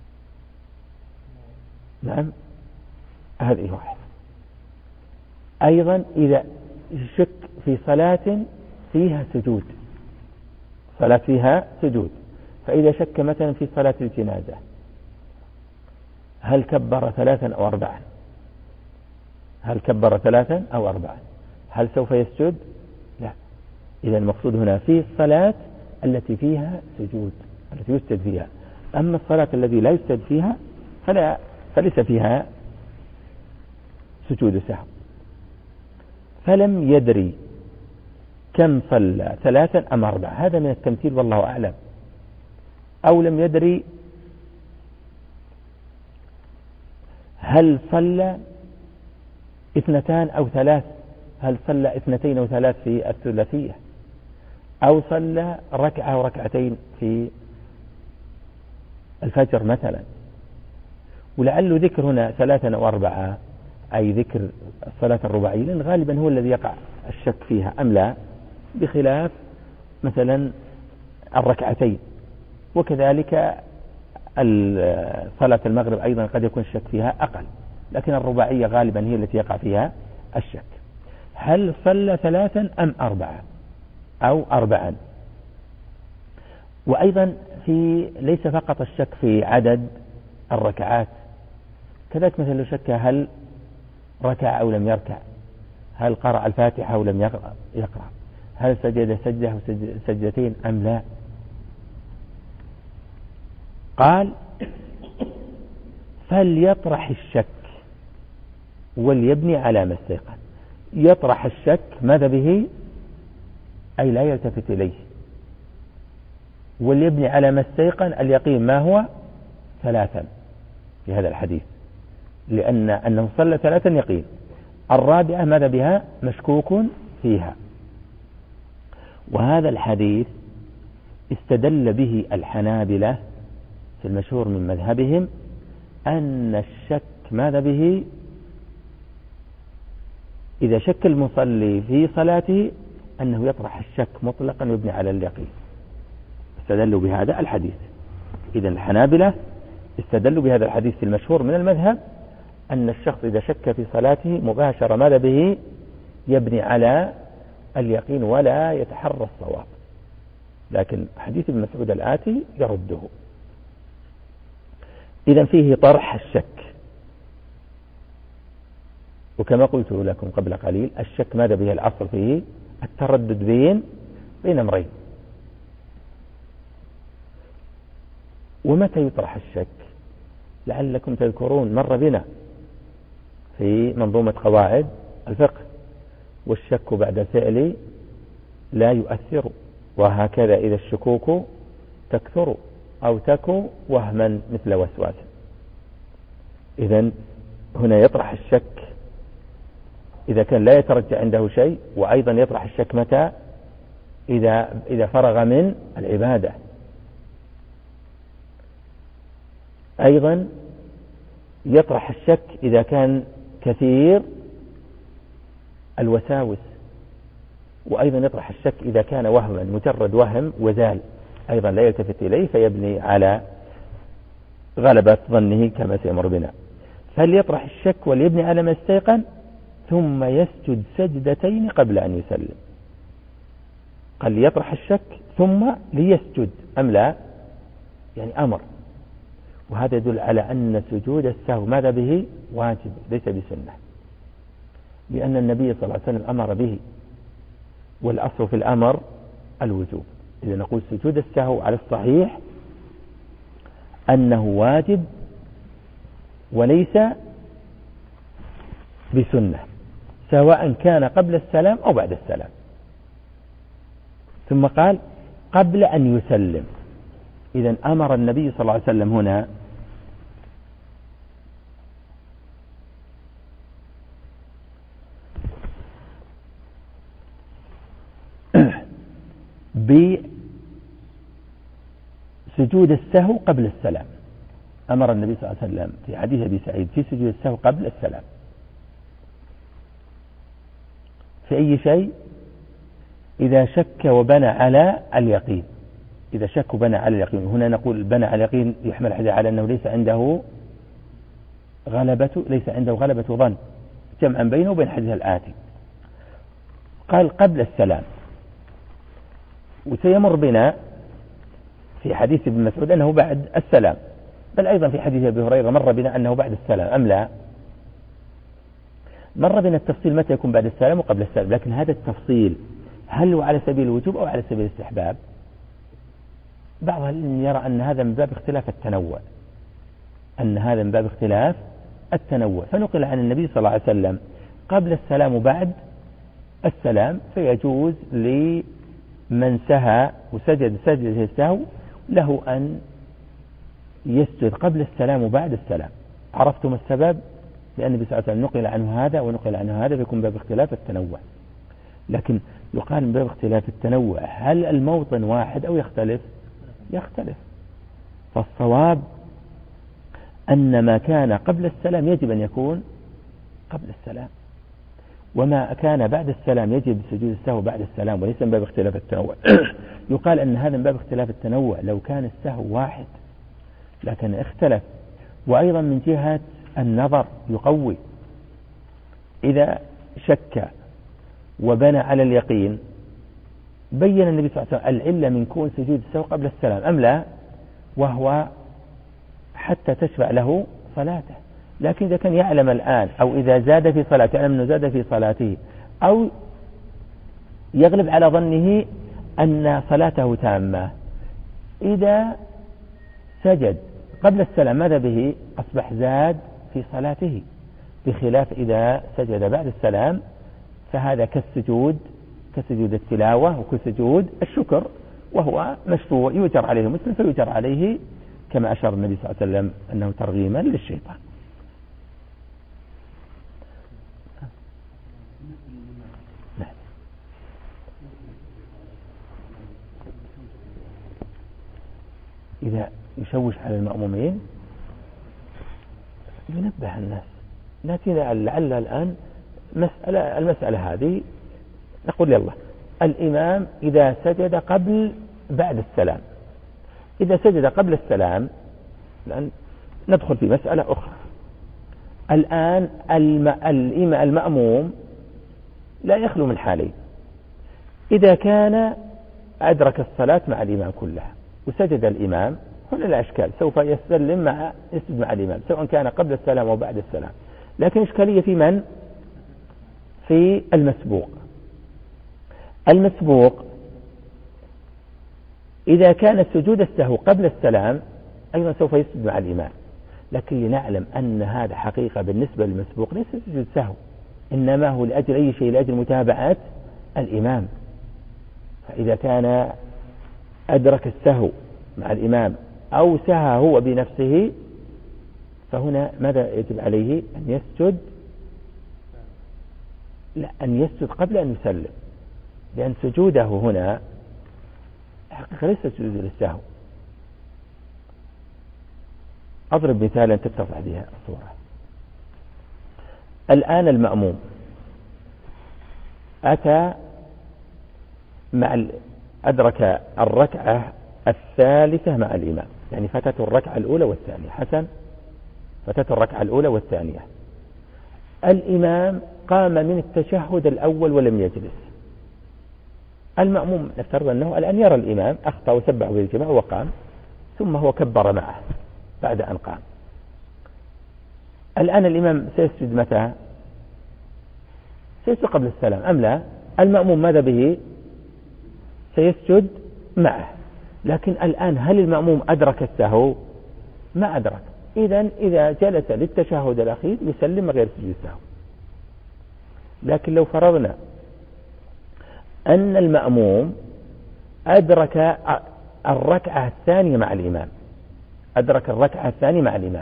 نعم، هذه واحد. أيضا إذا شك في صلاة فيها سجود، صلاة فيها سجود، فإذا شك مثلا في صلاة الجنازة هل كبر 3 أو 4؟ هل كبر 3 أو 4؟ هل سوف يسجد؟ لا. إذا المقصود هنا في الصلاة التي فيها سجود، التي يسجد فيها. أما الصلاة التي لا يسجد فيها فليس فيها سجود سهو. فلم يدري كم صلى 3 أم 4، هذا من التمثيل والله أعلم. أو لم يدري هل صلى 2 أو 3، هل صلى 2 أو 3 في الثلاثية، أو صلى 1 أو 2 في الفجر مثلا. ولعله ذكر هنا 3 أو 4 أي ذكر الصلاة الرباعية، لأن غالبا هو الذي يقع الشك فيها أم لا، بخلاف مثلا 2. وكذلك صلاة المغرب أيضا قد يكون الشك فيها أقل، لكن الرباعية غالبا هي التي يقع فيها الشك. هل صلى 3 أم 4 أو 4؟ وأيضا ليس فقط الشك في عدد الركعات، كذلك مثلا لو شك هل ركع أو لم يركع، هل قرأ الفاتحة أو لم يقرأ، هل سجد سجدة أو سجدتين أم لا. قال فليطرح الشك وليبني على ما استيقن. يطرح الشك ماذا به؟ أي لا يلتفت إليه. وليبني على ما استيقن، اليقين ما هو؟ ثلاثا في هذا الحديث، لأن أنه صلى ثلاثا يقين. الرابعة ماذا بها؟ مشكوك فيها. وهذا الحديث استدل به الحنابلة في المشهور من مذهبهم أن الشك ماذا به؟ إذا شك المصلي في صلاته أنه يطرح الشك مطلقا ويبني على اليقين. استدلوا بهذا الحديث. إذن الحنابلة استدلوا بهذا الحديث في المشهور من المذهب أن الشخص إذا شك في صلاته مباشرة ماذا به؟ يبني على اليقين ولا يتحرى الصواب. لكن حديث ابن مسعود الآتي يرده. إذن فيه طرح الشك. وكما قلت لكم قبل قليل الشك ماذا به؟ الأصل فيه التردد بين أمرين. ومتى يطرح الشك؟ لعلكم تذكرون مر بنا في منظومة قواعد الفقه: والشك بعد الفعل لا يؤثر، وهكذا إذا الشكوك تكثر أو تكو وهما مثل وسواس. إذن هنا يطرح الشك إذا كان لا يترجى عنده شيء، وأيضا يطرح الشك متى؟ إذا فرغ من العبادة. أيضا يطرح الشك إذا كان كثير الوساوس، وأيضا يطرح الشك إذا كان وهما مجرد وهم وزال، أيضا لا يلتفت إليه فيبني على غلبة ظنه كما سيمر بنا. فليطرح الشك وليبني على ما استيقن ثم يسجد سجدتين قبل أن يسلم. قال ليطرح الشك ثم ليسجد أم لا؟ يعني أمر. وهذا يدل على أن سجود السهو ماذا به؟ واجب ليس بسنة، لأن النبي صلى الله عليه وسلم أمر به، والأصل في الأمر الوجوب. إذا نقول سجود السهو على الصحيح أنه واجب وليس بسنة، سواء كان قبل السلام أو بعد السلام. ثم قال قبل أن يسلم. إذن أمر النبي صلى الله عليه وسلم هنا بسجود السهو قبل السلام. أمر النبي صلى الله عليه وسلم في حديث أبي سعيد في سجود السهو قبل السلام في أي شيء؟ إذا شك وبنى على اليقين. إذا شك وبنى على اليقين. هنا نقول بنى على اليقين يحمل حديث على أنه ليس عنده غلبة ظن، جمعا بينه وبين حديث الآتي. قال قبل السلام. وسيمر بنا في حديث ابن مسعود أنه بعد السلام، بل أيضا في حديث أبي هريرة مر بنا أنه بعد السلام أم لا؟ مر بنا التفصيل متى يكون بعد السلام وقبل السلام، لكن هذا التفصيل هل هو على سبيل الوجوب أو على سبيل الاستحباب؟ بعضهم يرى أن هذا من باب اختلاف التنوع، فنقل عن النبي صلى الله عليه وسلم قبل السلام وبعد السلام، فيجوز لمن سهى وسجد سجدة السهو له أن يسجد قبل السلام وبعد السلام. عرفتم السبب؟ لأن النبي صلى الله عليه وسلم نقل عنه هذا ونقل عنه هذا، فيكون باب اختلاف التنوع. لكن يقال من باب اختلاف التنوع هل الموطن واحد أو يختلف؟ فالصواب أن ما كان قبل السلام يجب أن يكون قبل السلام، وما كان بعد السلام يجب سجود السهو بعد السلام، وليس من باب اختلاف التنوع. يقال أن هذا من باب اختلاف التنوع لو كان السهو واحد، لكن اختلف. وأيضا من جهة النظر يقوي، إذا شك وبنى على اليقين بين النبي صلى الله عليه وسلم العلة من كون سجود السهو قبل السلام أم لا، وهو حتى تشفع له صلاته. لكن إذا كان يعلم الآن أو إذا زاد في صلاته، يعلم أنه زاد في صلاته أو يغلب على ظنه أن صلاته تامة، إذا سجد قبل السلام ماذا به؟ أصبح زاد في صلاته، بخلاف إذا سجد بعد السلام فهذا كسجود التلاوة وكسجود الشكر، وهو مشروع يؤجر عليه مسلم فيؤجر عليه كما أشار النبي صلى الله عليه وسلم أنه ترغيما للشيطان. إذا يشوش على المأمومين ينبه الناس. نأتينا لعل الآن المسألة هذه نقول يلا الإمام إذا سجد بعد السلام، إذا سجد قبل السلام الآن ندخل في مسألة أخرى. الآن المأموم لا يخلو من حالين: إذا كان أدرك الصلاة مع الإمام كلها وسجد الإمام، هنا لا إشكال، سوف يسجد مع الإمام سواء كان قبل السلام أو بعد السلام. لكن إشكالية في من؟ في المسبوق. المسبوق إذا كان سجود السهو قبل السلام أيضا سوف يسجد مع الإمام، لكن لنعلم أن هذا حقيقة بالنسبة للمسبوق ليس سجود سهو، إنما هو لأجل أي شيء، لأجل متابعة الإمام. فإذا كان أدرك السهو مع الإمام أو سهى هو بنفسه، فهنا ماذا يجب عليه؟ أن يسجد، لا، أن يسجد قبل أن يسلم، لأن سجوده هنا حقيقة ليس سجود للسهو. أضرب مثالا تتضح بها الصورة. الآن المأموم أتى أدرك الركعة الثالثة مع الإمام، يعني فاتته الركعة الأولى والثانية. حسن، فاتته الركعة الأولى والثانية. الإمام قام من التشهد الأول ولم يجلس. المأموم نفترض أنه الآن يرى الإمام أخطأ وسبح بالجماعة وقام، ثم هو كبر معه بعد أن قام. الآن الإمام سيسجد متى؟ سيسجد قبل السلام أم لا؟ المأموم ماذا به؟ سيسجد معه. لكن الآن هل المأموم أدرك السهو؟ ما أدرك. إذا جلس للتشهد الأخير يسلم غير سجود السهو. لكن لو فرضنا أن المأموم أدرك الركعة الثانية مع الإمام، أدرك الركعة الثانية مع الإمام،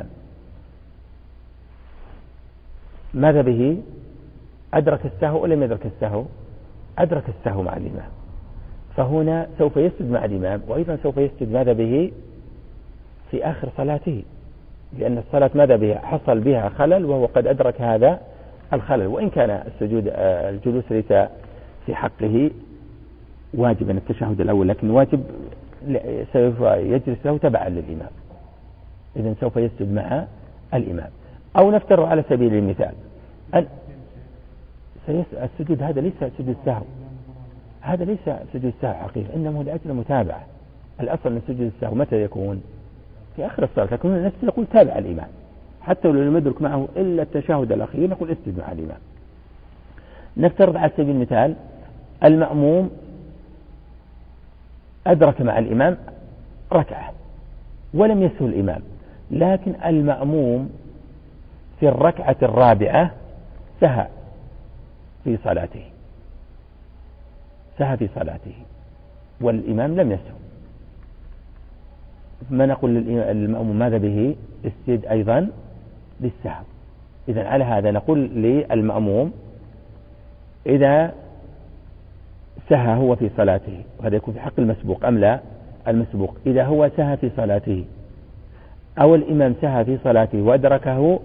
ماذا به؟ أدرك السهو ولم يدرك السهو؟ أدرك السهو مع الإمام، فهنا سوف يسجد مع الإمام، وأيضا سوف يسجد ماذا به؟ في آخر صلاته، لأن الصلاة ماذا بها؟ حصل بها خلل وهو قد أدرك هذا الخلل. وإن كان الجلوس ليس في حقه واجبا التشهد الأول، لكن واجب سوف يجلس له تبعا للإمام، إذن سوف يسجد مع الإمام. أو نفترض على سبيل المثال السجود هذا ليس سجود السهو، هذا ليس سجود السهو حقيقة، إنما هو لأجل المتابعة. الأصل أن سجود السهو متى يكون؟ في آخر الصلاة، لكن الناس يقول تابع الإمام، حتى لو لم يدرك معه إلا التشهد الأخير نقول اسجد مع الإمام. نفترض على سبيل المثال المأموم أدرك مع الإمام ركعة ولم يسهو الإمام، لكن المأموم في الركعة الرابعة سهى في صلاته، سهى في صلاته والإمام لم يسهو، ما نقول للمأموم ماذا به؟ اسجد أيضا للسهو. إذن على هذا نقول للمأموم إذا سهى هو في صلاته، وهذا يكون في حق المسبوق أم لا؟ المسبوق إذا هو سهى في صلاته أو الإمام سهى في صلاته وأدركه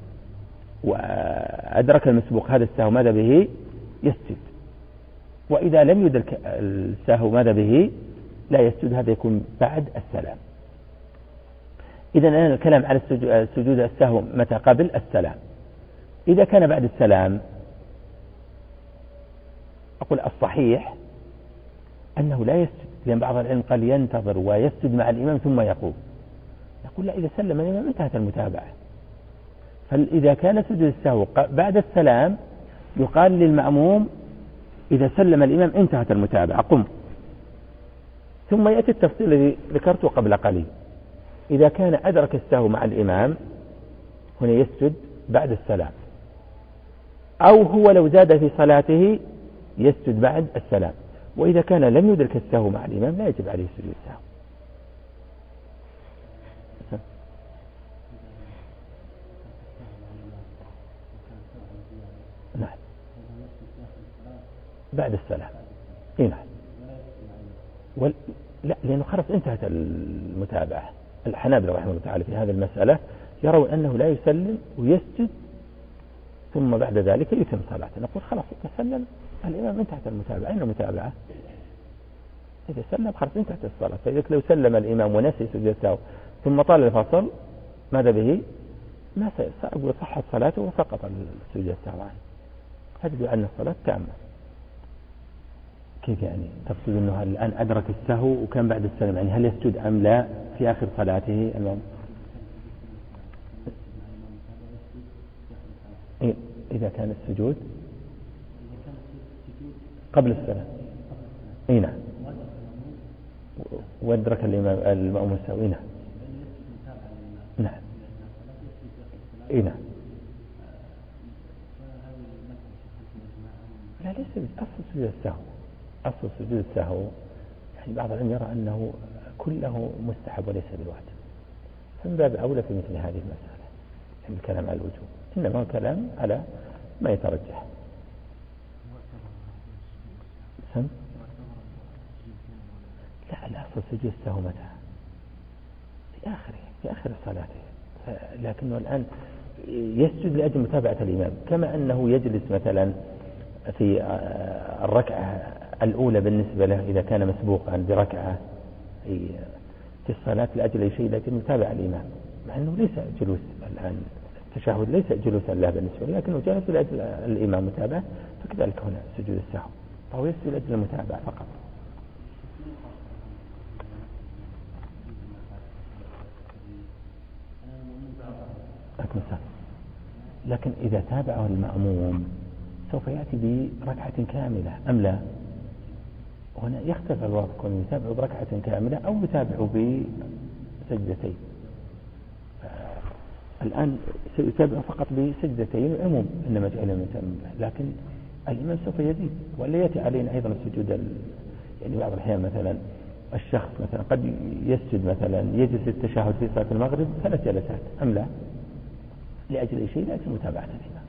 وأدرك المسبوق هذا السهو ماذا به؟ يسجد. وإذا لم يدرك السهو ماذا به؟ لا يسجد، هذا يكون بعد السلام. إذن الآن الكلام على سجود السهو متى؟ قبل السلام. إذا كان بعد السلام أقول الصحيح أنه لا يسجد، لأن بعض العلم قال ينتظر ويسجد مع الإمام ثم يقوم. نقول لا، إذا سلم الإمام انتهت المتابعة. فإذا كان سجود السهو بعد السلام يقال للمأموم إذا سلم الإمام انتهت المتابعة، قم. ثم يأتي التفصيل الذي ذكرته قبل قليل، إذا كان أدرك السهو مع الإمام هنا يسجد بعد السلام، أو هو لو زاد في صلاته يسجد بعد السلام. وإذا كان لم يدرك السهو مع الإمام لا يجب عليه سجود السهو. بعد السلام. نعم. لا، لأنه خلاص انتهت المتابعة. الحنابلة رحمه الله تعالى في هذه المسألة يرون أنه لا يسلم ويسجد ثم بعد ذلك يتم صلاته. نقول خلاص تسلم الإمام، انتهت المتابعة. أين المتابعة؟ إذا سلم خلاص انتهت الصلاة. فإذا لو سلم الإمام ونسي سجود السهو ثم طال الفصل ماذا به؟ ما سيقول صحت صلاته وسقط السجود السهو عنه. هذا يدل أن الصلاة تامة. كيف يعني؟ تقصد أنه الآن أدرك السهو وكان بعد السلام، يعني هل يسجد أم لا في آخر صلاته الإمام؟ إذا كان السجود قبل السلام. نعم. وأدرك الإمام المأموم السهو. نعم. نعم. نعم. لا، ليس أصل سجود السهو. أصل سجود السهو يعني بعض العلم يرى أنه كله مستحب وليس بواجب، فمن باب أولى في مثل هذه المسألة يعني الكلام على الوجوب، إنما الكلام على ما يترجح. لا، أصل سجود السهو متى؟ في آخر صلاته، لكنه الآن يسجد لأجل متابعة الإمام، كما أنه يجلس مثلا في الركعة الأولى بالنسبة له إذا كان مسبوقا بركعة في الصلاة لأجل أي شيء، لكن متابع الإمام، مع أنه ليس جلوس الآن التشهد ليس جلوسا له بالنسبة له، لكنه جالس لأجل الإمام متابع، فكذلك هنا سجود السهو فهو يسجد لأجل المتابعة فقط. لكن إذا تابعه المأموم سوف يأتي بركعة كاملة أم لا؟ هنا يختلف الوضع، كون يتابعه بركعة كاملة أو يتابعه بسجدتين. الآن سيتابعه فقط بسجدتين العموم إنما جعل المتم، لكن الإمام سوف يزيد ولا يأتي علينا أيضا السجود يعني بعض الأحيان مثلا الشخص مثلا قد يسجد مثلا يجلس التشهد في صلاة المغرب 3 جلسات أم لا؟ لأجل أي شيء لأجل متابعة الإمام.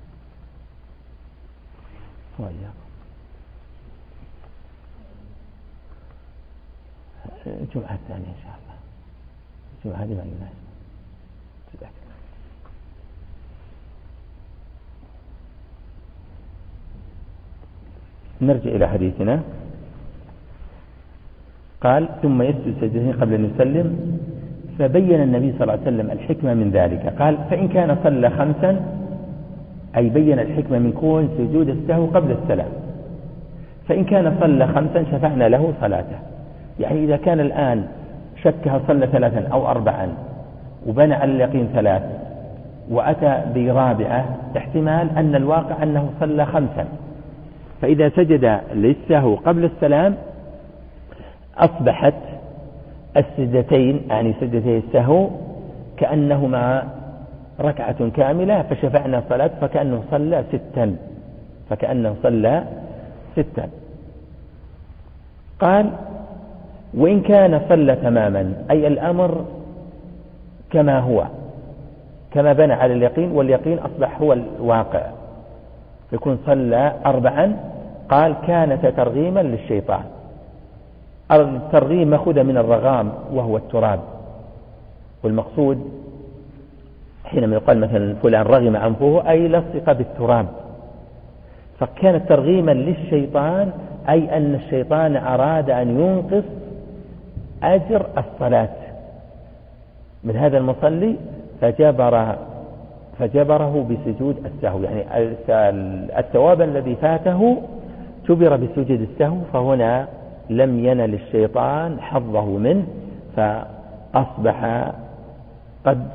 الجمعة الثانية إن شاء الله، الجمعة هذه ما يناسب. نرجع إلى حديثنا. قال ثم يسجد سجدتين قبل أن يسلم، فبين النبي صلى الله عليه وسلم الحكمة من ذلك. قال فإن كان صلى 5، أي بين الحكمة من كون سجود السهو قبل السلام. فإن كان صلى 5 شفعنا له صلاته، يعني إذا كان الآن شكها صلى 3 أو 4 وبنى على اليقين 3 وأتى برابعة، احتمال أن الواقع أنه صلى 5، فإذا سجد للسهو قبل السلام أصبحت السجدتين يعني سجدتي السهو كأنهما ركعة كاملة، فشفعنا صلاة فكأنه صلى 6. قال وإن كان صلى تماما، أي الأمر كما هو، كما بنى على اليقين واليقين أصبح هو الواقع، يكون صلى 4. قال كانت ترغيما للشيطان. الترغيم مأخوذ من الرغام وهو التراب، والمقصود حينما يقال مثلا فلان رغم أنفه أي لصق بالتراب، فكانت ترغيما للشيطان، أي أن الشيطان أراد أن ينقص أجر الصلاة من هذا المصلي، فجبره بسجود السهو، يعني الثواب الذي فاته جبر بسجود السهو، فهنا لم ينل الشيطان حظه منه، فأصبح قد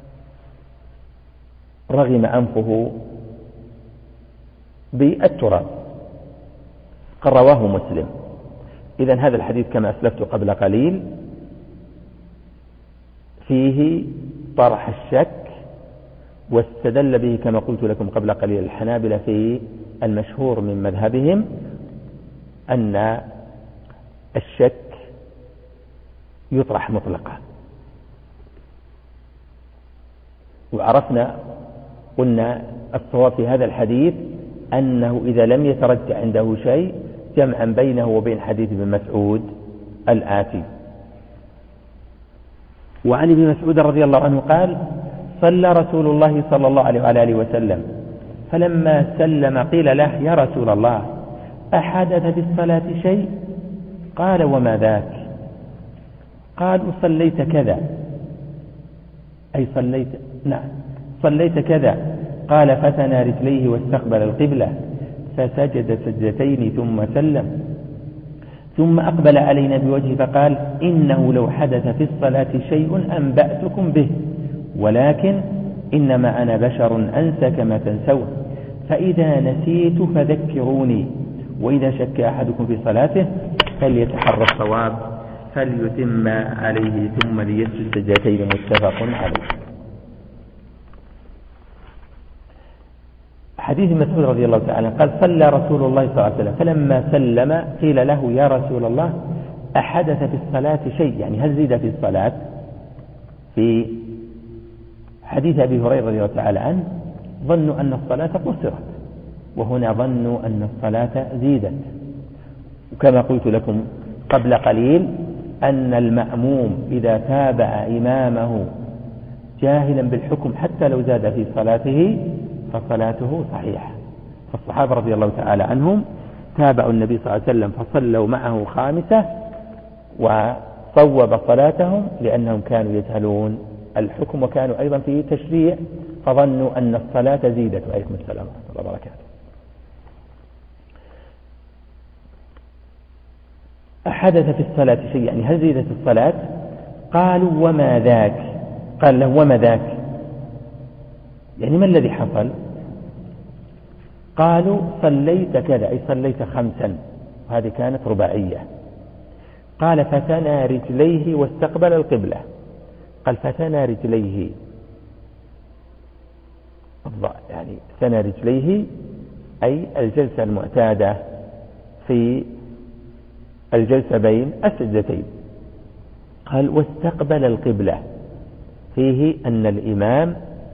رغم أنفه بالتراب. قال رواه مسلم. إذن هذا الحديث كما أسلفت قبل قليل فيه طرح الشك، واستدل به كما قلت لكم قبل قليل الحنابلة في المشهور من مذهبهم أن الشك يطرح مطلقا. وعرفنا قلنا الصواب في هذا الحديث أنه إذا لم يترجع عنده شيء جمعا بينه وبين حديث ابن مسعود الآتي. وعن ابن مسعود رضي الله عنه قال: صلى رسول الله صلى الله عليه وآله وسلم فلما سلم قيل له: يا رسول الله أحدث في الصلاة شيء؟ قال: وما ذاك؟ قال: صليت كذا، أي صليت كذا. قال: فتنى رجليه واستقبل القبلة فسجد سجدتين ثم سلم، ثم أقبل علينا بوجهه فقال: إنه لو حدث في الصلاة شيء أنبأتكم به، ولكن إنما أنا بشر أنسى كما تنسون، فإذا نسيت فذكروني، وإذا شك أحدكم في صلاته فليتحرى الصواب فليتم عليه ثم ليسجد سجدتين. متفق عليه. حديث مسعود رضي الله تعالى قال: صلى رسول الله صلى الله عليه وسلم فلما سلم قيل له: يا رسول الله أحدث في الصلاة شيء؟ يعني هل زيد في الصلاة؟ في حديث أبي هريرة رضي الله تعالى عنه ظنوا أن الصلاة قصرت، وهنا ظنوا أن الصلاة زيدت. وكما قلت لكم قبل قليل أن المأموم إذا تابع إمامه جاهلا بالحكم حتى لو زاد في صلاته فصلاته صحيحة. فالصحابة رضي الله تعالى عنهم تابعوا النبي صلى الله عليه وسلم فصلوا معه خامسة وصوب صلاتهم لأنهم كانوا يجهلون الحكم وكانوا أيضا في تشريع فظنوا أن الصلاة زيدت. وعليكم السلام ورحمة الله وبركاته. أحدث في الصلاة شيء يعني هل زيدت الصلاة؟ قالوا: وما ذاك؟ قال له: وما ذاك؟ يعني ما الذي حصل؟ قالوا: صليت كذا، أي صليت 5، وهذه كانت رباعية. قال: فتنى رجليه واستقبل القبلة. قال: فتنى رجليه، يعني ثنى رجليه أي الجلسة المعتادة في الجلسة بين السجدتين. قال: واستقبل القبلة، فيه أن الإمام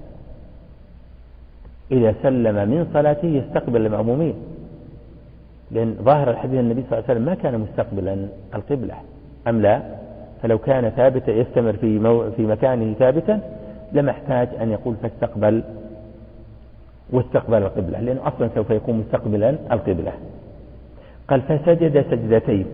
إذا سلم من صلاته يستقبل المأمومين، لأن ظاهر الحديث النبي صلى الله عليه وسلم ما كان مستقبلا القبلة أم لا؟ فلو كان ثابتا يستمر في مكانه ثابتا لما احتاج أن يقول فاستقبل واستقبل القبلة، لأنه أصلا سوف يكون مستقبلا القبلة. قال: فسجد سجدتين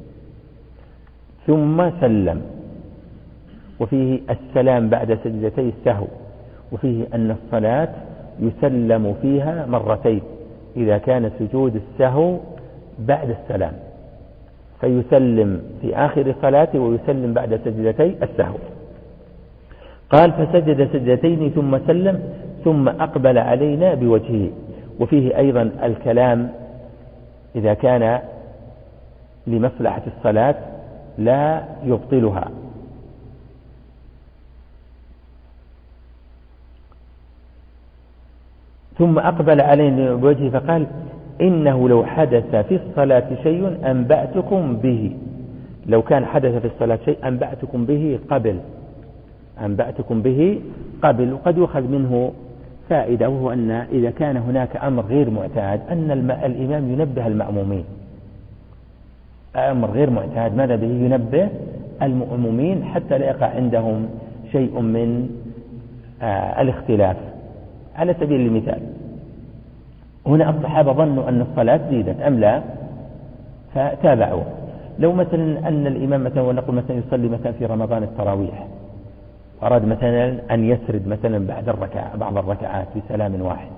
ثم سلم، وفيه السلام بعد سجدتي السهو، وفيه أن الصلاة يسلم فيها مرتين إذا كان سجود السهو بعد السلام، فيسلم في آخر صلاته ويسلم بعد سجدتي السهو. قال: فسجد سجدتين ثم سلم ثم أقبل علينا بوجهه، وفيه أيضا الكلام إذا كان لمصلحة الصلاة لا يبطلها. ثم أقبل علينا بوجهه فقال: إنه لو حدث في الصلاة شيء أنبأتكم به. لو كان حدث في الصلاة شيء أنبأتكم به قبل. وقد يؤخذ منه فائدة، وهو أن إذا كان هناك أمر غير معتاد أن الإمام ينبه المأمومين. أمر غير معتاد ماذا به؟ ينبه المأمومين حتى لا يقع عندهم شيء من الاختلاف. على سبيل المثال هنا الصحابة ظنوا أن الصلاة زيدت أم لا فتابعوا. لو مثلا أن الإمام مثلا ونقول مثلا يصلي مثلا في رمضان التراويح وأراد مثلا أن يسرد مثلا بعض الركعات بسلام واحد،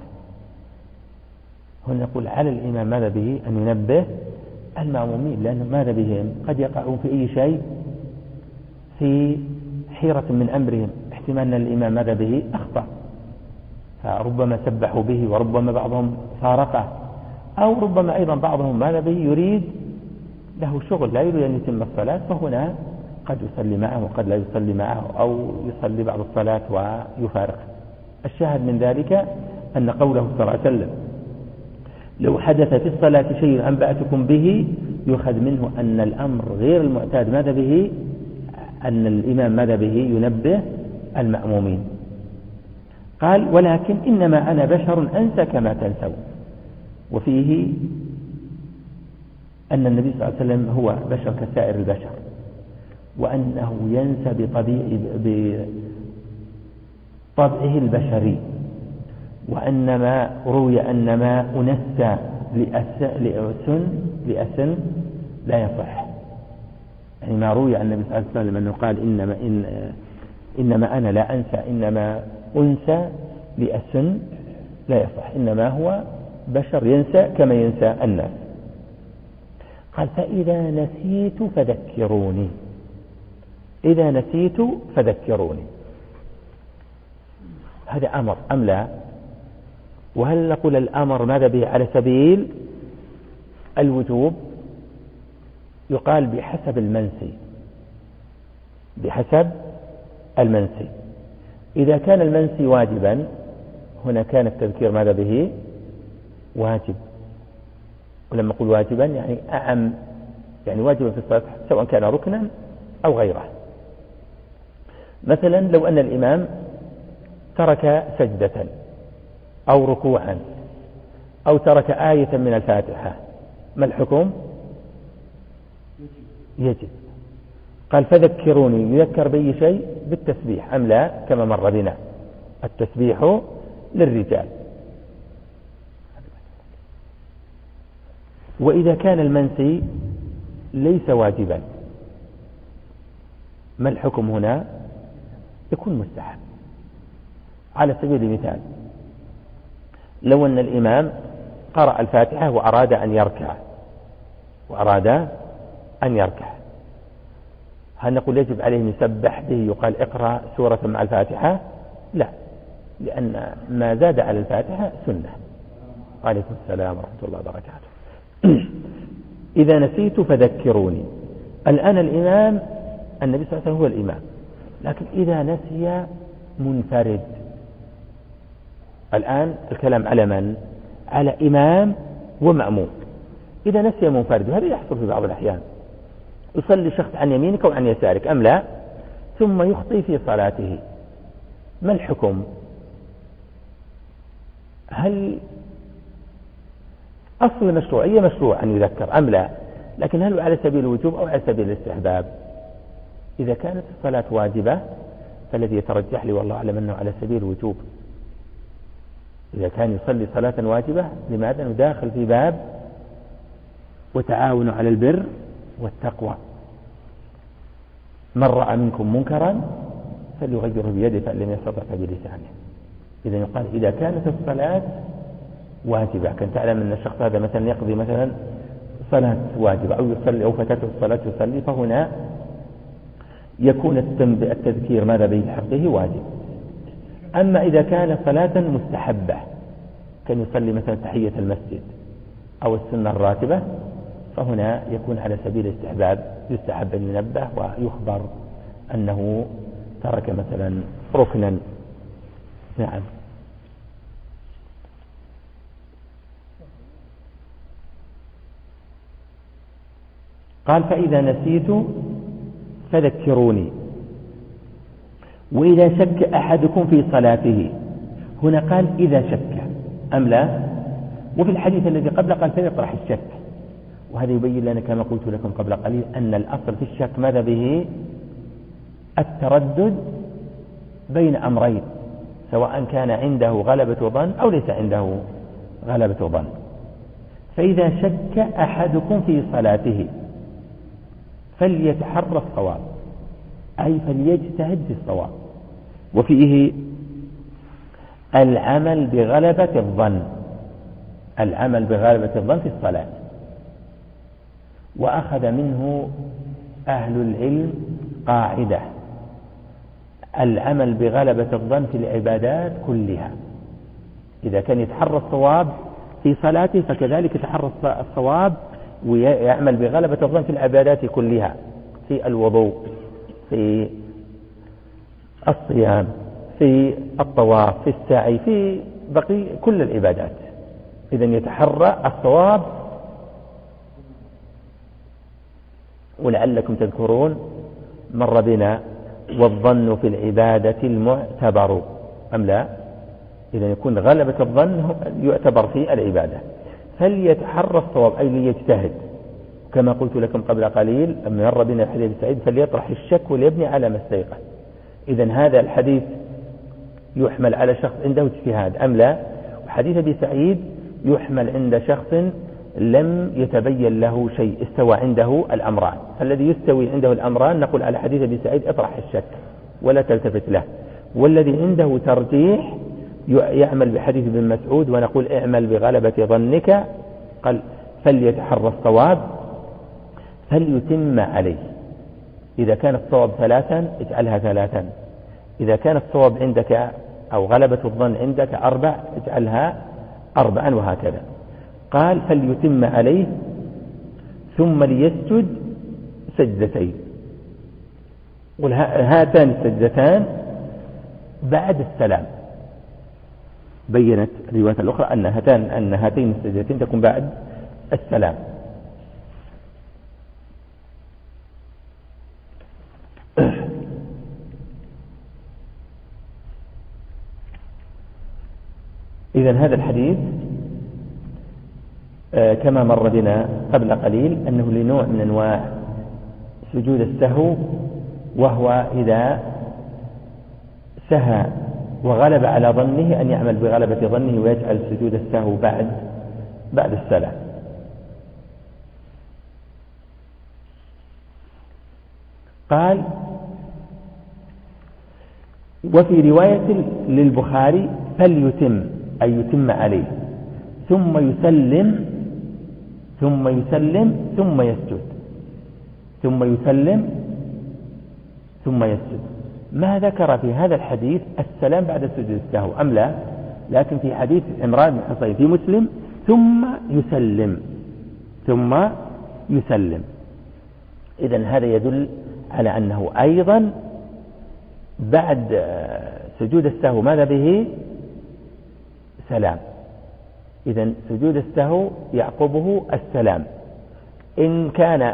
هنا نقول على الإمام ماذا به أن ينبه المأمومين، لأن ماذا بهم قد يقعون في أي شيء في حيرة من أمرهم، احتمال أن الإمام ماذا به أخطأ فربما سبحوا به وربما بعضهم فارقه، أو ربما أيضا بعضهم ماذا به يريد له شغل لا يريد أن يتم الصلاة، فهنا قد يصلي معه وقد لا يصلي معه أو يصلي بعض الصلاة ويفارق. الشاهد من ذلك أن قوله صلى الله عليه وسلم لو حدث في الصلاة شيء أنبأتكم به يؤخذ منه أن الأمر غير المعتاد ماذا به أن الإمام ماذا به ينبه المأمومين. قال: ولكن إنما أنا بشر أنسى كما تنسون. وفيه أن النبي صلى الله عليه وسلم هو بشر كسائر البشر، وأنه ينسى بطبعه البشري، وأنما روي أنما أنسى لأسن لا يصح. يعني ما روي عن النبي صلى الله عليه وسلم أنه قال إنما أنا لا أنسى، إنما أنسى لأسن لا يصح، إنما هو بشر ينسى كما ينسى الناس. قال فإذا نسيت فذكروني، إذا نسيت فذكروني، هذا أمر أم لا؟ وهل نقول الأمر ماذا به على سبيل الوجوب؟ يقال بحسب المنسي، بحسب المنسي. إذا كان المنسي واجبا هنا كان التذكير ماذا به؟ واجب. ولما أقول واجبا يعني أعم، يعني واجبا في الصلاة سواء كان ركنا أو غيره. مثلا لو أن الإمام ترك سجدة أو ركوعا أو ترك آية من الفاتحة، ما الحكم؟ يجب. قال فذكروني، يذكر بأي شيء؟ بالتسبيح أم لا؟ كما مر بنا التسبيح للرجال. وإذا كان المنسي ليس واجبا ما الحكم هنا؟ يكون مستحب. على سبيل المثال لو أن الإمام قرأ الفاتحة وأراد أن يركع، هل نقول يجب عليه يسبح به يقال اقرأ سورة مع الفاتحة؟ لا، لأن ما زاد على الفاتحة سنة. وعليكم السلام ورحمة الله وبركاته. إذا نسيت فذكروني. الآن الإمام النبي صلى الله عليه وسلم هو الإمام، لكن إذا نسي منفرد، الآن الكلام على من؟ على إمام ومأموم. إذا نسي منفرد، وهذا يحصل في بعض الأحيان، يصلي شخص عن يمينك وعن يسارك أم لا، ثم يخطئ في صلاته، ما الحكم؟ هل أصل المشروعية مشروع أن يذكر أم لا؟ لكن هل على سبيل الوجوب أو على سبيل الاستحباب؟ إذا كانت الصلاة واجبة فالذي يترجح لي والله أعلم أنه على سبيل الوجوب. إذا كان يصلي صلاة واجبة، لماذا نداخل في باب وتعاونوا على البر والتقوى؟ من رأى منكم منكرا فليغيره بيده فإن لم يستطع فبلسانه. إذا يقال إذا كانت الصلاة واجبة، كان تعلم أن الشخص هذا مثلا يقضي مثلا صلاة واجبة أو يصلي أو فاتته الصلاة يصلي، فهنا يكون التذكير ماذا به حقه واجب. أما إذا كان صلاة مستحبة كان يصلي مثلا تحية المسجد أو السنة الراتبة، فهنا يكون على سبيل الاستحباب، يستحب أن ينبه ويخبر أنه ترك مثلا ركنا. نعم. قال فإذا نسيت فذكروني. وإذا شك أحدكم في صلاته، هنا قال إذا شك أم لا، وفي الحديث الذي قبل قال فيطرح الشك. وهذا يبين لنا كما قلت لكم قبل قليل أن الأصل في الشك ماذا به؟ التردد بين أمرين، سواء كان عنده غلبة ظن أو ليس عنده غلبة ظن. فإذا شك أحدكم في صلاته فليتحرى الصواب، أي فليجتهد في الصواب. وفيه العمل بغلبة الظن، العمل بغلبة الظن في الصلاة. وأخذ منه أهل العلم قاعدة: العمل بغلبة الظن في العبادات كلها. إذا كان يتحرى الصواب في صلاته فكذلك يتحرى الصواب ويعمل بغلبة الظن في العبادات كلها، في الوضوء، في الصيام، في الطواف، في السعي، في بقي كل العبادات. إذن يتحرى الصواب. ولعلكم تذكرون مر بنا والظن في العبادة المعتبر أم لا؟ إذن يكون غلبة الظن يعتبر في العبادة. فليتحرى الصواب أي ليجتهد، كما قلت لكم قبل قليل لما مر بنا الحديث أبي سعيد فليطرح الشك وليبني على ما استيقن. إذن هذا الحديث يحمل على شخص عنده اجتهاد أم لا؟ وحديث أبي سعيد يحمل عند شخص لم يتبين له شيء، استوى عنده الأمران. فالذي يستوي عنده الأمران نقول على حديث أبي سعيد اطرح الشك ولا تلتفت له، والذي عنده ترجيح يعمل بحديث ابن مسعود ونقول اعمل بغلبة ظنك، قال فليتحرى الصواب فليتم عليه. إذا كان الصواب 3 اجعلها 3، إذا كان الصواب عندك أو غلبة الظن عندك 4 اجعلها 4، وهكذا. قال فليتم عليه ثم ليسجد سجدتين، هاتان السجدتان بعد السلام. بينت الرواية الأخرى أن هاتين السجدتين تكون بعد السلام. إذن هذا الحديث كما مر بنا قبل قليل أنه لنوع من أنواع سجود السهو، وهو إذا سهى وغلب على ظنه أن يعمل بغلبة ظنه ويجعل سجود السهو بعد السلام. قال وفي رواية للبخاري فليتم أي يتم عليه ثم يسلم ثم يسجد ثم يسلم ثم يسجد. ما ذكر في هذا الحديث السلام بعد سجود السهو أم لا؟ لكن في حديث عمران بن حصين في مسلم ثم يسلم. إذن هذا يدل على أنه أيضا بعد سجود السهو ماذا به؟ سلام. إذن سجود السهو يعقبه السلام. إن كان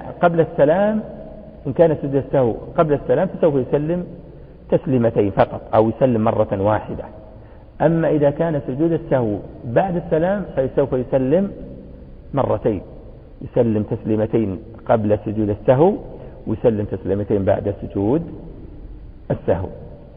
سجود السهو قبل السلام فسوف يسلم تسليمتين فقط أو يسلم مرة واحدة. أما إذا كان سجود السهو بعد السلام فسوف يسلم مرتين، يسلم تسليمتين قبل سجود السهو ويسلم تسليمتين بعد سجود السهو.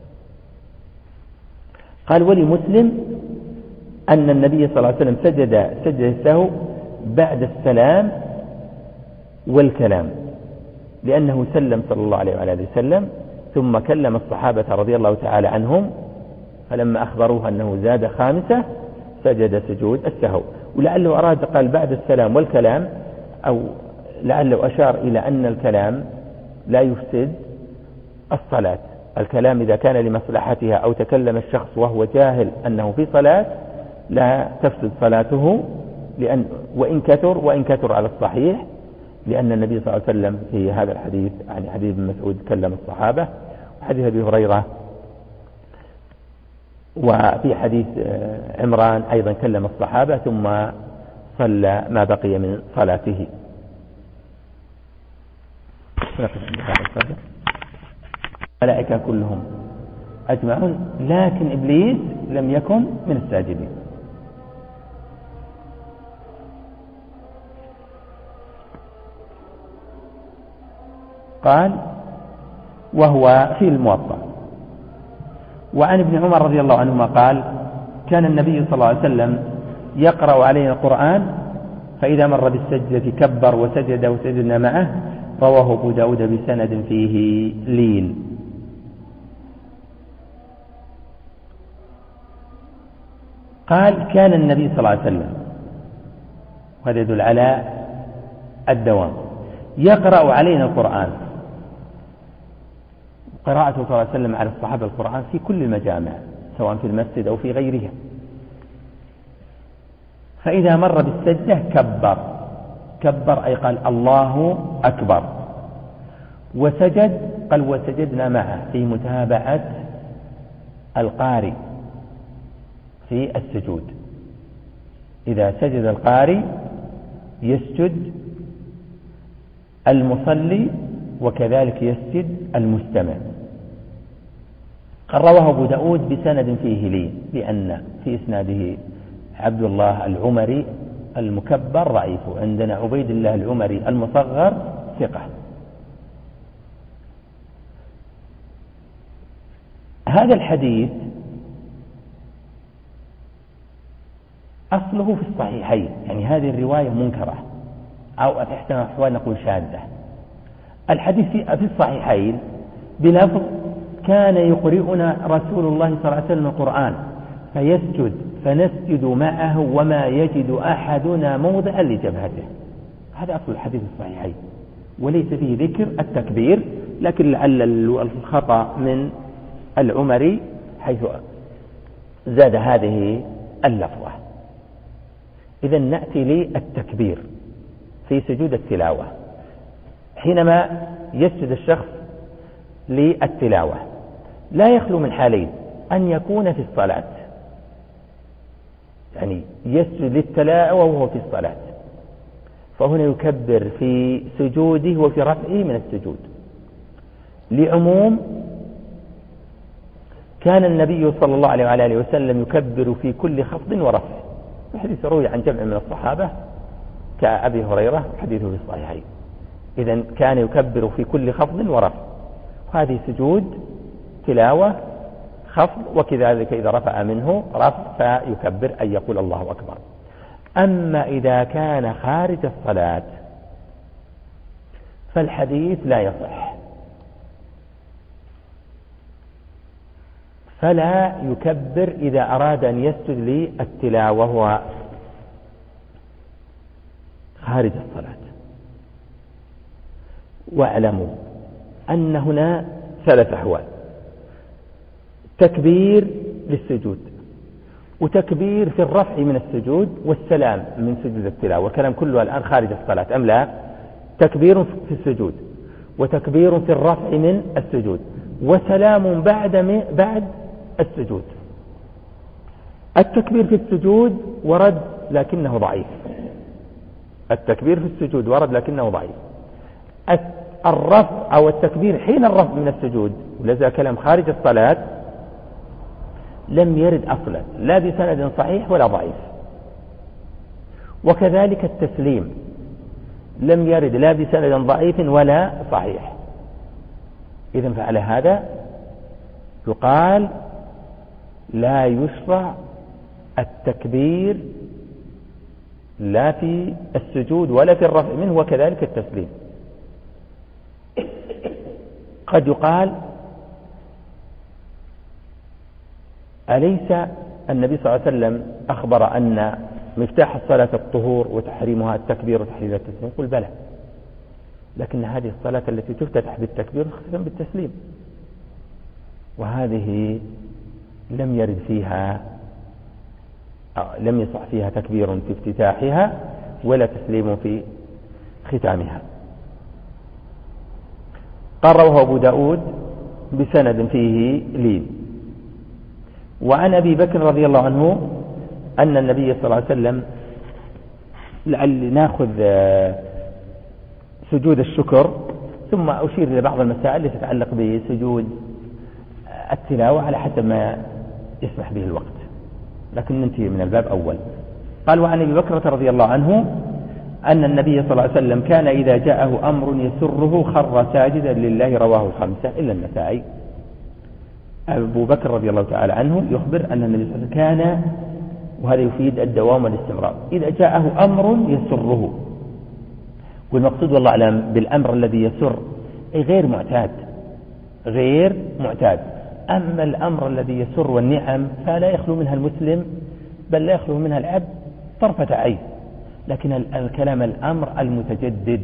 قال ولمسلم أن النبي صلى الله عليه وسلم سجد السهو بعد السلام والكلام، لأنه سلم صلى الله عليه وآله وسلم ثم كلم الصحابة رضي الله تعالى عنهم، فلما أخبروه أنه زاد 5 سجد سجود السهو. ولعله أراد قال بعد السلام والكلام، أو لعله أشار إلى أن الكلام لا يفسد الصلاة. الكلام إذا كان لمصلحتها أو تكلم الشخص وهو جاهل أنه في صلاة لا تفسد صلاته، وإن كثر على الصحيح، لأن النبي صلى الله عليه وسلم في هذا الحديث عن حديث ابن مسعود كلم الصحابة، وحديث أبي هريرة وفي حديث عمران أيضا كلم الصحابة ثم صلى ما بقي من صلاته. الملائكة كلهم أجمعون، لكن إبليس لم يكن من الساجدين. قال وهو في الموطأ. وعن ابن عمر رضي الله عنهما قال كان النبي صلى الله عليه وسلم يقرأ علينا القرآن فإذا مر بالسجدة كبر وسجد وسجدنا معه. رواه أبو داود بسند فيه لين. قال كان النبي صلى الله عليه وسلم، وهذا يدل على الدوام، يقرأ علينا القرآن. قراءته صلى الله عليه وسلم على الصحابة القرآن في كل المجامع سواء في المسجد أو في غيرها. فإذا مر بالسجدة كبر أي قال الله أكبر، وسجد قال وسجدنا معه في متابعة القارئ في السجود. إذا سجد القارئ يسجد المصلي وكذلك يسجد المستمع. قال رواه أبو داود بسند فيه لين، لأن في إسناده عبد الله العمري المكبر ضعيف، عندنا عبيد الله العمري المصغر ثقة. هذا الحديث أصله في الصحيحين، يعني هذه الرواية منكرة أو تحت أحوال نقول شاذة. الحديث في الصحيحين بلفظ كان يقرئنا رسول الله صلى الله عليه وسلم القرآن فيسجد فنسجد معه وما يجد أحدنا موضعا لجبهته. هذا أصل الحديث الصحيحين، وليس فيه ذكر التكبير، لكن لعل الخطأ من العمري حيث زاد هذه اللفظة. إذا نأتي للتكبير في سجود التلاوة. حينما يسجد الشخص للتلاوة لا يخلو من حالين: أن يكون في الصلاة، يعني يسجد للتلاوة وهو في الصلاة، فهنا يكبر في سجوده وفي رفعه من السجود، لعموم كان النبي صلى الله عليه وآله وسلم يكبر في كل خفض ورفع. الحديث روي عن جمع من الصحابة كأبي هريرة، حديثه في الصحيحين. إذن كان يكبر في كل خفض ورفع، وهذه سجود تلاوة خفض، وكذلك إذا رفع منه رفع فيكبر أن يقول الله أكبر. أما إذا كان خارج الصلاة فالحديث لا يصح، فلا يكبر إذا أراد أن يسجد للتلاوة وهو خارج الصلاة. واعلموا أن هنا ثلاث أحوال: تكبير للسجود، وتكبير في الرفع من السجود، والسلام من سجود التلاوة. والكلام كله الآن خارج الصلاة أم لا؟ تكبير في السجود، وتكبير في الرفع من السجود، وسلام بعد السجود. التكبير في السجود ورد لكنه ضعيف، التكبير في السجود ورد لكنه ضعيف. الرفع أو التكبير حين الرفع من السجود، ولذا كلام خارج الصلاة، لم يرد أصلا لا بسند صحيح ولا ضعيف. وكذلك التسليم لم يرد لا بسند ضعيف ولا صحيح. إذن فعلى هذا يقال لا يشرع التكبير لا في السجود ولا في الرفع منه، وكذلك التسليم. قد يقال: أليس النبي صلى الله عليه وسلم أخبر أن مفتاح الصلاة الطهور وتحريمها التكبير وتحريم التسليم؟ قل بلى، لكن هذه الصلاة التي تفتتح بالتكبير تختتم بالتسليم، وهذه لم يرد فيها لم يصح فيها تكبير في افتتاحها ولا تسليم في ختامها. قال رواه أبو داود بسند فيه لين. وعن أبي بكر رضي الله عنه أن النبي صلى الله عليه وسلم، لعل ناخذ سجود الشكر ثم أشير إلى بعض المسائل التي تتعلق بسجود التلاوة على حسب ما يسمح به الوقت، لكن ننتهي من الباب أول. قال: وعن أبي بكر رضي الله عنه أن النبي صلى الله عليه وسلم كان إذا جاءه أمر يسره خر ساجدا لله، رواه الخمسة إلا النسائي. أبو بكر رضي الله تعالى عنه يخبر أن النبي صلى الله عليه وسلم كان، وهذا يفيد الدوام والاستمرار، إذا جاءه أمر يسره. والمقصود والله أعلم بالأمر الذي يسر أي غير معتاد. أما الأمر الذي يسر والنعم فلا يخلو منها المسلم، بل لا يخلو منها العبد طرفة عين. لكن الكلام الأمر المتجدد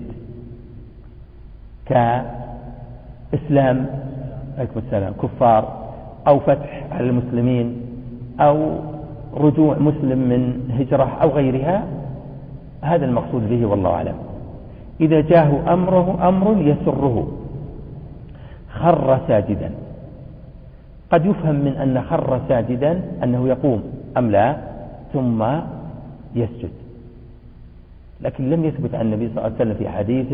كإسلام عليكم السلام كفار، أو فتح على المسلمين، أو رجوع مسلم من هجرة أو غيرها، هذا المقصود به والله أعلم. إذا جاءه أمر يسره خر ساجدا. قد يفهم من أن خر ساجدا أنه يقوم أم لا ثم يسجد، لكن لم يثبت عن النبي صلى الله عليه وسلم في حديث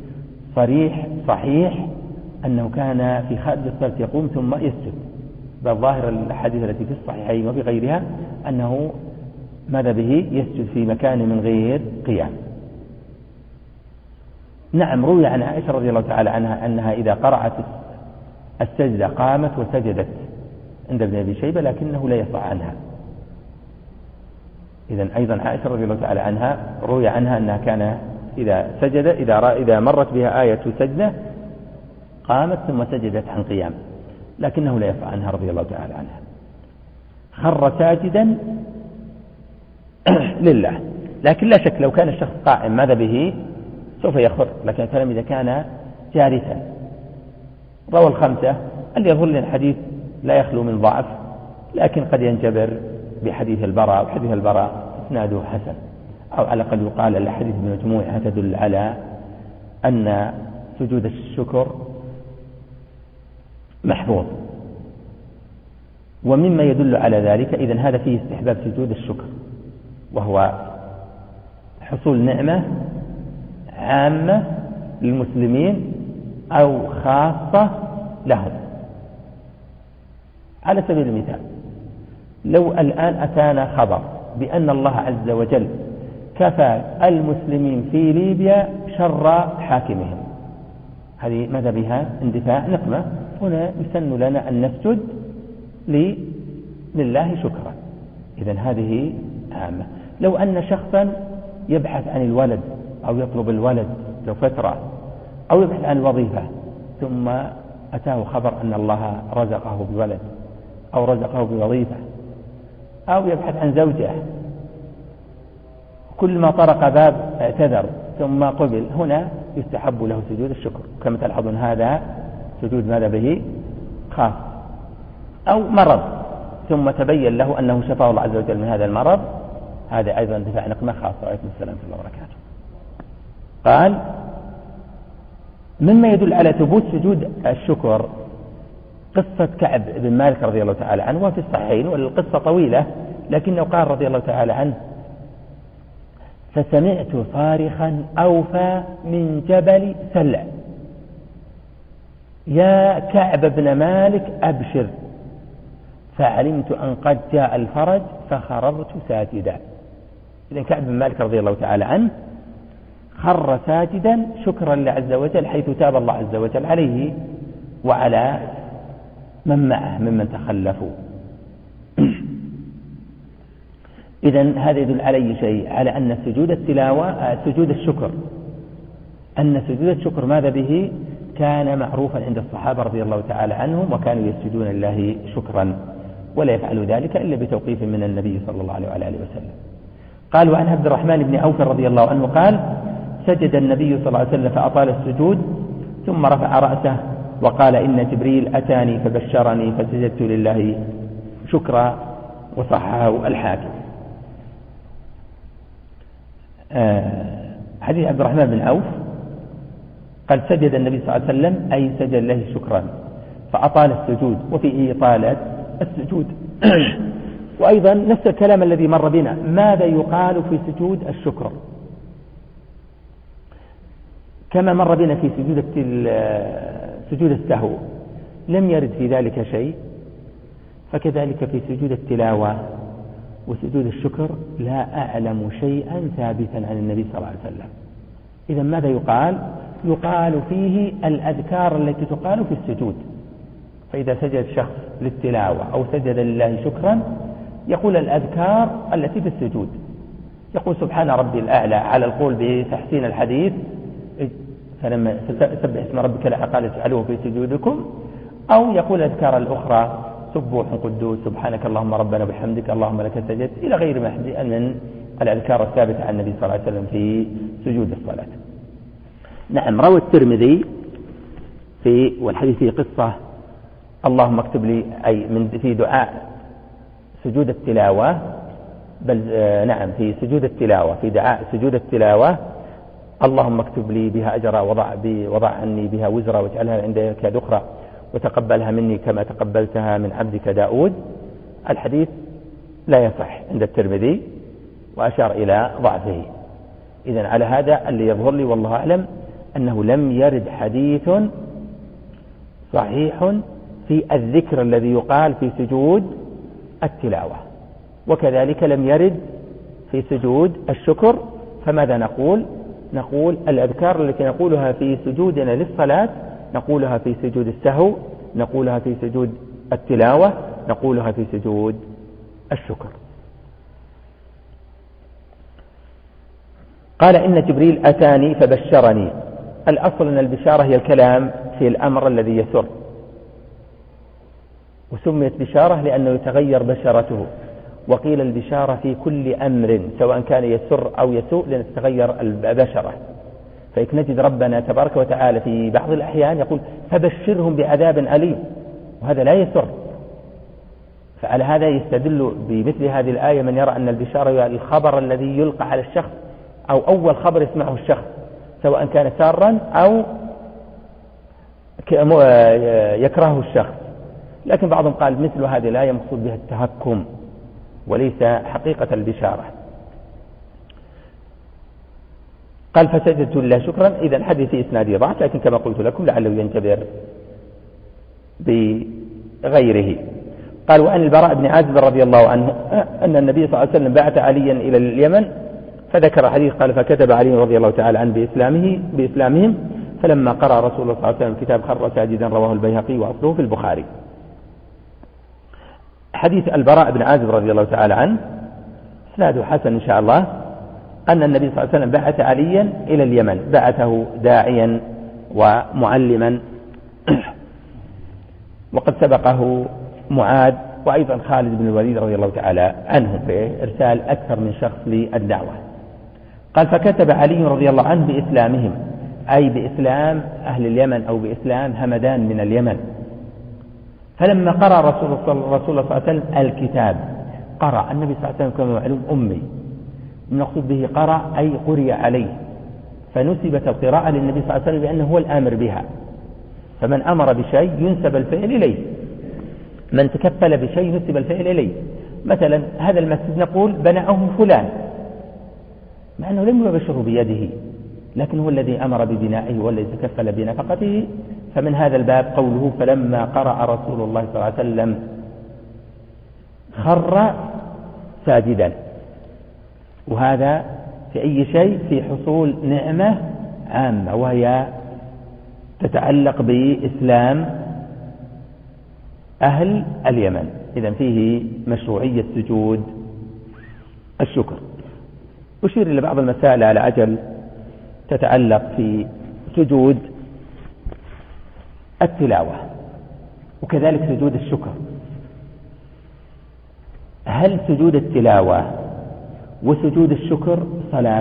صحيح أنه كان في خارج الصلاة يقوم ثم يسجد، بل ظاهر الحديث التي في الصحيحين وفي غيرها أنه ماذا به يسجد في مكان من غير قيام. نعم روي عن عائشة رضي الله تعالى عنها أنها إذا قرأت السجدة قامت وسجدت عند ابن أبي شيبة لكنه لا يصح عنها. إذن أيضا عائشة رضي الله تعالى عنها روي عنها أنها كان إذا سجد إذا مرت بها آية سجدة قامت ثم سجدت عن قيام، لكنه لا يصح عنها رضي الله تعالى عنها. خر ساجدا لله، لكن لا شك لو كان الشخص قائم ماذا به سوف يخر، لكن الكلام إذا كان جالسا. روى الخمسة اللي يظهر لنا الحديث لا يخلو من ضعف، لكن قد ينجبر بحديث البراء، وحديث البراء اسناده حسن، أو على الأقل يقال الحديث بمجموعها تدل على أن سجود الشكر محفوظ. ومما يدل على ذلك إذن هذا فيه استحباب سجود الشكر، وهو حصول نعمة عامة للمسلمين أو خاصة لهم. على سبيل المثال لو الآن أتانا خبر بأن الله عز وجل كفى المسلمين في ليبيا شر حاكمهم، هذه ماذا بها اندفاع نقمة، هنا يسن لنا أن نسجد لله شكرا. إذن هذه عامة. لو أن شخصا يبحث عن الولد أو يطلب الولد لو فترة، أو يبحث عن الوظيفة ثم أتاه خبر أن الله رزقه بولد أو رزقه بوظيفة، أو يبحث عن زوجة كل ما طرق باب اعتذر ثم قبل، هنا يستحب له سجود الشكر. كما تلاحظون هذا سجود ماذا به خاص. أو مرض ثم تبين له أنه شفاه الله عز وجل من هذا المرض، هذا أيضا دفاع نقمة خاصة. عليكم السلام ورحمة الله وبركاته. قال مما يدل على ثبوت سجود الشكر قصة كعب بن مالك رضي الله تعالى عنه، وفي الصحيحين، والقصة طويلة، لكنه قال رضي الله تعالى عنه فسمعت صارخا أوفى من جبل سلع يا كعب بن مالك أبشر، فعلمت أن قد جاء الفرج فخررت ساجدا. إذن كعب بن مالك رضي الله تعالى عنه خر ساجدا شكرا لله عز وجل، حيث تاب الله عز وجل عليه وعلى من معه ممن تخلفوا. إذن هذا يدل على أي شيء؟ على أن سجود التلاوة سجود الشكر، أن سجود الشكر ماذا به كان معروفا عند الصحابة رضي الله تعالى عنهم، وكانوا يسجدون لله شكرا، ولا يفعلوا ذلك إلا بتوقيف من النبي صلى الله عليه وآله وسلم. قال وعن عبد الرحمن بن عوف رضي الله عنه قال سجد النبي صلى الله عليه وسلم فأطال السجود ثم رفع رأسه وقال إن جبريل أتاني فبشرني فسجدت لله شكرا، وصححه الحاكم. حديث عبد الرحمن بن عوف قال سجد النبي صلى الله عليه وسلم أي سجد له شكرا فأطال السجود، وفي إطالة السجود. وأيضا نفس الكلام الذي مر بنا، ماذا يقال في سجود الشكر؟ كما مر بنا في سجود السهو لم يرد في ذلك شيء، فكذلك في سجود التلاوة وسجود الشكر لا أعلم شيئا ثابتا عن النبي صلى الله عليه وسلم. إذا ماذا يقال؟ يقال فيه الأذكار التي تقال في السجود. فإذا سجد شخص للتلاوة أو سجد لله شكرا يقول الأذكار التي في السجود، يقول سبحان ربي الأعلى على القول بتحسين الحديث، فلما سبح اسم ربك الأعلى قال اجعلوه في سجودكم، أو يقول الأذكار الأخرى سبوح قدوس سبحانك اللهم ربنا وبحمدك اللهم لك سجدت، إلى غير ما من الأذكار الثابتة عن النبي صلى الله عليه وسلم في سجود الصلاة. نعم روى الترمذي والحديث في قصة اللهم اكتب لي أي في دعاء سجود التلاوة، بل نعم في سجود التلاوة، في دعاء سجود التلاوة اللهم اكتب لي بها أجرا وضع عني بها وزرا واجعلها عندك ذخرا وتقبلها مني كما تقبلتها من عبدك داود. الحديث لا يصح عند الترمذي وأشار إلى ضعفه. إذن على هذا اللي يظهر لي والله أعلم أنه لم يرد حديث صحيح في الذكر الذي يقال في سجود التلاوة، وكذلك لم يرد في سجود الشكر، فماذا نقول؟ نقول الأذكار التي نقولها في سجودنا للصلاة نقولها في سجود السهو، نقولها في سجود التلاوة، نقولها في سجود الشكر. قال إن جبريل أتاني فبشرني. الأصل أن البشارة هي الكلام في الأمر الذي يسر، وسميت بشارة لأنه يتغير بشرته، وقيل البشارة في كل أمر سواء كان يسر أو يسوء لأن تتغير البشرة. فنجد ربنا تبارك وتعالى في بعض الأحيان يقول فبشرهم بعذاب أليم، وهذا لا يسر. فعلى هذا يستدل بمثل هذه الآية من يرى أن البشارة هي الخبر الذي يلقى على الشخص أو أول خبر يسمعه الشخص سواء كان سارا أو يكرهه الشخص. لكن بعضهم قال مثل هذه الآية مقصود بها التهكم وليس حقيقة البشارة. قال فسجدت لله شكرا. إذا الحديث إسناده ضعف، لكن كما قلت لكم لعله ينتبر بغيره. قال وأن البراء بن عازب رضي الله عنه أن النبي صلى الله عليه وسلم بعث عليا إلى اليمن فذكر حديث قال فكتب علي رضي الله تعالى عنه بإسلامهم فلما قرأ رسول الله صلى الله عليه وسلم الكتاب خر ساجدا، رواه البيهقي وأصله في البخاري. حديث البراء بن عازب رضي الله تعالى عنه إسناده حسن إن شاء الله، أن النبي صلى الله عليه وسلم بعث عليا إلى اليمن، بعثه داعيا ومعلما وقد سبقه معاذ وأيضا خالد بن الوليد رضي الله تعالى عنه في إرسال أكثر من شخص للدعوة. قال فكتب علي رضي الله عنه بإسلامهم، أي بإسلام أهل اليمن أو بإسلام همدان من اليمن. فلما قرأ رسول الله صلى الله عليه وسلم الكتاب، قرأ النبي صلى الله عليه وسلم كما معلوم أمي، المقصود به قرأ أي قرئ عليه، فنسبت القراءة للنبي صلى الله عليه وسلم بأنه هو الآمر بها. فمن أمر بشيء ينسب الفعل إليه، من تكفل بشيء نسب الفعل إليه. مثلا هذا المسجد نقول بناه فلان، مع أنه لم يبشره بيده، لكن هو الذي أمر ببنائه والذي تكفل بنفقته. فمن هذا الباب قوله فلما قرأ رسول الله صلى الله عليه وسلم خر ساجدا، وهذا في أي شيء في حصول نعمة عامة وهي تتعلق بإسلام أهل اليمن. إذن فيه مشروعية سجود الشكر. أشير إلى بعض المسائل على عجل تتعلق في سجود التلاوة وكذلك سجود الشكر. هل سجود التلاوة وسجود الشكر صلاة؟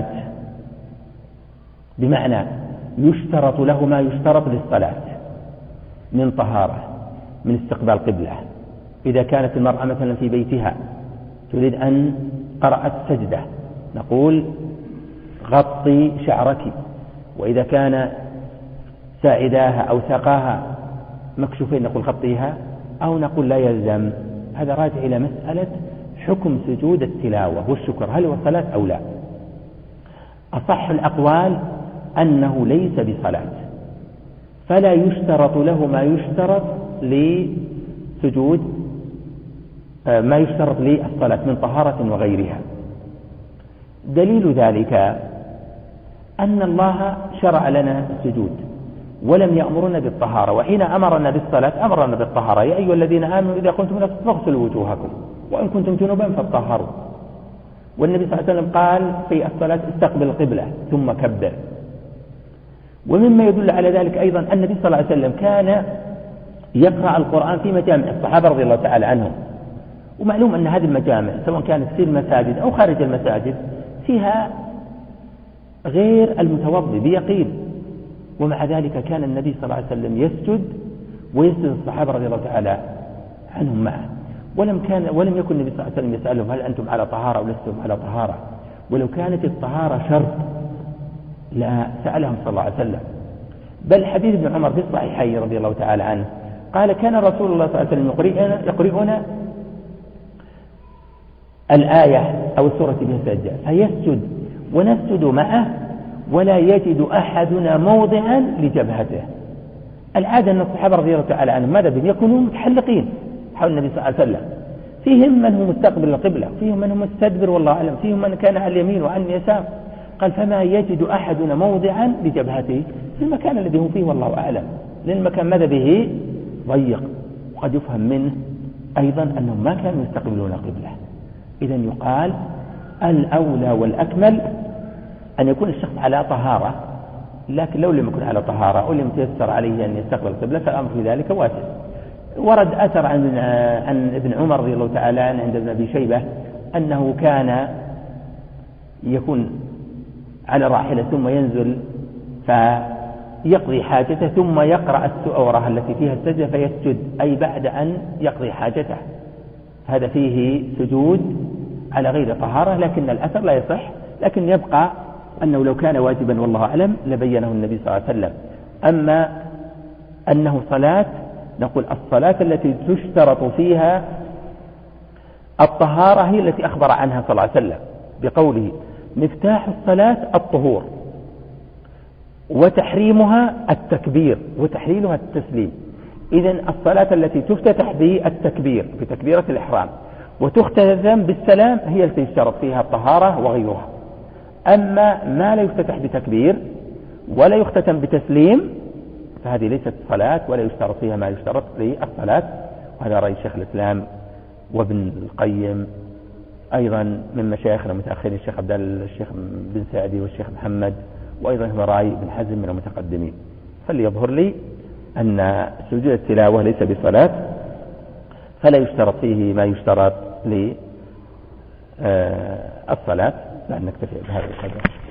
بمعنى يشترط له ما يشترط للصلاة من طهارة، من استقبال قبلة. إذا كانت المرأة مثلا في بيتها تريد أن قرأت سجدة نقول غطي شعرك، وإذا كان ساعداها أو ساقاها مكشوفين نقول غطيها، أو نقول لا يلزم. هذا راجع إلى مسألة حكم سجود التلاوة والشكر، هل هو صلاة أو لا؟ أصح الأقوال أنه ليس بصلاة، فلا يشترط له ما يشترط لسجود ما يشترط للصلاة من طهارة وغيرها. دليل ذلك أن الله شرع لنا السجود ولم يأمرنا بالطهارة، وحين أمرنا بالصلاة أمرنا بالطهارة. يا أيها الذين آمنوا إذا كنتم إلى الصلاة فاغسلوا وجوهكم وإن كنتم جنبا فاطهروا. والنبي صلى الله عليه وسلم قال في الصلاة استقبل القبلة ثم كبر. ومما يدل على ذلك أيضا أن النبي صلى الله عليه وسلم كان يقرأ القرآن في مجامع الصحابة رضي الله تعالى عنهم، ومعلوم أن هذه المجامع سواء كانت في المساجد أو خارج المساجد فيها غير المتوضي بيقين، ومع ذلك كان النبي صلى الله عليه وسلم يسجد ويسجد الصحابة رضي الله تعالى عنهم معه. ولم يكن النبي صلى الله عليه وسلم يسألهم هل أنتم على طهارة أو لستم على طهارة، ولو كانت الطهارة شرط لا سألهم صلى الله عليه وسلم. بل حديث ابن عمر في الصحيحين رضي الله تعالى عنه قال كان رسول الله صلى الله عليه وسلم يقرئنا الآية أو السورة بها سجدة فيسجد ونسجد معه ولا يجد أحدنا موضعا لجبهته. العادة أن الصحابة رضي الله تعالى عنهم ماذا بهم؟ يكونون متحلقين حول النبي صلى الله عليه وسلم، فيهم من هو مستقبل القبلة، فيهم من هو مستدبر والله أعلم، فيهم من كان على اليمين وعن اليسار. قال فما يجد أحدنا موضعا لجبهته في المكان الذي هم فيه والله أعلم، لأن المكان ماذا به ضيق. وقد يفهم منه أيضا أنهم ما كانوا يستقبلون القبلة. إذن يقال الأولى والأكمل أن يكون الشخص على طهارة، لكن لو لم يكن على طهارة أو لم يتيسر عليه أن يستقبل القبلة فالأمر في ذلك واسع. ورد أثر عن ابن عمر رضي الله تعالى عنه عند ابن أبي شيبة أنه كان يكون على راحلة ثم ينزل فيقضي حاجته ثم يقرأ السورة التي فيها السجدة فيسجد، أي بعد أن يقضي حاجته. هذا فيه سجود على غير طهارة، لكن الأثر لا يصح، لكن يبقى أنه لو كان واجبا والله أعلم لبينه النبي صلى الله عليه وسلم. أما أنه صلاة، نقول الصلاة التي تشترط فيها الطهارة هي التي أخبر عنها صلى الله عليه وسلم بقوله مفتاح الصلاة الطهور، وتحريمها التكبير، وتحليلها التسليم. إذن الصلاة التي تفتتح بالتكبير بتكبيرة الإحرام وتختتم بالسلام هي التي يشترط فيها الطهارة وغيرها. أما ما لا يفتتح بتكبير ولا يختتم بتسليم فهذه ليست صلاة ولا يشترط فيها ما يشترط للصلاة. وهذا رأي شيخ الإسلام وابن القيم أيضا من مشايخنا المتأخرين الشيخ بن سعدي والشيخ محمد، وأيضا هو رأي بن حزم من المتقدمين. فليظهر لي أن سجود التلاوة ليس بصلاة، فلا يشترط فيه ما يشترط للصلاة. لا نكتفي بهذا القدر.